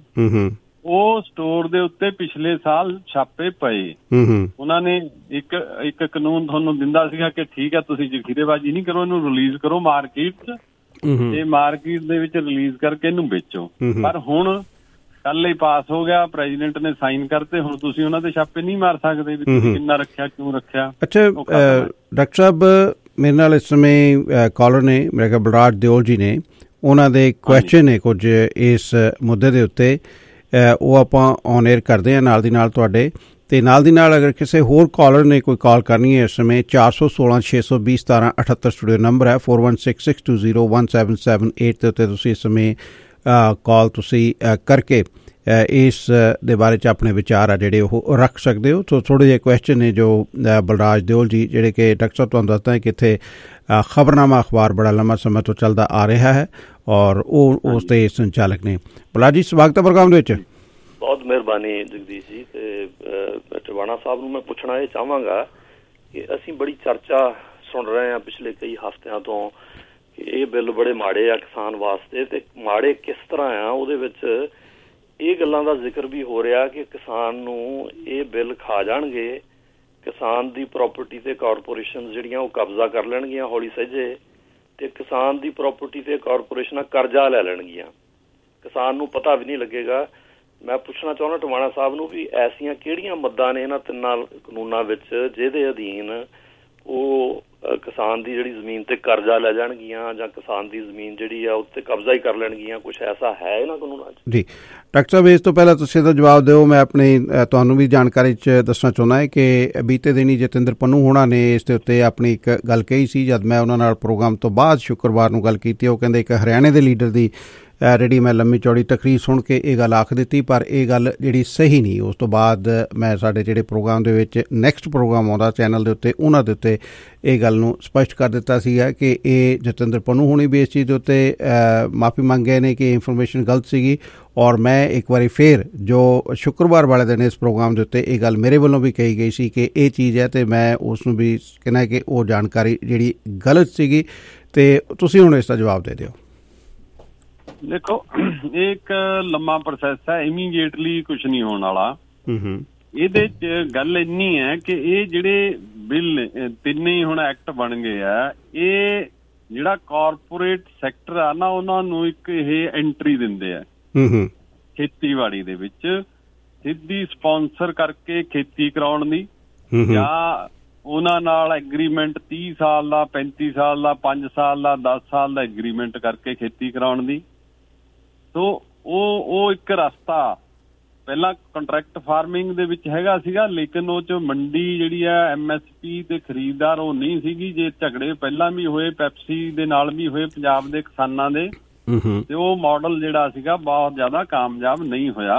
ਉਹ ਸਟੋਰ ਦੇ ਉੱਤੇ ਪਿਛਲੇ ਸਾਲ ਛਾਪੇ ਪਏ। ਉਹਨਾਂ ਨੇ ਇੱਕ ਇੱਕ ਕਾਨੂੰਨ ਤੁਹਾਨੂੰ ਦਿੰਦਾ ਸੀਗਾ ਕਿ ਠੀਕ ਹੈ ਤੁਸੀਂ ਜ਼ਖੀਰੇਬਾਜ਼ੀ ਨਹੀਂ ਕਰੋ, ਇਹਨੂੰ ਰਿਲੀਜ਼ ਕਰੋ ਮਾਰਕੀਟ 'ਚ, ਤੇ ਮਾਰਕੀਟ ਦੇ ਵਿੱਚ ਰਿਲੀਜ਼ ਕਰਕੇ ਇਹਨੂੰ ਵੇਚੋ। ਪਰ ਹੁਣ ਕੱਲ ਹੀ ਪਾਸ ਹੋ ਗਿਆ, ਪ੍ਰੈਜ਼ੀਡੈਂਟ ਨੇ ਸਾਈਨ ਕਰਤੇ, ਹੁਣ ਤੁਸੀਂ ਉਹਨਾਂ ਦੇ ਛਾਪੇ ਨਹੀਂ ਮਾਰ ਸਕਦੇ ਵੀ ਤੁਸੀਂ ਕਿੰਨਾ ਰੱਖਿਆ, ਕਿਉਂ ਰੱਖਿਆ। ਅੱਛਾ ਡਾਕਟਰ ਸਾਹਿਬ, ਮੇਰੇ ਨਾਲ ਇਸ ਸਮੇਂ ਕਾਲਰ ਨੇ, ਮੇਰੇ ਖਿਆਲ ਬਲਰਾਜ ਦਿਓਲ ਜੀ ਨੇ, ਉਹਨਾਂ ਦੇ ਕੁਐਸਚਨ ਨੇ ਕੁਝ ਇਸ ਮੁੱਦੇ ਦੇ ਉੱਤੇ, ਉਹ ਆਪਾਂ ਔਨ ਏਅਰ ਕਰਦੇ ਹਾਂ ਨਾਲ ਦੀ ਨਾਲ ਤੁਹਾਡੇ। ਤੇ ਨਾਲ ਦੀ ਨਾਲ ਅਗਰ ਕਿਸੇ ਹੋਰ ਕਾਲਰ ਨੇ ਕੋਈ ਕਾਲ ਕਰਨੀ ਹੈ ਇਸ ਸਮੇਂ, ਚਾਰ ਸੌ ਸੋਲਾਂ ਛੇ ਸੌ ਵੀਹ ਸਤਾਰਾਂ ਅਠੱਤਰ ਸਟੂਡੀਓ ਨੰਬਰ ਹੈ, four one six six two zero one seven seven eight ਦੇ ਉੱਤੇ ਤੁਸੀਂ ਇਸ ਸਮੇਂ ਕਾਲ ਤੁਸੀਂ ਕਰਕੇ ਇਸ ਦੇ ਬਾਰੇ 'ਚ ਆਪਣੇ ਵਿਚਾਰ ਆ ਜਿਹੜੇ ਉਹ ਰੱਖ ਸਕਦੇ ਹੋ। ਸੋ ਥੋੜ੍ਹੇ ਜਿਹੇ ਕੁਐਸਚਨ ਨੇ ਜੋ ਬਲਰਾਜ ਦਿਓਲ ਜੀ, ਜਿਹੜੇ ਕਿ ਡਾਕਟਰ ਸਾਹਿਬ ਤੁਹਾਨੂੰ ਦੱਸਦਾ ਹੈ ਕਿ ਇੱਥੇ ਖਬਰਨਾਮਾ ਅਖਬਾਰ ਬੜਾ ਲੰਮਾ ਸਮਾਂ ਤੋਂ ਚੱਲਦਾ ਆ ਰਿਹਾ ਹੈ ਔਰ ਉਹ ਉਸ ਦੇ ਸੰਚਾਲਕ ਨੇ। ਬਲਰਾਜ ਜੀ, ਸਵਾਗਤ ਹੈ ਪ੍ਰੋਗਰਾਮ ਦੇ ਵਿੱਚ। ਬਹੁਤ ਮਿਹਰਬਾਨੀ ਜਗਦੀਸ਼ ਜੀ। ਤੇ ਟਵਾਣਾ ਸਾਹਿਬ ਨੂੰ ਮੈਂ ਪੁੱਛਣਾ ਇਹ ਚਾਹਾਂਗਾ ਕਿ ਅਸੀਂ ਬੜੀ ਚਰਚਾ ਸੁਣ ਰਹੇ ਹਾਂ ਪਿਛਲੇ ਕਈ ਹਫ਼ਤਿਆਂ ਤੋਂ ਕਿ ਇਹ ਬਿੱਲ ਬੜੇ ਮਾੜੇ ਆ ਕਿਸਾਨ ਵਾਸਤੇ, ਤੇ ਮਾੜੇ ਕਿਸ ਤਰ੍ਹਾਂ ਆ। ਉਹਦੇ ਵਿੱਚ ਇਹ ਗੱਲਾਂ ਦਾ ਜ਼ਿਕਰ ਵੀ ਹੋ ਰਿਹਾ ਕਿ ਕਿਸਾਨ ਨੂੰ ਇਹ ਬਿੱਲ ਖਾ ਜਾਣਗੇ, ਕਿਸਾਨ ਦੀ ਪ੍ਰਾਪਰਟੀ ਤੇ ਕਾਰਪੋਰੇਸ਼ਨ ਜਿਹੜੀਆਂ ਉਹ ਕਬਜ਼ਾ ਕਰ ਲੈਣਗੀਆਂ ਹੌਲੀ ਸਹਿਜੇ, ਤੇ ਕਿਸਾਨ ਦੀ ਪ੍ਰਾਪਰਟੀ ਤੇ ਕਾਰਪੋਰੇਸ਼ਨਾਂ ਕਰਜ਼ਾ ਲੈ ਲੈਣਗੀਆਂ, ਕਿਸਾਨ ਨੂੰ ਪਤਾ ਵੀ ਨਹੀਂ ਲੱਗੇਗਾ। ਮੈਂ ਪੁੱਛਣਾ ਚਾਹੁੰਦਾ ਟਵਾਣਾ ਸਾਹਿਬ ਨੂੰ ਵੀ ਐਸੀਆਂ ਕਿਹੜੀਆਂ ਮੱਦਾਂ ਨੇ ਇਹਨਾਂ ਤਿੰਨਾਂ ਕਾਨੂੰਨਾਂ ਵਿੱਚ ਜਿਹਦੇ ਅਧੀਨ ਉਹ ਕਿਸਾਨ ਦੀ ਜਿਹੜੀ ਜ਼ਮੀਨ ਤੇ ਕਰਜ਼ਾ ਲੈ ਜਾਣਗੀਆਂ ਜਾਂ ਕਿਸਾਨ ਦੀ ਜ਼ਮੀਨ ਜਿਹੜੀ ਆ ਉੱਤੇ ਕਬਜ਼ਾ ਹੀ ਕਰ ਲੈਣਗੀਆਂ। ਕੁਛ ਐਸਾ ਹੈ ਇਹਨਾਂ ਕਾਨੂੰਨਾਂ 'ਚ? ਜੀ ਡਾਕਟਰ ਸਾਹਿਬ, ਇਸ ਤੋਂ ਪਹਿਲਾਂ ਤੁਸੀਂ ਇਹਦਾ ਜਵਾਬ ਦਿਓ। ਮੈਂ ਆਪਣੀ ਤੁਹਾਨੂੰ ਵੀ ਜਾਣਕਾਰੀ 'ਚ ਦੱਸਣਾ ਚਾਹੁੰਦਾ ਹੈ ਕਿ ਬੀਤੇ ਦਿਨੀ ਜਤਿੰਦਰ ਪੰਨੂ ਹੋਣਾ ਨੇ ਇਸ ਦੇ ਉੱਤੇ ਆਪਣੀ ਇੱਕ ਗੱਲ ਕਹੀ ਸੀ ਜਦ ਮੈਂ ਉਹਨਾਂ ਨਾਲ ਪ੍ਰੋਗਰਾਮ ਤੋਂ ਬਾਅਦ ਸ਼ੁੱਕਰਵਾਰ ਨੂੰ ਗੱਲ ਕੀਤੀ। ਉਹ ਕਹਿੰਦੇ ਇੱਕ ਹਰਿਆਣੇ ਦੇ ਲੀਡਰ ਦੀ ਜਿਹੜੀ ਮੈਂ ਲੰਮੀ ਚੌੜੀ ਤਕਰੀਰ ਸੁਣ ਕੇ ਇਹ ਗੱਲ ਆਖ ਦਿੱਤੀ, ਪਰ ਇਹ ਗੱਲ ਜਿਹੜੀ ਸਹੀ ਨਹੀਂ। ਉਸ ਤੋਂ ਬਾਅਦ ਮੈਂ ਸਾਡੇ ਜਿਹੜੇ ਪ੍ਰੋਗਰਾਮ ਦੇ ਵਿੱਚ ਨੈਕਸਟ ਪ੍ਰੋਗਰਾਮ ਆਉਂਦਾ ਚੈਨਲ ਦੇ ਉੱਤੇ, ਉਹਨਾਂ ਦੇ ਉੱਤੇ ਇਹ ਗੱਲ ਨੂੰ ਸਪਸ਼ਟ ਕਰ ਦਿੱਤਾ ਸੀਗਾ ਕਿ ਇਹ ਜਤਿੰਦਰ ਪੰਨੂ ਹੋਣੀ ਵੀ ਇਸ ਚੀਜ਼ ਦੇ ਉੱਤੇ ਮਾਫੀ ਮੰਗ ਗਏ ਨੇ ਕਿ ਇਨਫੋਰਮੇਸ਼ਨ ਗਲਤ ਸੀਗੀ। ਔਰ ਮੈਂ ਇੱਕ ਵਾਰੀ ਫਿਰ ਜੋ ਸ਼ੁੱਕਰਵਾਰ ਵਾਲੇ ਦਿਨ ਇਸ ਪ੍ਰੋਗਰਾਮ ਦੇ ਉੱਤੇ ਇਹ ਗੱਲ ਮੇਰੇ ਵੱਲੋਂ ਵੀ ਕਹੀ ਗਈ ਸੀ ਕਿ ਇਹ ਚੀਜ਼ ਹੈ, ਅਤੇ ਮੈਂ ਉਸ ਨੂੰ ਵੀ ਕਹਿਣਾ ਕਿ ਉਹ ਜਾਣਕਾਰੀ ਜਿਹੜੀ ਗਲਤ ਸੀਗੀ, ਅਤੇ ਤੁਸੀਂ ਹੁਣ ਇਸ ਦਾ ਜਵਾਬ ਦੇ ਦਿਓ। ਦੇਖੋ, ਇਹ ਇੱਕ ਲੰਮਾ ਪ੍ਰੋਸੈਸ ਹੈ, ਇਮੀਡੀਏਟਲੀ ਕੁਛ ਨਹੀਂ ਹੋਣ ਵਾਲਾ। ਇਹਦੇ 'ਚ ਗੱਲ ਇੰਨੀ ਹੈ ਕਿ ਇਹ ਜਿਹੜੇ ਬਿੱਲ ਤਿੰਨੇ ਹੀ ਹੁਣ ਐਕਟ ਬਣ ਗਏ ਆ, ਇਹ ਜਿਹੜਾ ਕਾਰਪੋਰੇਟ ਸੈਕਟਰ ਆ ਨਾ, ਉਹਨਾਂ ਨੂੰ ਇੱਕ ਇਹ ਐਂਟਰੀ ਦਿੰਦੇ ਆ ਖੇਤੀਬਾੜੀ ਦੇ ਵਿੱਚ, ਸਿੱਧੀ ਸਪਾਂਸਰ ਕਰਕੇ ਖੇਤੀ ਕਰਾਉਣ ਦੀ, ਜਾਂ ਉਹਨਾਂ ਨਾਲ ਐਗਰੀਮੈਂਟ ਤੀਹ ਸਾਲ ਦਾ, ਪੈਂਤੀ ਸਾਲ ਦਾ, ਪੰਜ ਸਾਲ ਦਾ, ਦਸ ਸਾਲ ਦਾ ਐਗਰੀਮੈਂਟ ਕਰਕੇ ਖੇਤੀ ਕਰਾਉਣ ਦੀ। ਸੋ ਉਹ ਉਹ ਇੱਕ ਰਸਤਾ ਪਹਿਲਾਂ ਕੰਟਰੈਕਟ ਫਾਰਮਿੰਗ ਦੇ ਵਿੱਚ ਹੈਗਾ ਸੀਗਾ, ਲੇਕਿਨ ਉਹ 'ਚ ਮੰਡੀ ਜਿਹੜੀ ਆ ਐਮ ਐਸ ਪੀ ਤੇ ਖਰੀਦਦਾਰ ਉਹ ਨਹੀਂ ਸੀਗੀ। ਜੇ ਝਗੜੇ ਪਹਿਲਾਂ ਵੀ ਹੋਏ, ਪੈਪਸੀ ਦੇ ਨਾਲ ਵੀ ਹੋਏ ਪੰਜਾਬ ਦੇ ਕਿਸਾਨਾਂ ਦੇ, ਤੇ ਉਹ ਮਾਡਲ ਜਿਹੜਾ ਸੀਗਾ ਬਹੁਤ ਜ਼ਿਆਦਾ ਕਾਮਯਾਬ ਨਹੀਂ ਹੋਇਆ।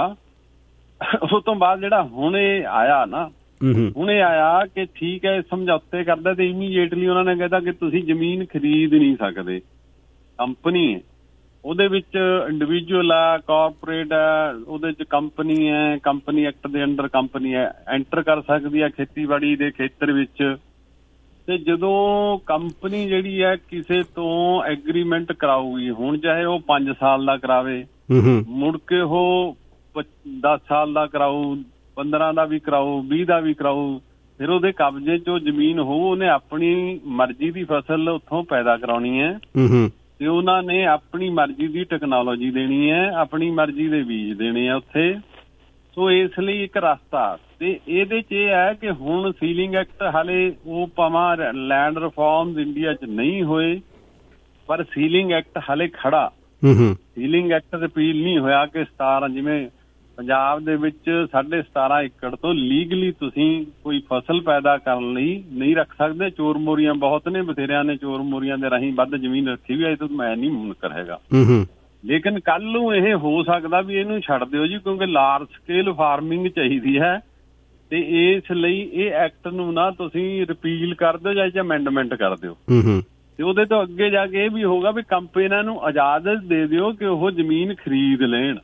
ਉਸ ਤੋਂ ਬਾਅਦ ਜਿਹੜਾ ਹੁਣ ਇਹ ਆਇਆ ਨਾ, ਹੁਣ ਇਹ ਆਇਆ ਕਿ ਠੀਕ ਹੈ ਸਮਝੌਤੇ ਕਰਦਾ, ਤੇ ਇਮੀਡੀਏਟਲੀ ਉਹਨਾਂ ਨੇ ਕਹਿਤਾ ਕਿ ਤੁਸੀਂ ਜ਼ਮੀਨ ਖਰੀਦ ਨਹੀਂ ਸਕਦੇ। ਕੰਪਨੀ ਹੈ, ਉਹਦੇ ਵਿੱਚ ਇੰਡੀਵਿਜੂਅਲ ਹੈ, ਕਾਰਪੋਰੇਟ ਹੈ, ਉਹਦੇ 'ਚ ਕੰਪਨੀ ਹੈ, ਕੰਪਨੀ ਐਕਟ ਦੇ ਅੰਡਰ ਕੰਪਨੀ ਹੈ ਐਂਟਰ ਕਰ ਸਕਦੀ ਹੈ ਖੇਤੀਬਾੜੀ ਦੇ ਖੇਤਰ ਵਿੱਚ। ਤੇ ਜਦੋਂ ਕੰਪਨੀ ਜਿਹੜੀ ਹੈ ਕਿਸੇ ਤੋਂ ਐਗਰੀਮੈਂਟ ਕਰਾਊਗੀ, ਹੁਣ ਚਾਹੇ ਉਹ ਪੰਜ ਸਾਲ ਦਾ ਕਰਾਵੇ, ਮੁੜ ਕੇ ਉਹ ਦਸ ਸਾਲ ਦਾ ਕਰਾਊ, ਪੰਦਰਾਂ ਦਾ ਵੀ ਕਰਾਊ, ਵੀਹ ਦਾ ਵੀ ਕਰਾਊ, ਫਿਰ ਉਹਦੇ ਕਬਜ਼ੇ 'ਚ ਉਹ ਜ਼ਮੀਨ ਹੋਊ, ਉਹਨੇ ਆਪਣੀ ਮਰਜ਼ੀ ਦੀ ਫਸਲ ਉੱਥੋਂ ਪੈਦਾ ਕਰਾਉਣੀ ਹੈ, ਤੇ ਉਹਨਾਂ ਨੇ ਆਪਣੀ ਮਰਜ਼ੀ ਦੀ ਟੈਕਨੋਲੋਜੀ ਦੇਣੀ ਹੈ, ਆਪਣੀ ਮਰਜ਼ੀ ਦੇ ਬੀਜ ਦੇਣੇ ਆ ਉੱਥੇ। ਸੋ ਇਸ ਲਈ ਇੱਕ ਰਸਤਾ, ਤੇ ਇਹਦੇ 'ਚ ਇਹ ਹੈ ਕਿ ਹੁਣ ਸੀਲਿੰਗ ਐਕਟ ਹਾਲੇ ਉਹ ਭਾਵੇਂ ਲੈਂਡ ਰਿਫਾਰਮਸ ਇੰਡੀਆ 'ਚ ਨਹੀਂ ਹੋਏ, ਪਰ ਸੀਲਿੰਗ ਐਕਟ ਹਾਲੇ ਖੜਾ। ਸੀਲਿੰਗ ਐਕਟ ਰਿਪੀਲ ਨਹੀਂ ਹੋਇਆ ਕਿ ਸਤਾਰਾਂ, ਜਿਵੇਂ ਪੰਜਾਬ ਦੇ ਵਿੱਚ ਸਾਢੇ ਸਤਾਰਾਂ ਏਕੜ ਤੋਂ ਲੀਗਲੀ ਤੁਸੀਂ ਕੋਈ ਫਸਲ ਪੈਦਾ ਕਰਨ ਲਈ ਨਹੀਂ ਰੱਖ ਸਕਦੇ। ਚੋਰ ਮੋਰੀਆਂ ਬਹੁਤ ਨੇ, ਬਥੇਰਿਆਂ ਨੇ ਚੋਰ ਮੋਰੀਆਂ ਦੇ ਰਾਹੀਂ ਵੱਧ ਜ਼ਮੀਨ ਰੱਖੀ ਵੀ ਹੈ, ਤਾਂ ਮੈਂ ਨਹੀਂ ਮੁਨਕਰ ਹੈਗਾ। ਲੇਕਿਨ ਕੱਲ ਨੂੰ ਇਹ ਹੋ ਸਕਦਾ ਵੀ ਇਹਨੂੰ ਛੱਡ ਦਿਓ ਜੀ, ਕਿਉਂਕਿ ਲਾਰਜ ਸਕੇਲ ਫਾਰਮਿੰਗ ਚਾਹੀਦੀ ਹੈ, ਤੇ ਇਸ ਲਈ ਇਹ ਐਕਟ ਨੂੰ ਨਾ ਤੁਸੀਂ ਰਿਪੀਲ ਕਰ ਦਿਓ ਜਾਂ ਅਮੈਂਡਮੈਂਟ ਕਰ ਦਿਓ। ਤੇ ਉਹਦੇ ਤੋਂ ਅੱਗੇ ਜਾ ਕੇ ਇਹ ਵੀ ਹੋਊਗਾ ਵੀ ਕੰਪਨੀਆਂ ਨੂੰ ਇਜਾਜ਼ਤ ਦੇ ਦਿਓ ਕਿ ਉਹ ਜ਼ਮੀਨ ਖਰੀਦ ਲੈਣ।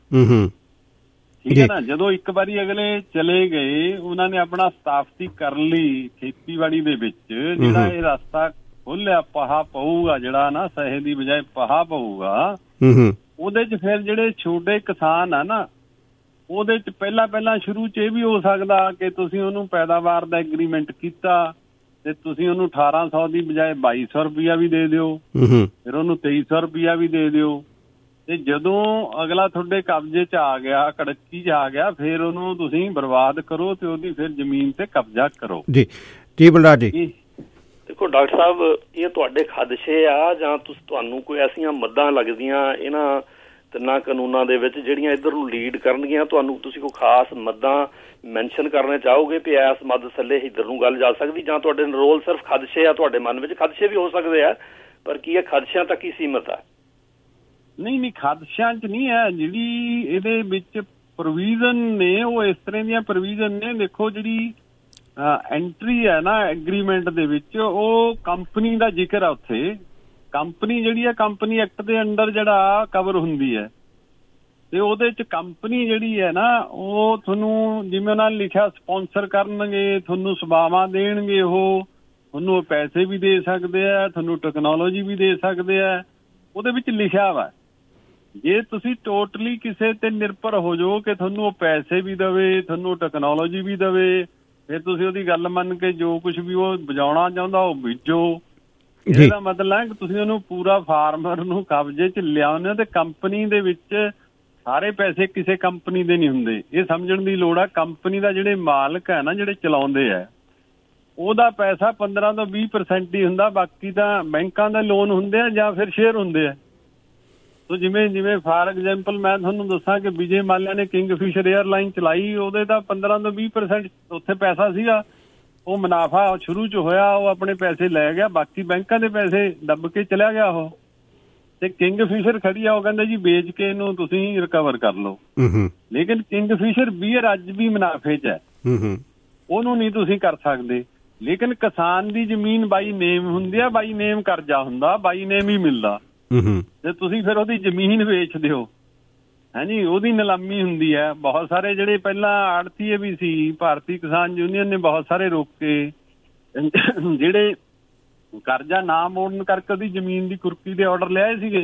ਠੀਕ ਹੈ ਨਾ। ਜਦੋਂ ਇੱਕ ਵਾਰੀ ਅਗਲੇ ਚਲੇ ਗਏ, ਉਹਨਾਂ ਨੇ ਆਪਣਾ ਸਥਾਪਤੀ ਕਰ ਲਈ ਖੇਤੀਬਾੜੀ ਦੇ ਵਿੱਚ, ਜਿਹੜਾ ਇਹ ਰਸਤਾ ਖੋਲਿਆ, ਪਹਾ ਪਊਗਾ ਜਿਹੜਾ ਨਾ, ਸਹੇ ਦੀ ਬਜਾਏ ਪਹਾ ਪਊਗਾ, ਉਹਦੇ 'ਚ ਫਿਰ ਜਿਹੜੇ ਛੋਟੇ ਕਿਸਾਨ ਆ ਨਾ, ਉਹਦੇ 'ਚ ਪਹਿਲਾਂ ਪਹਿਲਾਂ ਸ਼ੁਰੂ 'ਚ ਇਹ ਵੀ ਹੋ ਸਕਦਾ ਕਿ ਤੁਸੀਂ ਉਹਨੂੰ ਪੈਦਾਵਾਰ ਦਾ ਐਗਰੀਮੈਂਟ ਕੀਤਾ, ਤੇ ਤੁਸੀਂ ਉਹਨੂੰ ਅਠਾਰਾਂ ਸੌ ਦੀ ਬਜਾਏ ਬਾਈ ਸੌ ਰੁਪਇਆ ਵੀ ਦੇ ਦਿਓ, ਫਿਰ ਉਹਨੂੰ ਤੇਈ ਸੌ ਰੁਪਇਆ ਵੀ ਦੇ ਦਿਓ, ਤੇ ਜਦੋਂ ਅਗਲਾ ਤੁਹਾਡੇ ਕਬਜ਼ੇ 'ਚ ਆ ਗਿਆ, ਕੜਕੀ 'ਚ ਆ ਗਿਆ, ਫਿਰ ਉਹਨੂੰ ਤੁਸੀਂ ਬਰਬਾਦ ਕਰੋ ਤੇ ਉਹਦੀ ਫਿਰ ਜ਼ਮੀਨ ਤੇ ਕਬਜ਼ਾ ਕਰੋ। ਜੀ ਜੀ ਬਲਰਾਜ ਜੀ। ਦੇਖੋ ਡਾਕਟਰ ਸਾਹਿਬ, ਇਹ ਤੁਹਾਡੇ ਖਦਸ਼ੇ ਆ ਜਾਂ ਤੁਸੀਂ ਤੁਹਾਨੂੰ ਕੋਈ ਐਸੀਆਂ ਮੱਦਾਂ ਲੱਗਦੀਆਂ ਇਹਨਾਂ ਤਿੰਨਾਂ ਕਾਨੂੰਨਾਂ ਦੇ ਵਿੱਚ ਜਿਹੜੀਆਂ ਇੱਧਰ ਨੂੰ ਲੀਡ ਕਰਨਗੀਆਂ? ਤੁਹਾਨੂੰ ਤੁਸੀਂ ਕੋਈ ਖਾਸ ਮੱਦਾਂ ਮੈਂਸ਼ਨ ਕਰਨੇ ਚਾਹੋਗੇ ਵੀ ਇਸ ਮੱਦ ਥੱਲੇ ਇੱਧਰ ਨੂੰ ਗੱਲ ਜਾ ਸਕਦੀ, ਜਾਂ ਤੁਹਾਡੇ ਰੋਲ ਸਿਰਫ ਖਦਸ਼ੇ ਆ? ਤੁਹਾਡੇ ਮਨ ਵਿੱਚ ਖਦਸ਼ੇ ਵੀ ਹੋ ਸਕਦੇ ਆ, ਪਰ ਕੀ ਇਹ ਖਦਸ਼ਿਆਂ ਤੱਕ ਹੀ ਸੀਮਤ ਆ? ਨਹੀਂ ਨਹੀਂ, ਖਦਸ਼ਿਆਂ 'ਚ ਨਹੀਂ ਹੈ। ਜਿਹੜੀ ਇਹਦੇ ਵਿੱਚ ਪ੍ਰੋਵੀਜ਼ਨ ਨੇ ਉਹ ਇਸ ਤਰ੍ਹਾਂ ਦੀਆਂ ਪ੍ਰੋਵੀਜ਼ਨ ਨੇ। ਦੇਖੋ, ਜਿਹੜੀ ਐਂਟਰੀ ਹੈ ਨਾ ਐਗਰੀਮੈਂਟ ਦੇ ਵਿੱਚ, ਉਹ ਕੰਪਨੀ ਦਾ ਜ਼ਿਕਰ ਆ ਉੱਥੇ। ਕੰਪਨੀ ਜਿਹੜੀ ਹੈ ਕੰਪਨੀ ਐਕਟ ਦੇ ਅੰਡਰ ਜਿਹੜਾ ਕਵਰ ਹੁੰਦੀ ਹੈ, ਤੇ ਉਹਦੇ 'ਚ ਕੰਪਨੀ ਜਿਹੜੀ ਹੈ ਨਾ, ਉਹ ਤੁਹਾਨੂੰ ਜਿਵੇਂ ਉਹਨਾਂ ਨੇ ਲਿਖਿਆ ਸਪਾਂਸਰ ਕਰਨਗੇ, ਤੁਹਾਨੂੰ ਸੇਵਾਵਾਂ ਦੇਣਗੇ, ਉਹ ਤੁਹਾਨੂੰ ਪੈਸੇ ਵੀ ਦੇ ਸਕਦੇ ਆ, ਤੁਹਾਨੂੰ ਟੈਕਨੋਲੋਜੀ ਵੀ ਦੇ ਸਕਦੇ ਆ, ਉਹਦੇ ਵਿੱਚ ਲਿਖਿਆ ਵਾ। ਜੇ ਤੁਸੀਂ ਟੋਟਲੀ ਕਿਸੇ ਤੇ ਨਿਰਭਰ ਹੋ ਜਾਓ ਕਿ ਤੁਹਾਨੂੰ ਉਹ ਪੈਸੇ ਵੀ ਦੇਵੇ, ਤੁਹਾਨੂੰ ਟੈਕਨੋਲੋਜੀ ਵੀ ਦੇਵੇ, ਫਿਰ ਤੁਸੀਂ ਉਹਦੀ ਗੱਲ ਮੰਨ ਕੇ ਜੋ ਕੁਛ ਵੀ ਉਹ ਬਜਾਉਣਾ ਚਾਹੁੰਦਾ ਉਹ ਬੀਜੋ। ਇਹਦਾ ਮਤਲਬ ਹੈ ਕਿ ਤੁਸੀਂ ਉਹਨੂੰ ਪੂਰਾ ਫਾਰਮਰ ਨੂੰ ਕਬਜ਼ੇ 'ਚ ਲਿਆਉਂਦੇ ਹੋ, ਤੇ ਕੰਪਨੀ ਦੇ ਵਿੱਚ ਸਾਰੇ ਪੈਸੇ ਕਿਸੇ ਕੰਪਨੀ ਦੇ ਨਹੀਂ ਹੁੰਦੇ। ਇਹ ਸਮਝਣ ਦੀ ਲੋੜ ਆ, ਕੰਪਨੀ ਦਾ ਜਿਹੜੇ ਮਾਲਕ ਹੈ ਨਾ, ਜਿਹੜੇ ਚਲਾਉਂਦੇ ਆ, ਉਹਦਾ ਪੈਸਾ ਪੰਦਰਾਂ ਤੋਂ ਵੀਹ ਪਰਸੈਂਟ ਹੀ ਹੁੰਦਾ, ਬਾਕੀ ਤਾਂ ਬੈਂਕਾਂ ਦੇ ਲੋਨ ਹੁੰਦੇ ਆ ਜਾਂ ਫਿਰ ਸ਼ੇਅਰ ਹੁੰਦੇ ਆ। ਸੋ ਜਿਵੇਂ ਜਿਵੇਂ ਫਾਰ ਐਗਜ਼ਾਮਪਲ ਮੈਂ ਤੁਹਾਨੂੰ ਦੱਸਾਂ ਕਿ ਵਿਜੇ ਮਾਲਿਆ ਨੇ ਕਿੰਗਫਿਸ਼ਰ ਏਅਰਲਾਈਨ ਚਲਾਈ, ਉਹਦੇ ਤਾਂ ਪੰਦਰਾਂ ਤੋਂ ਵੀਹ ਪਰਸੈਂਟ ਉੱਥੇ ਪੈਸਾ ਸੀਗਾ, ਉਹ ਮੁਨਾਫਾ ਸ਼ੁਰੂ 'ਚ ਹੋਇਆ, ਉਹ ਆਪਣੇ ਪੈਸੇ ਲੈ ਗਿਆ, ਬਾਕੀ ਬੈਂਕਾਂ ਦੇ ਪੈਸੇ ਦੱਬ ਕੇ ਚਲਿਆ ਗਿਆ ਉਹ। ਤੇ ਕਿੰਗਫਿਸ਼ਰ ਖੜੀ ਆ, ਉਹ ਕਹਿੰਦੇ ਜੀ ਵੇਚ ਕੇ ਇਹਨੂੰ ਤੁਸੀਂ ਰਿਕਵਰ ਕਰ ਲਓ। ਲੇਕਿਨ ਕਿੰਗਫਿਸ਼ਰ ਬੀਅਰ ਅੱਜ ਵੀ ਮੁਨਾਫੇ 'ਚ ਹੈ, ਉਹਨੂੰ ਨਹੀਂ ਤੁਸੀਂ ਕਰ ਸਕਦੇ। ਲੇਕਿਨ ਕਿਸਾਨ ਦੀ ਜ਼ਮੀਨ ਬਾਈ ਨੇਮ ਹੁੰਦੀ ਆ, ਬਾਈ ਨੇਮ ਕਰਜ਼ਾ ਹੁੰਦਾ, ਬਾਈ ਨੇਮ ਹੀ ਮਿਲਦਾ। ਤੇ ਤੁਸੀਂ ਫਿਰ ਉਹਦੀ ਜ਼ਮੀਨ ਵੇਚ ਦਿਓ, ਹਾਂਜੀ, ਉਹਦੀ ਨਿਲਾਮੀ ਹੁੰਦੀ ਹੈ। ਬਹੁਤ ਸਾਰੇ ਜਿਹੜੇ ਪਹਿਲਾਂ ਆੜਤੀਏ ਵੀ ਸੀ, ਭਾਰਤੀ ਕਿਸਾਨ ਯੂਨੀਅਨ ਨੇ ਬਹੁਤ ਸਾਰੇ ਰੋਕੇ, ਜਿਹੜੇ ਕਰਜ਼ਾ ਨਾ ਮੋੜਨ ਕਰਕੇ ਉਹਦੀ ਜ਼ਮੀਨ ਦੀ ਕੁਰਕੀ ਦੇ ਆਰਡਰ ਲਿਆਏ ਸੀਗੇ।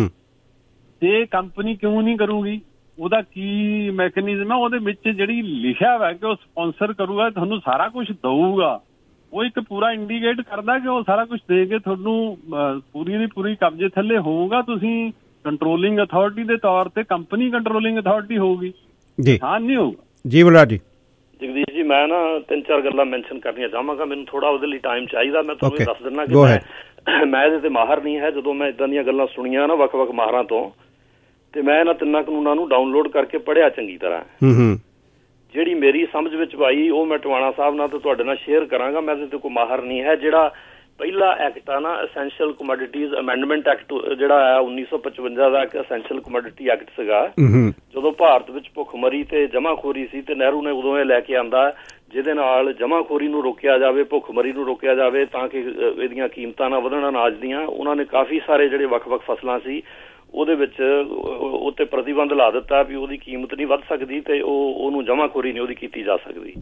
ਤੇ ਕੰਪਨੀ ਕਿਉਂ ਨਹੀਂ ਕਰੂਗੀ? ਉਹਦਾ ਕੀ ਮੈਕੈਨਿਜ਼ਮ ਹੈ? ਉਹਦੇ ਵਿੱਚ ਜਿਹੜੀ ਲਿਖਿਆ ਹੋਇਆ ਕਿ ਉਹ ਸਪਾਂਸਰ ਕਰੂਗਾ, ਤੁਹਾਨੂੰ ਸਾਰਾ ਕੁਛ ਦਊਗਾ। ਉਹ ਇੱਕ ਪੂਰਾ ਇੰਡੀਕੇਟ ਕਰਦਾ ਕਿ ਉਹ ਸਾਰਾ ਕੁਛ ਦੇ ਕੇ ਤੁਹਾਨੂੰ ਪੂਰੀ ਦੀ ਪੂਰੀ ਕਬਜ਼ੇ ਥੱਲੇ ਹੋਊਗਾ। ਤੁਸੀਂ ਕੰਟਰੋਲਿੰਗ ਅਥਾਰਟੀ ਦੇ ਤੌਰ ਤੇ ਕੰਪਨੀ ਕੰਟਰੋਲਿੰਗ ਅਥਾਰਟੀ ਹੋਊਗੀ, ਕਿਸਾਨ ਨਹੀਂ ਹੋਊਗਾ। ਜੀ ਬੁਲਾ ਜੀ ਜਗਦੀਸ਼ ਜੀ, ਮੈਂ ਨਾ ਤਿੰਨ ਚਾਰ ਗੱਲਾਂ ਮੈਂਸ਼ਨ ਕਰਨੀਆਂ ਚਾਹਾਂਗਾ, ਮੈਨੂੰ ਥੋੜਾ ਉਹਦੇ ਲਈ ਟਾਈਮ ਚਾਹੀਦਾ। ਮੈਂ ਤੁਹਾਨੂੰ ਦੱਸ ਦਿੰਦਾ ਕਿ ਮੈਂ ਮੈਂ ਇਹਦੇ ਤੇ ਮਾਹਰ ਨਹੀਂ ਹੈ। ਜਦੋਂ ਮੈਂ ਏਦਾਂ ਦੀਆਂ ਗੱਲਾਂ ਸੁਣੀਆਂ ਨਾ ਵੱਖ ਵੱਖ ਮਾਹਰਾਂ ਤੋਂ, ਤੇ ਮੈਂ ਇਹਨਾਂ ਤਿੰਨਾਂ ਕਾਨੂੰਨਾਂ ਨੂੰ ਡਾਊਨਲੋਡ ਕਰਕੇ ਪੜ੍ਹਿਆ ਚੰਗੀ ਤਰ੍ਹਾਂ। ਜਿਹੜੀ ਮੇਰੀ ਸਮਝ ਵਿੱਚ ਆਈ ਉਹ ਮੈਂ ਟਵਾਣਾ ਸਾਹਿਬ ਨਾਲ ਤੇ ਤੁਹਾਡੇ ਨਾਲ ਸ਼ੇਅਰ ਕਰਾਂਗਾ। ਮੈਂ ਇਹਦੇ ਤੇ ਕੋਈ ਮਾਹਰ ਨਹੀਂ ਹੈ। ਜਿਹੜਾ ਪਹਿਲਾ ਐਕਟ ਆ ਨਾ, ਐਸੈਂਸ਼ੀਅਲ ਕਮੋਡਿਟੀਜ਼ ਅਮੈਂਡਮੈਂਟ ਐਕਟ, ਜਿਹੜਾ ਹੈ ਉੱਨੀ ਸੌ ਪਚਵੰਜਾ ਦਾ ਇੱਕ ਐਸੈਂਸ਼ੀਅਲ ਕਮੋਡਿਟੀ ਐਕਟ ਸੀਗਾ। ਜਦੋਂ ਭਾਰਤ ਵਿੱਚ ਭੁੱਖਮਰੀ ਤੇ ਜਮਾਖੋਰੀ ਸੀ, ਤੇ ਨਹਿਰੂ ਨੇ ਉਦੋਂ ਇਹ ਲੈ ਕੇ ਆਂਦਾ ਜਿਹਦੇ ਨਾਲ ਜਮਾਖੋਰੀ ਨੂੰ ਰੋਕਿਆ ਜਾਵੇ, ਭੁੱਖਮਰੀ ਨੂੰ ਰੋਕਿਆ ਜਾਵੇ, ਤਾਂ ਕਿ ਇਹਦੀਆਂ ਕੀਮਤਾਂ ਨਾ ਵਧਣ ਅਨਾਜ ਦੀਆਂ। ਉਹਨਾਂ ਨੇ ਕਾਫੀ ਸਾਰੇ ਜਿਹੜੇ ਵੱਖ ਵੱਖ ਫਸਲਾਂ ਸੀ ਉਹਦੇ ਵਿੱਚ ਉੱਤੇ ਪ੍ਰਤੀਬੰਧ ਲਾ ਦਿੱਤਾ ਵੀ ਉਹਦੀ ਕੀਮਤ ਨਹੀਂ ਵੱਧ ਸਕਦੀ ਤੇ ਉਹ ਉਹਨੂੰ ਜਮਾਖੋਰੀ ਨਹੀਂ ਉਹਦੀ ਕੀਤੀ ਜਾ ਸਕਦੀ।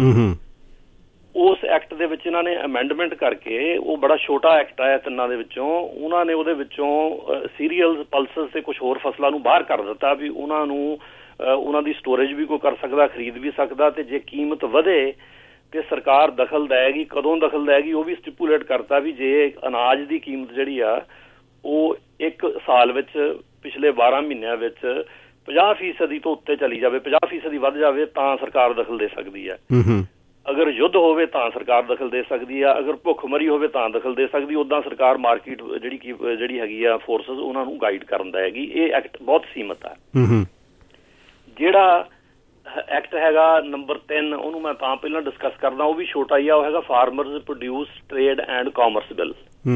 ਉਸ ਐਕਟ ਦੇ ਵਿੱਚ ਇਹਨਾਂ ਨੇ ਅਮੈਂਡਮੈਂਟ ਕਰਕੇ, ਉਹ ਬੜਾ ਛੋਟਾ ਐਕਟ ਆਇਆ ਤਿੰਨਾਂ ਦੇ ਵਿੱਚੋਂ, ਉਹਨਾਂ ਨੇ ਉਹਦੇ ਵਿੱਚੋਂ ਸੀਰੀਅਲਸ, ਪਲਸਸ ਤੇ ਕੁਝ ਹੋਰ ਫਸਲਾਂ ਨੂੰ ਬਾਹਰ ਕਰ ਦਿੱਤਾ ਵੀ ਉਹਨਾਂ ਨੂੰ ਉਹਨਾਂ ਦੀ ਸਟੋਰੇਜ ਵੀ ਕੋਈ ਕਰ ਸਕਦਾ, ਖਰੀਦ ਵੀ ਸਕਦਾ, ਤੇ ਜੇ ਕੀਮਤ ਵਧੇ ਤੇ ਸਰਕਾਰ ਦਖਲ ਦੇਗੀ। ਕਦੋਂ ਦਖਲ ਦੇਗੀ ਉਹ ਵੀ ਸਟਿਪੂਲੇਟ ਕਰਤਾ ਵੀ ਜੇ ਅਨਾਜ ਦੀ ਕੀਮਤ ਜਿਹੜੀ ਆ ਉਹ ਇੱਕ ਸਾਲ ਵਿੱਚ ਪਿਛਲੇ ਬਾਰਾਂ ਮਹੀਨਿਆਂ ਵਿੱਚ ਪੰਜਾਹ ਫੀਸਦੀ ਤੋਂ ਉੱਤੇ ਚਲੀ ਜਾਵੇ, ਪੰਜਾਹ ਫੀਸਦੀ ਵੱਧ ਜਾਵੇ, ਤਾਂ ਸਰਕਾਰ ਦਖਲ ਦੇ ਸਕਦੀ ਹੈ। ਅਗਰ ਯੁੱਧ ਹੋਵੇ ਤਾਂ ਸਰਕਾਰ ਦਖਲ ਦੇ ਸਕਦੀ ਆ, ਅਗਰ ਭੁੱਖਮਰੀ ਹੋਵੇ ਤਾਂ ਦਖਲ ਦੇ ਸਕਦੀ। ਉੱਦਾਂ ਸਰਕਾਰ ਮਾਰਕੀਟ ਜਿਹੜੀ ਜਿਹੜੀ ਹੈਗੀ ਆ ਫੋਰਸਸ, ਉਹਨਾਂ ਨੂੰ ਗਾਈਡ ਕਰਨ ਦਾ ਹੈਗੀ। ਇਹ ਐਕਟ ਬਹੁਤ ਸੀਮਤ ਆ। ਜਿਹੜਾ ਐਕਟ ਹੈਗਾ ਨੰਬਰ ਤਿੰਨ, ਉਹਨੂੰ ਮੈਂ ਤਾਂ ਪਹਿਲਾਂ ਡਿਸਕਸ ਕਰਦਾ, ਉਹ ਵੀ ਛੋਟਾ ਹੀ ਆ। ਉਹ ਹੈਗਾ farmers produce trade and commerce bill.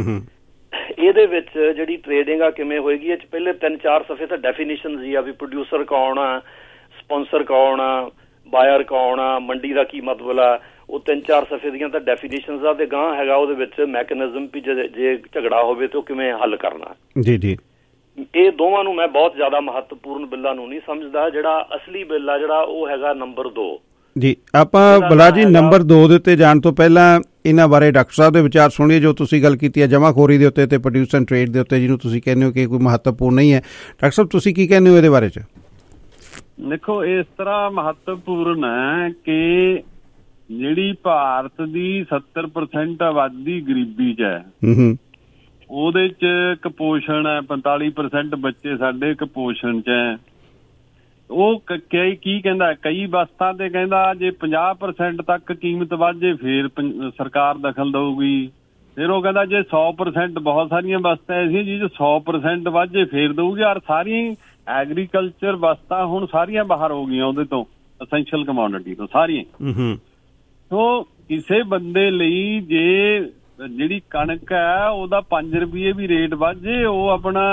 ਇਹਦੇ ਵਿੱਚ ਜਿਹੜੀ ਟ੍ਰੇਡਿੰਗ ਆ ਕਿਵੇਂ ਹੋਏਗੀ, ਇਹ 'ਚ ਪਹਿਲੇ ਤਿੰਨ ਚਾਰ ਸਫ਼ੇ ਤਾਂ ਡੈਫੀਨੇਸ਼ਨ ਹੀ ਆ ਵੀ ਪ੍ਰੋਡਿਊਸਰ ਕੌਣ ਆ, ਸਪਾਂਸਰ ਕੌਣ ਆ, ਬਾਇਰ ਕੌਣ ਆ, ਮੰਡੀ ਦਾ ਕੀ ਮਤਲਬ ਆ। ਉਹ ਤਿੰਨ ਚਾਰ ਸਫ਼ੇ ਦੀਆਂ ਤਾਂ ਡੈਫੀਨੇਸ਼ਨਸ ਆ, ਤੇ ਗਾਂ ਹੈਗਾ ਉਹਦੇ ਵਿੱਚ ਮੈਕੈਨਿਜ਼ਮ ਵੀ ਜੇ ਝਗੜਾ ਹੋਵੇ ਤਾਂ ਉਹ ਕਿਵੇਂ ਹੱਲ ਕਰਨਾ। ਜੀ ਜੀ ਇਹ ਦੋਵਾਂ ਨੂੰ ਮੈਂ ਬਹੁਤ ਜ਼ਿਆਦਾ ਮਹੱਤਵਪੂਰਨ ਬਿੱਲਾਂ ਨੂੰ ਨਹੀਂ ਸਮਝਦਾ। ਜਿਹੜਾ ਅਸਲੀ ਬਿੱਲ ਆ ਜਿਹੜਾ ਉਹ ਹੈਗਾ ਨੰਬਰ ਦੋ। ਜੀ ਆਪਾਂ ਬਲਾ ਜੀ ਨੰਬਰ ਦੋ ਦੇ ਉੱਤੇ ਜਾਣ ਤੋਂ ਪਹਿਲਾਂ ਇਹਨਾਂ ਬਾਰੇ ਡਾਕਟਰ ਸਾਹਿਬ ਦੇ ਵਿਚਾਰ ਸੁਣੀਏ, ਜੋ ਤੁਸੀਂ ਗੱਲ ਕੀਤੀ ਹੈ ਜਮਾਖੋਰੀ ਦੇ ਉੱਤੇ ਤੇ ਪ੍ਰੋਡਿਊਸ ਐਂਡ ਟ੍ਰੇਡ ਦੇ ਉੱਤੇ, ਜਿਹਨੂੰ ਤੁਸੀਂ ਕਹਿੰਦੇ ਹੋ ਕਿ ਕੋਈ ਮਹੱਤਵਪੂਰਨ ਨਹੀਂ ਹੈ। ਡਾਕਟਰ ਸਾਹਿਬ ਤੁਸੀਂ ਕੀ ਕਹਿੰਦੇ ਹੋ ਇਹਦੇ ਬਾਰੇ 'ਚ? ਦੇਖੋ, ਇਸ ਤਰ੍ਹਾਂ ਮਹੱਤਵਪੂਰਨ ਹੈ ਕਿ ਜਿਹੜੀ ਭਾਰਤ ਦੀ ਸੱਤਰ ਪਰਸੈਂਟ ਆਬਾਦੀ ਗਰੀਬੀ 'ਚ ਹੈ, ਉਹਦੇ 'ਚ ਕੁਪੋਸ਼ਣ ਹੈ, ਪੰਤਾਲੀ ਪਰਸੈਂਟ ਬੱਚੇ ਸਾਡੇ ਕੁਪੋਸ਼ਣ 'ਚ ਹੈ। ਉਹ ਕਈ ਕੀ ਕਹਿੰਦਾ, ਕਈ ਵਸਤਾਂ ਤੇ ਕਹਿੰਦਾ ਜੇ ਪੰਜਾਹ ਪਰਸੈਂਟ ਤੱਕ ਕੀਮਤ ਵੱਧ ਜੇ ਫੇਰ ਸਰਕਾਰ ਦਖਲ ਦਊਗੀ। ਫਿਰ ਉਹ ਕਹਿੰਦਾ ਜੇ ਸੌ ਪਰਸੈਂਟ, ਬਹੁਤ ਸਾਰੀਆਂ ਵਸਤਾਂ ਐਸੀਆਂ ਜੀ ਸੌ ਪਰਸੈਂਟ ਵੱਧ ਜੇ ਫੇਰ ਦਊਗੀ। ਔਰ ਸਾਰੀਆਂ ਐਗਰੀਕਲਚਰ ਵਸਤਾਂ ਹੁਣ ਸਾਰੀਆਂ ਬਾਹਰ ਹੋ ਗਈਆਂ ਉਹਦੇ ਤੋਂ, ਅਸੈਂਸ਼ੀਅਲ ਕਮੋਡਿਟੀ ਤੋਂ ਸਾਰੀਆਂ। ਸੋ ਕਿਸੇ ਬੰਦੇ ਲਈ ਜੇ ਜਿਹੜੀ ਕਣਕ ਹੈ ਉਹਦਾ ਪੰਜ ਰੁਪਏ ਵੀ ਰੇਟ ਵੱਧ ਜੇ, ਉਹ ਆਪਣਾ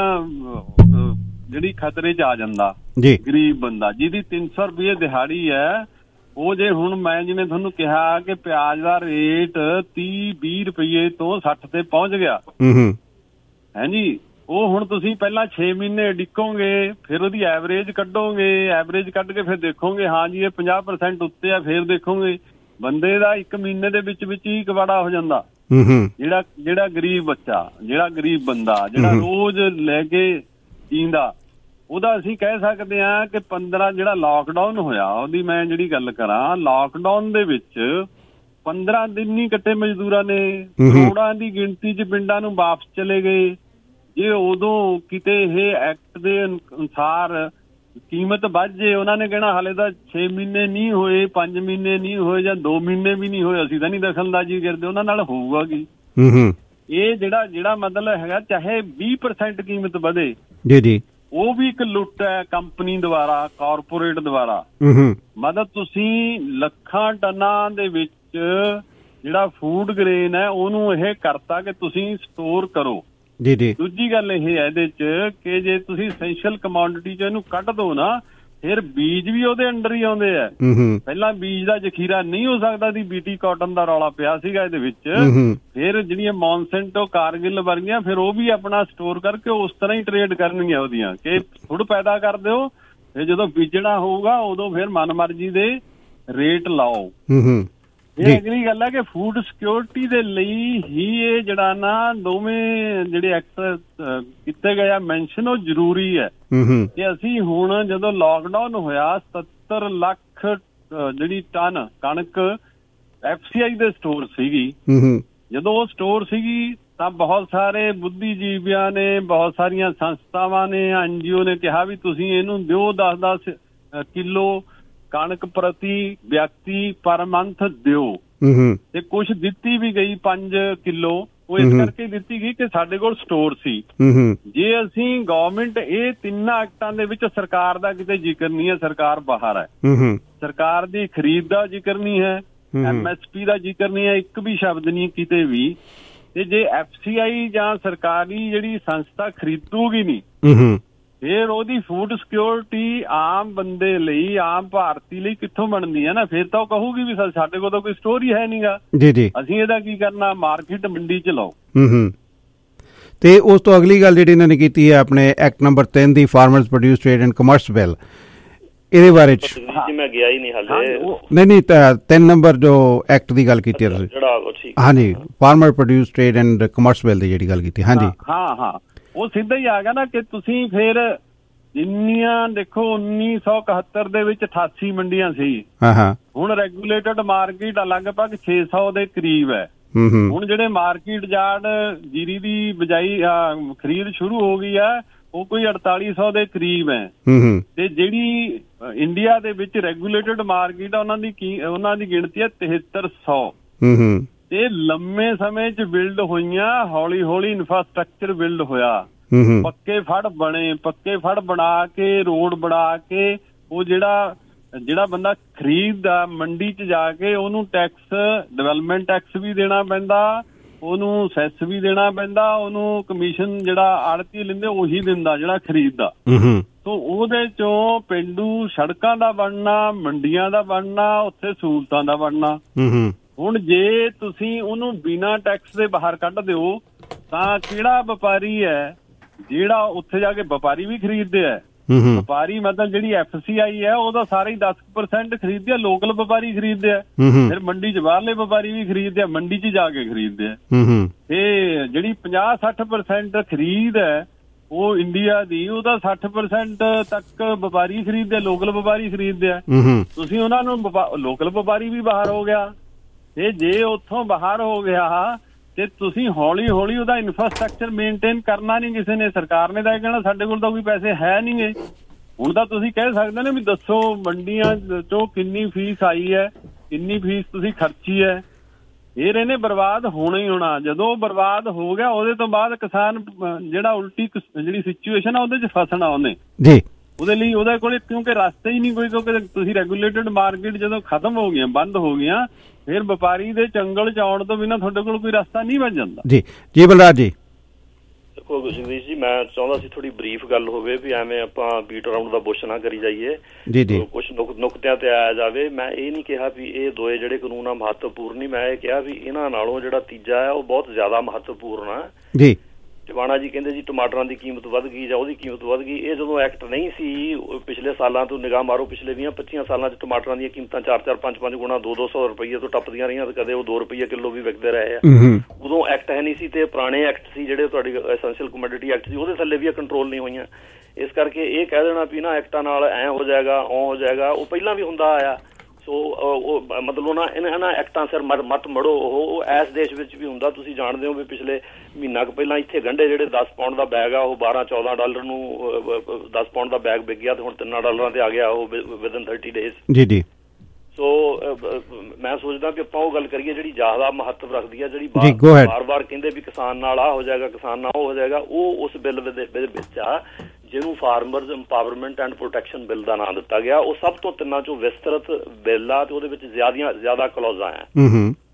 ਜਿਹੜੀ ਖਤਰੇ 'ਚ ਆ ਜਾਂਦਾ ਗਰੀਬ ਬੰਦਾ, ਜਿਹਦੀ ਤਿੰਨ ਸੌ ਰੁਪਏ ਦਿਹਾੜੀ ਹੈ। ਉਹ ਜੇ ਹੁਣ ਮੈਂ ਜਿਵੇਂ ਤੁਹਾਨੂੰ ਕਿਹਾ ਕਿ ਪਿਆਜ਼ ਦਾ ਰੇਟ ਤੀਹ ਵੀਹ ਰੁਪਏ ਤੋਂ ਸੱਠ ਤੇ ਪਹੁੰਚ ਗਿਆ ਹੈ ਜੀ, ਉਹ ਹੁਣ ਤੁਸੀਂ ਪਹਿਲਾਂ ਛੇ ਮਹੀਨੇ ਡਿੱਕੋਗੇ, ਫਿਰ ਉਹਦੀ ਐਵਰੇਜ ਕੱਢੋਗੇ, ਐਵਰੇਜ ਕੱਢ ਕੇ ਫਿਰ ਦੇਖੋਗੇ ਹਾਂ ਜੀ ਇਹ ਪੰਜਾਹ ਪਰਸੈਂਟ ਉੱਤੇ ਆ, ਫਿਰ ਦੇਖੋਗੇ ਬੰਦੇ ਦਾ ਇੱਕ ਮਹੀਨੇ ਦੇ ਵਿੱਚ ਵਿੱਚ ਹੀ ਕਵਾੜਾ ਹੋ ਜਾਂਦਾ। ਜਿਹੜਾ ਜਿਹੜਾ ਗਰੀਬ ਬੱਚਾ, ਜਿਹੜਾ ਗਰੀਬ ਬੰਦਾ, ਜਿਹੜਾ ਰੋਜ਼ ਲੈ ਕੇ ਜੀਂਦਾ, ਉਹਦਾ ਅਸੀਂ ਕਹਿ ਸਕਦੇ ਹਾਂ ਕਿ ਪੰਦਰਾਂ ਜਿਹੜਾ ਲਾਕਡਾਊਨ ਹੋਇਆ ਉਹਦੀ ਮੈਂ ਜਿਹੜੀ ਗੱਲ ਕਰਾਂ, ਲਾਕਡਾਊਨ ਦੇ ਵਿੱਚ ਪੰਦਰਾਂ ਦਿਨ ਨਹੀਂ ਕੱਟੇ ਮਜ਼ਦੂਰਾਂ ਨੇ, ਕਰੋੜਾਂ ਦੀ ਗਿਣਤੀ 'ਚ ਪਿੰਡਾਂ ਨੂੰ ਵਾਪਸ ਚਲੇ ਗਏ। ਜੇ ਉਦੋਂ ਕਿਤੇ ਇਹ ਐਕਟ ਦੇ ਅਨੁਸਾਰ ਕੀਮਤ ਵੱਧ ਜੇ, ਉਹਨਾਂ ਨੇ ਕਹਿਣਾ ਹਾਲੇ ਤਾਂ ਛੇ ਮਹੀਨੇ ਨਹੀਂ ਹੋਏ, ਪੰਜ ਮਹੀਨੇ ਨਹੀਂ ਹੋਏ, ਜਾਂ ਦੋ ਮਹੀਨੇ ਵੀ ਨਹੀਂ ਹੋਏ, ਅਸੀਂ ਤਾਂ ਨਹੀਂ ਦਖਲਅੰਦਾਜ਼ੀ ਕਰਦੇ। ਉਹਨਾਂ ਨਾਲ ਹੋਊਗਾ ਕੀ? ਇਹ ਜਿਹੜਾ ਜਿਹੜਾ ਮਤਲਬ ਹੈਗਾ, ਚਾਹੇ ਵੀਹ ਪਰਸੈਂਟ ਕੀਮਤ ਵਧੇ ਜੀ ਜੀ, ਉਹ ਵੀ ਇੱਕ ਲੁੱਟ ਹੈ ਕੰਪਨੀ ਦੁਆਰਾ, ਕਾਰਪੋਰੇਟ ਦੁਆਰਾ। ਮਤਲਬ ਤੁਸੀਂ ਲੱਖਾਂ ਟਨਾਂ ਦੇ ਵਿੱਚ ਜਿਹੜਾ ਫੂਡ ਗ੍ਰੇਨ ਹੈ ਉਹਨੂੰ ਇਹ ਕਰਤਾ ਕਿ ਤੁਸੀਂ ਸਟੋਰ ਕਰੋ, ਜੀ ਜੀ। ਦੂਜੀ ਗੱਲ ਇਹ ਹੈ ਇਹਦੇ ਚ ਕਿ ਜੇ ਤੁਸੀਂ ਐਸੈਂਸ਼ੀਅਲ ਕਮੋਡਿਟੀ ਚ ਇਹਨੂੰ ਕੱਢ ਦੋ ਨਾ, ਫਿਰ ਬੀਜ ਵੀ ਉਹਦੇ ਅੰਡਰ ਹੀ ਆਉਂਦੇ ਆ। ਪਹਿਲਾਂ ਬੀਜ ਦਾ ਜ਼ਖੀਰਾ ਨਹੀਂ ਹੋ ਸਕਦਾ ਸੀ, ਬੀਟੀ ਕਾਟਨ ਦਾ ਰੌਲਾ ਪਿਆ ਸੀਗਾ ਇਹਦੇ ਵਿੱਚ। ਫਿਰ ਜਿਹੜੀਆਂ ਮੌਨਸੈਂਟੋ, ਕਾਰਗਿਲ ਵਰਗੀਆਂ, ਫਿਰ ਉਹ ਵੀ ਆਪਣਾ ਸਟੋਰ ਕਰਕੇ ਉਸ ਤਰ੍ਹਾਂ ਹੀ ਟਰੇਡ ਕਰਨਗੀਆਂ ਉਹਦੀਆਂ, ਕਿ ਫੁੱਡ ਪੈਦਾ ਕਰ ਦਿਓ, ਫਿਰ ਜਦੋਂ ਬੀਜਣਾ ਹੋਊਗਾ ਉਦੋਂ ਫਿਰ ਮਨਮਰਜ਼ੀ ਦੇ ਰੇਟ ਲਾਓ। ਇਹ ਅਗਲੀ ਗੱਲ ਹੈ ਕਿ ਫੂਡ ਸਿਕਿਉਰਿਟੀ ਦੇ ਲਈ ਹੀ ਇਹ ਜਿਹੜਾ ਨਾ ਦੋਵੇਂ ਜਿਹੜੇ ਐਕਟ ਕੀਤੇ ਗਏ ਆ ਮੈਂਸ਼ਨ, ਉਹ ਜ਼ਰੂਰੀ ਹੈ। ਕਿ ਅਸੀਂ ਹੁਣ ਜਦੋਂ ਲਾਕਡਾਊਨ ਹੋਇਆ, ਸੱਤਰ ਲੱਖ ਜਿਹੜੀ ਟਨ ਕਣਕ ਐਫ ਸੀ ਆਈ ਦੇ ਸਟੋਰ ਸੀਗੀ। ਜਦੋਂ ਉਹ ਸਟੋਰ ਸੀਗੀ ਤਾਂ ਬਹੁਤ ਸਾਰੇ ਬੁੱਧੀਜੀਵੀਆਂ ਨੇ, ਬਹੁਤ ਸਾਰੀਆਂ ਸੰਸਥਾਵਾਂ ਨੇ, ਐਨ ਜੀ ਓ ਨੇ ਕਿਹਾ ਵੀ ਤੁਸੀਂ ਇਹਨੂੰ ਦਿਓ ਦਸ ਦਸ ਕਿਲੋ ਕਣਕ ਪ੍ਰਤੀ ਵਿਅਕਤੀ ਪਰ ਮੰਥ ਦਿਓ। ਤੇ ਕੁਛ ਦਿੱਤੀ ਵੀ ਗਈ ਪੰਜ ਕਿਲੋ। ਉਹ ਇਸ ਕਰਕੇ ਦਿੱਤੀ ਗਈ ਕਿ ਸਾਡੇ ਕੋਲ ਸਟੋਰ ਸੀ। ਜੇ ਅਸੀਂ ਗਵਰਨਮੈਂਟ, ਇਹ ਤਿੰਨਾਂ ਐਕਟਾਂ ਦੇ ਵਿੱਚ ਸਰਕਾਰ ਦਾ ਕਿਤੇ ਜ਼ਿਕਰ ਨਹੀਂ ਹੈ, ਸਰਕਾਰ ਬਾਹਰ ਹੈ। ਸਰਕਾਰ ਦੀ ਖਰੀਦ ਦਾ ਜ਼ਿਕਰ ਨਹੀਂ ਹੈ, ਐਮ ਐਸ ਪੀ ਦਾ ਜ਼ਿਕਰ ਨਹੀਂ ਹੈ, ਇੱਕ ਵੀ ਸ਼ਬਦ ਨਹੀਂ ਕਿਤੇ ਵੀ। ਤੇ ਜੇ ਐਫ ਸੀ ਆਈ ਜਾਂ ਸਰਕਾਰੀ ਜਿਹੜੀ ਸੰਸਥਾ ਖਰੀਦੂਗੀ ਨਹੀਂ, ਫਿਰ ਉਹਦੀ ਫੂਡ ਸਿਕਿਉਰਿਟੀ ਆਮ ਬੰਦੇ ਲਈ, ਆਮ ਭਾਰਤੀ ਲਈ ਕਿੱਥੋਂ ਬਣਦੀ ਹੈ ਨਾ। ਫਿਰ ਤਾਂ ਉਹ ਕਹੂਗੀ ਵੀ ਸਾਡੇ ਕੋਲ ਤਾਂ ਕੋਈ ਸਟੋਰ ਹੀ ਹੈ ਨੀਗਾ, ਅਸੀਂ ਇਹਦਾ ਕੀ ਕਰਨਾ, ਮਾਰਕੀਟ ਮੰਡੀ ਚ ਲਾਓ। ਤੇ ਉਸ ਤੋਂ ਅਗਲੀ ਗੱਲ ਜਿਹੜੀ ਇਹਨਾਂ ਨੇ ਕੀਤੀ ਹੈ ਆਪਣੇ ਐਕਟ ਨੰਬਰ ਤਿੰਨ ਦੀ, farmers produce trade and commerce bill, ਇਹਦੇ ਬਾਰੇ ਚ ਮੈਂ ਗਿਆ ਹੀ ਨਹੀਂ ਹਾਲੇ। ਨਹੀਂ ਨਹੀਂ, ਤਿੰਨ ਨੰਬਰ ਜੋ ਐਕਟ ਦੀ ਗੱਲ ਕੀਤੀ ਹੈ ਤੁਸੀਂ, ਹਾਂਜੀ, farmer produce trade and commerce bill ਦੀ ਜਿਹੜੀ ਗੱਲ ਕੀਤੀ। ਹਾਂਜੀ ਹਾਂ ਹਾਂ, ਉਹ ਸਿੱਧਾ ਹੀ ਆ ਗਿਆ ਨਾ ਕਿ ਤੁਸੀਂ ਫਿਰ ਜਿੰਨੀਆਂ ਦੇਖੋ ਉੱਨੀ ਸੌ ਇਕਹੱਤਰ ਦੇ ਵਿੱਚ ਅਠਾਸੀ ਮੰਡੀਆਂ ਸੀ, ਹੁਣ ਰੈਗੂਲੇਟਡ ਮਾਰਕੀਟ ਲਗਭਗ ਛੇ ਸੌ ਦੇ ਕਰੀਬ ਹੈ। ਹੁਣ ਜਿਹੜੇ ਮਾਰਕੀਟ ਯਾਰਡ ਜੀਰੀ ਦੀ ਬਜਾਈ ਖਰੀਦ ਸ਼ੁਰੂ ਹੋ ਗਈ ਹੈ, ਉਹ ਕੋਈ ਅੜਤਾਲੀ ਸੌ ਦੇ ਕਰੀਬ ਹੈ। ਤੇ ਜਿਹੜੀ ਇੰਡੀਆ ਦੇ ਵਿੱਚ ਰੈਗੂਲੇਟਡ ਮਾਰਕੀਟ ਆ, ਉਹਨਾਂ ਦੀ ਉਹਨਾਂ ਦੀ ਗਿਣਤੀ ਹੈ ਤਿਹੱਤਰ ਸੌ। ਤੇ ਲੰਮੇ ਸਮੇਂ ਚ ਬਿਲਡ ਹੋਈਆਂ, ਹੌਲੀ ਹੌਲੀ ਇਨਫਰਾਸਟਰਕਚਰ ਬਿਲਡ ਹੋਇਆ, ਪੱਕੇ ਫੜ ਬਣੇ, ਪੱਕੇ ਫੜ ਬਣਾ ਕੇ, ਰੋਡ ਬਣਾ ਕੇ, ਉਹ ਜਿਹੜਾ ਜਿਹੜਾ ਬੰਦਾ ਖਰੀਦਦਾ ਮੰਡੀ ਚ ਜਾ ਕੇ ਉਹਨੂੰ ਟੈਕਸ, ਡਿਵੈਲਪਮੈਂਟ ਟੈਕਸ ਵੀ ਦੇਣਾ ਪੈਂਦਾ, ਉਹਨੂੰ ਸੈਸ ਵੀ ਦੇਣਾ ਪੈਂਦਾ, ਉਹਨੂੰ ਕਮਿਸ਼ਨ ਜਿਹੜਾ ਆੜਤੀ ਲੈਂਦੇ ਉਹੀ ਦਿੰਦਾ ਜਿਹੜਾ ਖਰੀਦਦਾ। ਸੋ ਉਹਦੇ ਚੋਂ ਪੇਂਡੂ ਸੜਕਾਂ ਦਾ ਬਣਨਾ, ਮੰਡੀਆਂ ਦਾ ਬਣਨਾ, ਉੱਥੇ ਸਹੂਲਤਾਂ ਦਾ ਬਣਨਾ। ਹੁਣ ਜੇ ਤੁਸੀਂ ਉਹਨੂੰ ਬਿਨਾਂ ਟੈਕਸ ਦੇ ਬਾਹਰ ਕੱਢ ਦਿਓ ਤਾਂ ਕਿਹੜਾ ਵਪਾਰੀ ਹੈ ਜਿਹੜਾ ਉੱਥੇ ਜਾ ਕੇ, ਵਪਾਰੀ ਵੀ ਖਰੀਦਦੇ ਆ। ਵਪਾਰੀ ਮਤਲਬ ਜਿਹੜੀ ਐਫ ਸੀ ਆਈ ਹੈ ਉਹਦਾ ਸਾਰੇ ਹੀ ਦਸ ਪਰਸੈਂਟ ਖਰੀਦਦੇ ਆ, ਲੋਕਲ ਵਪਾਰੀ ਖਰੀਦਦੇ ਆ। ਫਿਰ ਮੰਡੀ ਚ ਬਾਹਰਲੇ ਵਪਾਰੀ ਵੀ ਖਰੀਦਦੇ ਆ, ਮੰਡੀ ਚ ਜਾ ਕੇ ਖਰੀਦਦੇ ਆ। ਤੇ ਜਿਹੜੀ ਪੰਜਾਹ ਸੱਠ ਪਰਸੈਂਟ ਖਰੀਦ ਹੈ ਉਹ ਇੰਡੀਆ ਦੀ, ਉਹਦਾ ਸੱਠ ਪਰਸੈਂਟ ਤੱਕ ਵਪਾਰੀ ਖਰੀਦਦੇ ਆ, ਲੋਕਲ ਵਪਾਰੀ ਖਰੀਦਦੇ ਆ। ਤੁਸੀਂ ਉਹਨਾਂ ਨੂੰ, ਲੋਕਲ ਵਪਾਰੀ ਵੀ ਬਾਹਰ ਹੋ ਗਿਆ, ਤੇ ਜੇ ਉੱਥੋਂ ਬਾਹਰ ਹੋ ਗਿਆ ਤੇ ਤੁਸੀਂ ਹੌਲੀ ਹੌਲੀ ਉਹਦਾ ਇਨਫਰਾਸਟਰਕਚਰ ਮੇਨਟੇਨ ਕਰਨਾ ਨਹੀਂ ਕਿਸੇ ਨੇ। ਸਰਕਾਰ ਨੇ ਤਾਂ ਇਹ ਕਹਿਣਾ ਸਾਡੇ ਕੋਲ ਤਾਂ ਕੋਈ ਪੈਸੇ ਹੈ ਨਹੀਂ ਗੇ। ਹੁਣ ਤਾਂ ਤੁਸੀਂ ਕਹਿ ਸਕਦੇ ਨੇ ਵੀ ਦੱਸੋ ਮੰਡੀਆਂ ਚੋਂ ਕਿੰਨੀ ਫੀਸ ਆਈ ਹੈ, ਕਿੰਨੀ ਫੀਸ ਤੁਸੀਂ ਖਰਚੀ ਹੈ। ਫਿਰ ਇਹਨੇ ਬਰਬਾਦ ਹੋਣਾ ਹੀ ਹੋਣਾ। ਜਦੋਂ ਬਰਬਾਦ ਹੋ ਗਿਆ ਉਹਦੇ ਤੋਂ ਬਾਅਦ ਕਿਸਾਨ ਜਿਹੜਾ ਉਲਟੀ ਜਿਹੜੀ ਸਿਚੁਏਸ਼ਨ ਆ ਉਹਦੇ ਚ ਫਸਣਾ ਉਹਨੇ ਜੀ। ਉਹਦੇ ਲਈ ਉਹਦੇ ਕੋਲ ਕਿਉਂਕਿ ਰਸਤਾ ਹੀ ਨਹੀਂ ਕੋਈ, ਕਿਉਂਕਿ ਤੁਸੀਂ ਰੈਗੂਲੇਟਡ ਮਾਰਕੀਟ ਜਦੋਂ ਖਤਮ ਹੋ ਗਈਆਂ, ਬੰਦ ਹੋ ਗਈਆਂ, ਫਿਰ ਵਪਾਰੀ ਦੇ ਚੰਗਲ ਚ ਆਉਣ ਤੋਂ ਬਿਨਾਂ ਤੁਹਾਡੇ ਕੋਲ ਕੋਈ ਰਸਤਾ ਨਹੀਂ ਬਣ ਜਾਂਦਾ। ਜੀ ਜੀ ਬਲਰਾਜ ਜੀ। ਦੇਖੋ ਜਗਦੀਸ਼ ਜੀ, ਮੈਂ ਚਾਹੁੰਦਾ ਸੀ ਥੋੜੀ ਬਰੀਫ ਗੱਲ ਹੋਵੇ ਵੀ ਐਵੇਂ ਆਪਾਂ ਬੀਟ ਅਰਾਊਂਡ ਦਾ ਬੁਸ਼ ਨਾ ਕਰੀ ਜਾਈਏ, ਜੀ ਜੀ ਕੁਛ ਨੁਕਤਿਆਂ ਤੇ ਆਇਆ ਜਾਵੇ। ਮੈਂ ਇਹ ਨਹੀਂ ਕਿਹਾ ਵੀ ਇਹ ਦੋਏ ਜਿਹੜੇ ਕਾਨੂੰਨ ਆ ਮਹੱਤਵਪੂਰਨ ਨਹੀਂ, ਮੈਂ ਇਹ ਕਿਹਾ ਵੀ ਇਹਨਾਂ ਨਾਲੋਂ ਜਿਹੜਾ ਤੀਜਾ ਹੈ ਉਹ ਬਹੁਤ ਜ਼ਿਆਦਾ ਮਹੱਤਵਪੂਰਨ ਹੈ ਜੀ। ਟਿਵਾਣਾ ਜੀ ਕਹਿੰਦੇ ਜੀ ਟਮਾਟਰਾਂ ਦੀ ਕੀਮਤ ਵੱਧ ਗਈ ਜਾਂ ਉਹਦੀ ਕੀਮਤ ਵੱਧ ਗਈ। ਇਹ ਜਦੋਂ ਐਕਟ ਨਹੀਂ ਸੀ, ਪਿਛਲੇ ਸਾਲਾਂ ਤੋਂ ਨਿਗਾਹ ਮਾਰੋ, ਪਿਛਲੇ ਵੀਹ ਪੱਚੀਆਂ ਸਾਲਾਂ ਚ ਟਮਾਟਰਾਂ ਦੀਆਂ ਕੀਮਤਾਂ ਚਾਰ ਚਾਰ ਪੰਜ ਪੰਜ ਗੁਣਾ, ਦੋ ਦੋ ਸੌ ਰੁਪਈਏ ਤੋਂ ਟੱਪਦੀਆਂ ਰਹੀਆਂ, ਕਦੇ ਉਹ ਦੋ ਰੁਪਈਏ ਕਿਲੋ ਵੀ ਵਿਕਦੇ ਰਹੇ ਆ। ਉਦੋਂ ਐਕਟ ਹੈ ਨਹੀਂ ਸੀ, ਤੇ ਪੁਰਾਣੇ ਐਕਟ ਸੀ ਜਿਹੜੇ ਤੁਹਾਡੀ ਐਸੈਂਸ਼ੀਅਲ ਕਮੋਡਿਟੀ ਐਕਟ ਸੀ, ਉਹਦੇ ਥੱਲੇ ਵੀ ਕੰਟਰੋਲ ਨਹੀਂ ਹੋਈਆਂ। ਇਸ ਕਰਕੇ ਇਹ ਕਹਿ ਦੇਣਾ ਵੀ ਨਾ ਐਕਟਾਂ ਨਾਲ ਐ ਹੋ ਜਾਏਗਾ, ਉਹ ਹੋ ਜਾਏਗਾ, ਉਹ ਪਹਿਲਾਂ ਵੀ ਹੁੰਦਾ ਆਇਆ। ਸੋ ਉਹ ਮਤਲਬ ਉਹਨਾਂ ਇਹਨਾਂ ਐਕਟਾਂ ਸਿਰ ਮਤ ਮੜੋ। ਉਹ ਇਸ ਦੇਸ਼ ਵਿੱਚ ਵੀ ਹੁੰਦਾ, ਤੁਸੀਂ ਜਾਣਦੇ ਹੋ ਵੀ ਪਿਛਲੇ ਮਹੀਨਾ ਕੁ ਪਹਿਲਾਂ ਇੱਥੇ ਗੰਢੇ ਜਿਹੜੇ ਦਸ ਪਾਉਂਡ ਦਾ ਬੈਗ ਆ ਉਹ ਬਾਰਾਂ ਚੌਦਾਂ ਡਾਲਰ ਨੂੰ ਦਸ ਪਾਉਂਡ ਦਾ ਬੈਗ ਵਿਕ ਗਿਆ, ਤੇ ਹੁਣ ਤਿੰਨਾਂ ਡਾਲਰਾਂ ਤੇ ਆ ਗਿਆ ਉਹ ਵਿਦਨ ਥਰਟੀ ਡੇਜ਼ ਜੀ ਜੀ। ਸੋ ਮੈਂ ਸੋਚਦਾ ਵੀ ਆਪਾਂ ਉਹ ਗੱਲ ਕਰੀਏ ਜਿਹੜੀ ਜ਼ਿਆਦਾ ਮਹੱਤਵ ਰੱਖਦੀ ਹੈ, ਜਿਹੜੀ ਬਾਰ ਬਾਰ ਕਹਿੰਦੇ ਵੀ ਕਿਸਾਨ ਨਾਲ ਆਹ ਹੋ ਜਾਏਗਾ, ਕਿਸਾਨ ਨਾਲ ਉਹ ਹੋ ਜਾਏਗਾ, ਉਹ ਉਸ ਬਿੱਲ ਵਿੱਚ ਆ ਜਿਹਨੂੰ farmers empowerment and protection bill ਦਾ ਨਾਂ ਦਿੱਤਾ ਗਿਆ। ਉਹ ਸਭ ਤੋਂ ਤਿੰਨਾਂ ਚੋਂ ਵਿਸਤ੍ਰਿਤ ਬਿੱਲ ਆ ਤੇ ਉਹਦੇ ਵਿੱਚ ਜ਼ਿਆਦੀਆਂ ਜ਼ਿਆਦਾ ਕਲੌਜ਼ਾਂ ਆ।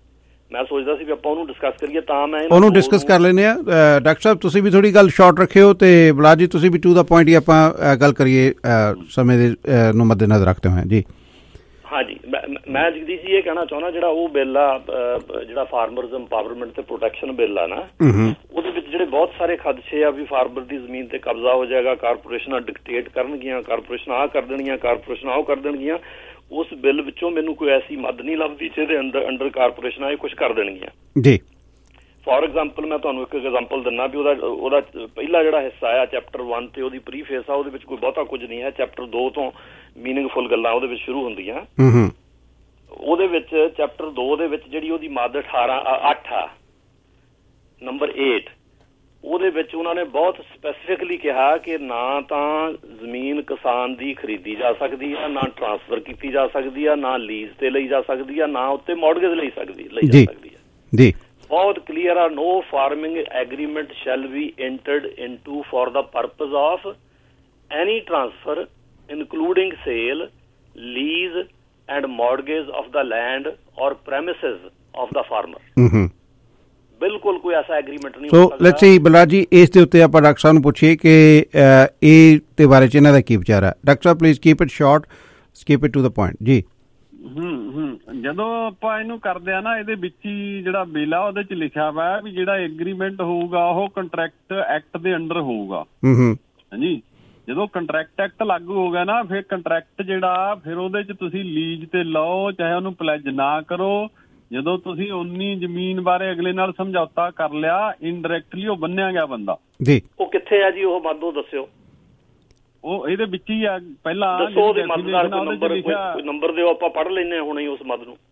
ਮੈਂ ਸੋਚਦਾ ਸੀ ਵੀ ਆਪਾਂ ਉਹਨੂੰ ਡਿਸਕਸ ਕਰੀਏ, ਤਾਂ ਮੈਂ ਉਹਨੂੰ ਡਿਸਕਸ ਕਰ ਲੈਂਦੇ ਆ। ਡਾਕਟਰ ਸਾਹਿਬ ਤੁਸੀਂ ਵੀ ਥੋੜੀ ਗੱਲ ਸ਼ਾਰਟ ਰੱਖਿਓ ਤੇ ਬਲਾਜ ਜੀ ਤੁਸੀਂ ਵੀ ਟੂ ਦਾ ਪੁਆਇੰਟ ਹੀ ਆਪਾਂ ਗੱਲ ਕਰੀਏ ਸਮੇਂ ਦੇ ਨੂੰ ਮੱਦੇਨਜ਼ਰ ਰੱਖਦੇ ਹੋਏ। ਜੀ ਹਾਂਜੀ, ਮੈਂ ਜਗਦੀਸ਼ ਜੀ ਇਹ ਕਹਿਣਾ ਚਾਹੁੰਦਾ, ਜਿਹੜਾ ਉਹ ਬਿੱਲ ਆ ਜਿਹੜਾ ਫਾਰਮਰਜ਼ ਇੰਪਾਵਰਮੈਂਟ ਤੇ ਪ੍ਰੋਟੈਕਸ਼ਨ ਬਿੱਲ ਆ ਨਾ, ਉਹਦੇ ਵਿੱਚ ਜਿਹੜੇ ਬਹੁਤ ਸਾਰੇ ਖਦਸ਼ੇ ਆ ਵੀ ਫਾਰਮਰ ਦੀ ਜ਼ਮੀਨ ਤੇ ਕਬਜ਼ਾ ਹੋ ਜਾਏਗਾ, ਕਾਰਪੋਰੇਸ਼ਨਾਂ ਡਿਕਟੇਟ ਕਰਨਗੀਆਂ, ਕਾਰਪੋਰੇਸ਼ਨਾਂ ਆਹ ਕਰ ਦੇਣਗੀਆਂ, ਕਾਰਪੋਰੇਸ਼ਨਾਂ ਉਹ ਕਰ ਦੇਣਗੀਆਂ, ਉਸ ਬਿੱਲ ਵਿੱਚੋਂ ਮੈਨੂੰ ਕੋਈ ਐਸੀ ਮੱਦ ਨਹੀਂ ਲੱਭਦੀ ਜਿਹਦੇ ਅੰਦਰ ਅੰਡਰ ਕਾਰਪੋਰੇਸ਼ਨਾਂ ਇਹ ਕੁਛ ਕਰ ਦੇਣਗੀਆਂ ਜੀ। ਫੋਰ ਐਗਜ਼ਾਮਪਲ ਮੈਂ ਤੁਹਾਨੂੰ ਇੱਕ ਐਗਜ਼ਾਮਪਲ ਦਿੰਦਾ ਵੀ ਉਹਦਾ ਉਹਦਾ ਪਹਿਲਾ ਜਿਹੜਾ ਹਿੱਸਾ ਆ ਚੈਪਟਰ ਵਨ ਤੇ ਉਹਦੀ ਪ੍ਰੀਫੇਸ ਆ, ਉਹਦੇ ਵਿੱਚ ਕੋਈ ਬਹੁਤਾ ਕੁਝ ਨਹੀਂ ਹੈ। ਚੈਪਟਰ ਦੋ ਤੋਂ ਮੀਨਿੰਗਫੁਲ ਗੱਲਾਂ ਉਹਦੇ ਵਿੱਚ ਸ਼ੁਰੂ ਹੁੰਦੀਆਂ। ਉਹਦੇ ਵਿੱਚ ਚੈਪਟਰ ਦੋ ਦੇ ਵਿੱਚ ਜਿਹੜੀ ਉਹਦੀ ਮੱਦ ਅਠਾਰਾਂ ਅੱਠ ਆ ਨੰਬਰ ਏਟ, ਉਹਦੇ ਵਿੱਚ ਉਹਨਾਂ ਨੇ ਬਹੁਤ ਸਪੈਸੀਫਿਕਲੀ ਕਿਹਾ ਕਿ ਨਾ ਤਾਂ ਜ਼ਮੀਨ ਕਿਸਾਨ ਦੀ ਖਰੀਦੀ ਜਾ ਸਕਦੀ ਆ, ਨਾ ਟਰਾਂਸਫਰ ਕੀਤੀ ਜਾ ਸਕਦੀ ਆ, ਨਾ ਲੀਜ਼ ਤੇ ਲਈ ਜਾ ਸਕਦੀ ਆ, ਨਾ ਉੱਤੇ ਮੌਰਗੇਜ ਲਈ ਸਕਦੀ ਲਈ ਜਾ ਸਕਦੀ ਆ ਜੀ। ਬਹੁਤ ਕਲੀਅਰ ਆ, no farming agreement shall be entered into for the purpose of any transfer including sale, lease and mortgage of the land or premises of the farmer. ਬਿਲਕੁਲ ਕੋਈ ਐਸਾ ਐਗਰੀਮੈਂਟ ਨਹੀਂ ਹੋ ਸਕਦਾ। ਸੋ ਲੈਟਸ ਸੀ ਬਲਰਾਜ ਜੀ, ਇਸ ਦੇ ਉੱਤੇ ਆਪਾਂ ਡਾਕਟਰ ਸਾਹਿਬ ਨੂੰ ਪੁੱਛੀਏ ਕਿ ਇਹ ਦੇ ਬਾਰੇ ਚ ਇਹਨਾਂ ਦਾ ਕੀ ਵਿਚਾਰ ਹੈ। ਡਾਕਟਰ ਸਾਹਿਬ please keep it short, keep it to the point ਜੀ। ਹੂੰ ਹੂੰ ਜਦੋਂ ਆਪਾਂ ਇਹਨੂੰ ਕਰਦੇ ਆ ਨਾ, ਇਹਦੇ ਵਿੱਚ ਹੀ ਜਿਹੜਾ ਬਿੱਲ ਆ ਉਹਦੇ ਚ ਲਿਖਿਆ ਵਾ ਵੀ ਜਿਹੜਾ ਐਗਰੀਮੈਂਟ ਹੋਊਗਾ ਉਹ ਕੰਟਰੈਕਟ ਐਕਟ ਦੇ ਅੰਡਰ ਹੋਊਗਾ। ਹਾਂਜੀ, ਜਦੋਂ ਕੰਟਰੈਕਟ ਐਕਟ ਲਾਗੂ ਹੋ ਗਿਆ ਨਾ, ਫਿਰ ਕੰਟਰੈਕਟ ਜਿਹੜਾ ਫਿਰ ਉਹਦੇ ਚ ਤੁਸੀਂ ਲੀਜ਼ ਤੇ ਲਓ, ਚਾਹੇ ਉਹਨੂੰ ਪਲੈਜ ਨਾ ਕਰੋ। ਜਦੋਂ ਤੁਸੀਂ ਉਨੀ ਜ਼ਮੀਨ ਬਾਰੇ ਅਗਲੇ ਨਾਲ ਸਮਝੌਤਾ ਕਰ ਲਿਆ, ਇਨਡਾਇਰੈਕਟਲੀ ਉਹ ਬੰਨਿਆ ਗਿਆ ਬੰਦਾ ਜੀ। ਉਹ ਕਿੱਥੇ ਆ ਜੀ ਉਹ ਮੱਦ, ਉਹ ਦੱਸਿਓ। ਉਹ ਇਹਦੇ ਵਿੱਚ ਹੀ ਆ। ਪਹਿਲਾਂ ਦੱਸੋ ਉਹਦੇ ਮੱਦ ਦਾ ਨੰਬਰ, ਕੋਈ ਨੰਬਰ ਦਿਓ, ਆਪਾਂ ਪੜ੍ਹ ਲੈਂਦੇ ਹਾਂ ਹੁਣੇ ਉਸ ਮੱਦ ਨੂੰ।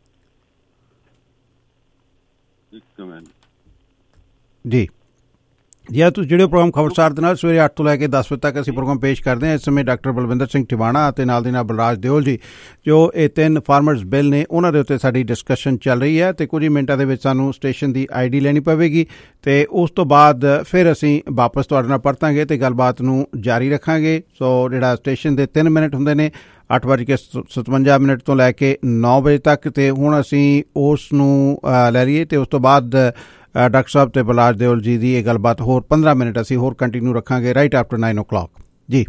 ਇੱਕ ਮਿੰਟ ਜੀ। ਜੀ ਆ ਤੁਸੀਂ ਜਿਹੜੇ ਪ੍ਰੋਗਰਾਮ ਖਬਰਸਾਰ ਦੇ ਨਾਲ ਸਵੇਰੇ ਅੱਠ ਤੋਂ ਲੈ ਕੇ ਦਸ ਵਜੇ ਤੱਕ ਅਸੀਂ ਪ੍ਰੋਗਰਾਮ ਪੇਸ਼ ਕਰਦੇ ਹਾਂ। ਇਸ ਸਮੇਂ ਡਾਕਟਰ ਬਲਵਿੰਦਰ ਸਿੰਘ ਟਿਵਾਣਾ ਅਤੇ ਨਾਲ ਦੀ ਨਾਲ ਬਲਰਾਜ ਦਿਓਲ ਜੀ, ਜੋ ਇਹ ਤਿੰਨ ਫਾਰਮਰਸ ਬਿੱਲ ਨੇ, ਉਹਨਾਂ ਦੇ ਉੱਤੇ ਸਾਡੀ ਡਿਸਕਸ਼ਨ ਚੱਲ ਰਹੀ ਹੈ ਅਤੇ ਕੁਝ ਹੀ ਮਿੰਟਾਂ ਦੇ ਵਿੱਚ ਸਾਨੂੰ ਸਟੇਸ਼ਨ ਦੀ ਆਈ ਡੀ ਲੈਣੀ ਪਵੇਗੀ ਅਤੇ ਉਸ ਤੋਂ ਬਾਅਦ ਫਿਰ ਅਸੀਂ ਵਾਪਸ ਤੁਹਾਡੇ ਨਾਲ ਪਰਤਾਂਗੇ ਅਤੇ ਗੱਲਬਾਤ ਨੂੰ ਜਾਰੀ ਰੱਖਾਂਗੇ। ਸੋ ਜਿਹੜਾ ਸਟੇਸ਼ਨ ਦੇ ਤਿੰਨ ਮਿੰਟ ਹੁੰਦੇ ਨੇ, ਅੱਠ ਵੱਜ ਕੇ ਸਤਵੰਜਾ ਮਿੰਟ ਤੋਂ ਲੈ ਕੇ ਨੌ ਵਜੇ ਤੱਕ, ਅਤੇ ਹੁਣ ਅਸੀਂ ਉਸ ਨੂੰ ਲੈ ਲਈਏ ਅਤੇ ਉਸ ਤੋਂ ਬਾਅਦ ਡਾਕਟਰ ਸਾਹਿਬ ਤੇ ਬਲਰਾਜ ਦਿਓਲ ਜੀ ਦੀ ਇਹ ਗੱਲਬਾਤ ਹੋਰ ਪੰਦਰਾਂ ਮਿੰਟ ਅਸੀਂ ਹੋਰ ਕੰਟੀਨਿਊ ਰੱਖਾਂਗੇ right after nine o'clock ਜੀ।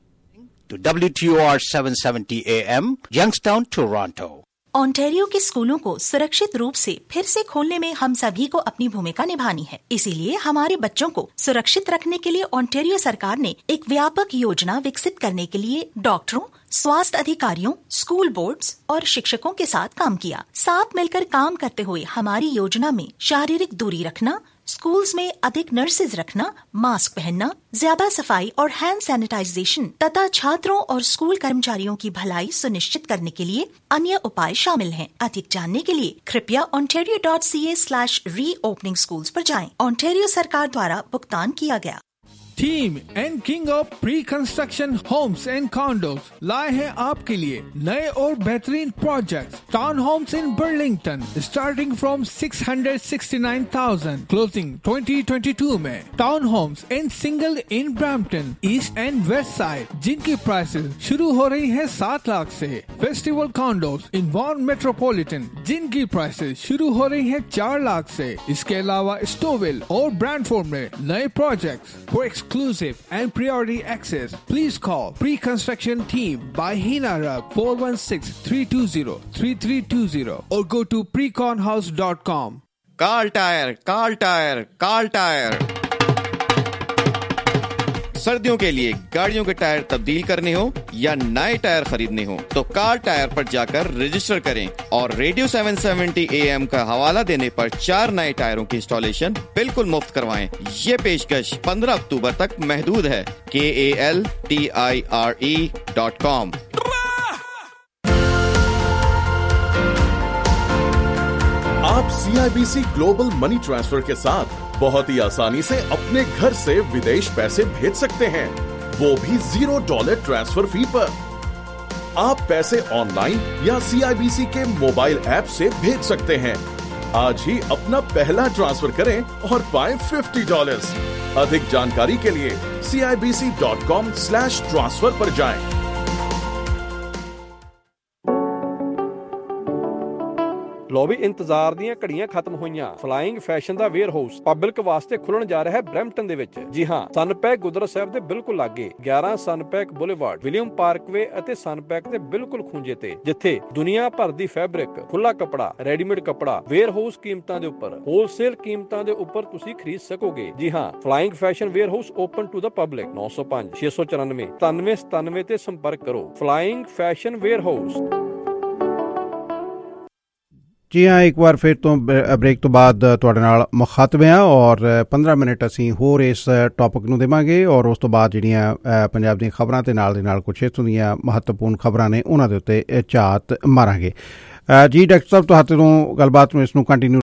W T O R seven seventy A M, Youngstown, Toronto। Ontario के स्कूलों को सुरक्षित रूप से फिर से खोलने में हम सभी को अपनी भूमिका निभानी है। इसीलिए हमारे बच्चों को सुरक्षित रखने के लिए ओंटारियो सरकार ने एक व्यापक योजना विकसित करने के लिए डॉक्टरों, स्वास्थ्य अधिकारियों, स्कूल बोर्ड्स और शिक्षकों के साथ काम किया। साथ मिलकर काम करते हुए हमारी योजना में शारीरिक दूरी रखना, स्कूल्स में अधिक नर्सेज रखना, मास्क पहनना, ज्यादा सफाई और हैंड सैनिटाइजेशन तथा छात्रों और स्कूल कर्मचारियों की भलाई सुनिश्चित करने के लिए अन्य उपाय शामिल हैं। अधिक जानने के लिए कृपया ontario dot c a slash reopening schools पर जाएं। ओंटारियो सरकार द्वारा भुगतान किया गया। Team and king of pre construction homes and condos लाए हैं आपके लिए नए और बेहतरीन projects. Town homes in Burlington starting from six hundred sixty-nine thousand, closing twenty twenty-two में। Town homes in single in Brampton east and west side, जिनकी prices शुरू हो रही है सात लाख से। Festival condos in Vaughan Metropolitan, जिनकी प्राइसेस शुरू हो रही है चार लाख से। इसके अलावा स्टोविल और ब्रैंडफोर्ड में नए projects for exclusive and priority access. Please call Pre-Construction Team by Hina Rab four one six, three two zero, three three two zero or go to preconhouse dot com. Carl Tire, Carl Tire, Carl Tire। सर्दियों के लिए गाड़ियों के tyre तब्दील करने हो या नए टायर खरीदने हो तो कार टायर पर जाकर रजिस्टर करें और radio seven seventy A M का हवाला देने पर चार नए टायरों की इंस्टॉलेशन बिल्कुल मुफ्त करवाएं। ये पेशकश पंद्रह अक्टूबर तक महदूद है। K A L T I R E dot com। आप C I B C global money transfer के साथ बहुत ही आसानी से अपने घर से विदेश पैसे भेज सकते हैं, वो भी जीरो डॉलर ट्रांसफर फी पर। आप पैसे ऑनलाइन या C I B C के मोबाइल ऐप से भेज सकते हैं। आज ही अपना पहला ट्रांसफर करें और पाएं फिफ्टी डॉलर्स। अधिक जानकारी के लिए C I B C dot com slash transfer पर जाएं। ਲੋ ਵੀ ਇੰਤਜ਼ਾਰ ਦੀਆਂ ਘੜੀਆਂ ਖਤਮ ਹੋਈਆਂ। ਫਲਾਈਂਗ ਫੈਸ਼ਨ ਦਾ ਵੇਅਰ ਹਾਊਸ ਪਬਲਿਕ ਵਾਸਤੇ ਖੁੱਲਣ ਜਾ ਰਿਹਾ ਹੈ ਬਰੈਂਪਟਨ ਦੇ ਵਿੱਚ। ਜੀ ਹਾਂ, ਸਨਪੈਕ ਗੁਰਦੁਆਰਾ ਸਾਹਿਬ ਦੇ ਬਿਲਕੁਲ ਲਾਗੇ ਗਿਆਰਾਂ ਸਨਪੈਕ ਬੁਲੇਵਾਰਡ, ਵਿਲੀਅਮ ਪਾਰਕਵੇ ਅਤੇ ਸਨਪੈਕ ਦੇ ਬਿਲਕੁਲ ਖੂੰਜੇ ਤੇ, ਜਿੱਥੇ ਦੁਨੀਆ ਭਰ ਦੀ ਫੈਬਰਿਕ, ਖੁੱਲਾ ਕੱਪੜਾ, ਰੈਡੀਮੇਡ ਕੱਪੜਾ ਵੇਅਰ ਹਾਊਸ ਕੀਮਤਾਂ ਦੇ ਉੱਪਰ, ਹੋਲਸੇਲ ਕੀਮਤਾਂ ਦੇ ਉੱਪਰ ਤੁਸੀਂ ਖਰੀਦ ਸਕੋਗੇ। ਜੀ ਹਾਂ, flying fashion warehouse open to the public. ਨੌ ਸੌ ਪੰਜ ਛੇ ਸੌ ਚੁਰਾਨਵੇਂ ਸਤਾਨਵੇਂ ਸਤਾਨਵੇਂ ਤੇ ਸੰਪਰਕ ਕਰੋ। Flying fashion warehouse. ਜੀ ਹਾਂ, ਇੱਕ ਵਾਰ ਫਿਰ ਤੋਂ ਬ੍ਰੇਕ ਤੋਂ ਬਾਅਦ ਤੁਹਾਡੇ ਨਾਲ ਮੁਖਾਤਬ ਹਾਂ ਔਰ ਪੰਦਰਾਂ ਮਿੰਟ ਅਸੀਂ ਹੋਰ ਇਸ ਟੌਪਿਕ ਨੂੰ ਦੇਵਾਂਗੇ ਔਰ ਉਸ ਤੋਂ ਬਾਅਦ ਜਿਹੜੀਆਂ ਪੰਜਾਬ ਦੀਆਂ ਖਬਰਾਂ ਤੇ ਨਾਲ ਦੇ ਨਾਲ ਕੁਛ ਇੱਥੋਂ ਦੀਆਂ ਮਹੱਤਵਪੂਰਨ ਖਬਰਾਂ ਨੇ ਉਹਨਾਂ ਦੇ ਉੱਤੇ ਝਾਤ ਮਾਰਾਂਗੇ। ਜੀ ਡਾਕਟਰ ਸਾਹਿਬ, ਤੁਹਾਡੇ ਤੋਂ ਗੱਲਬਾਤ ਨੂੰ ਇਸ ਨੂੰ ਕੰਟੀਨਿਊ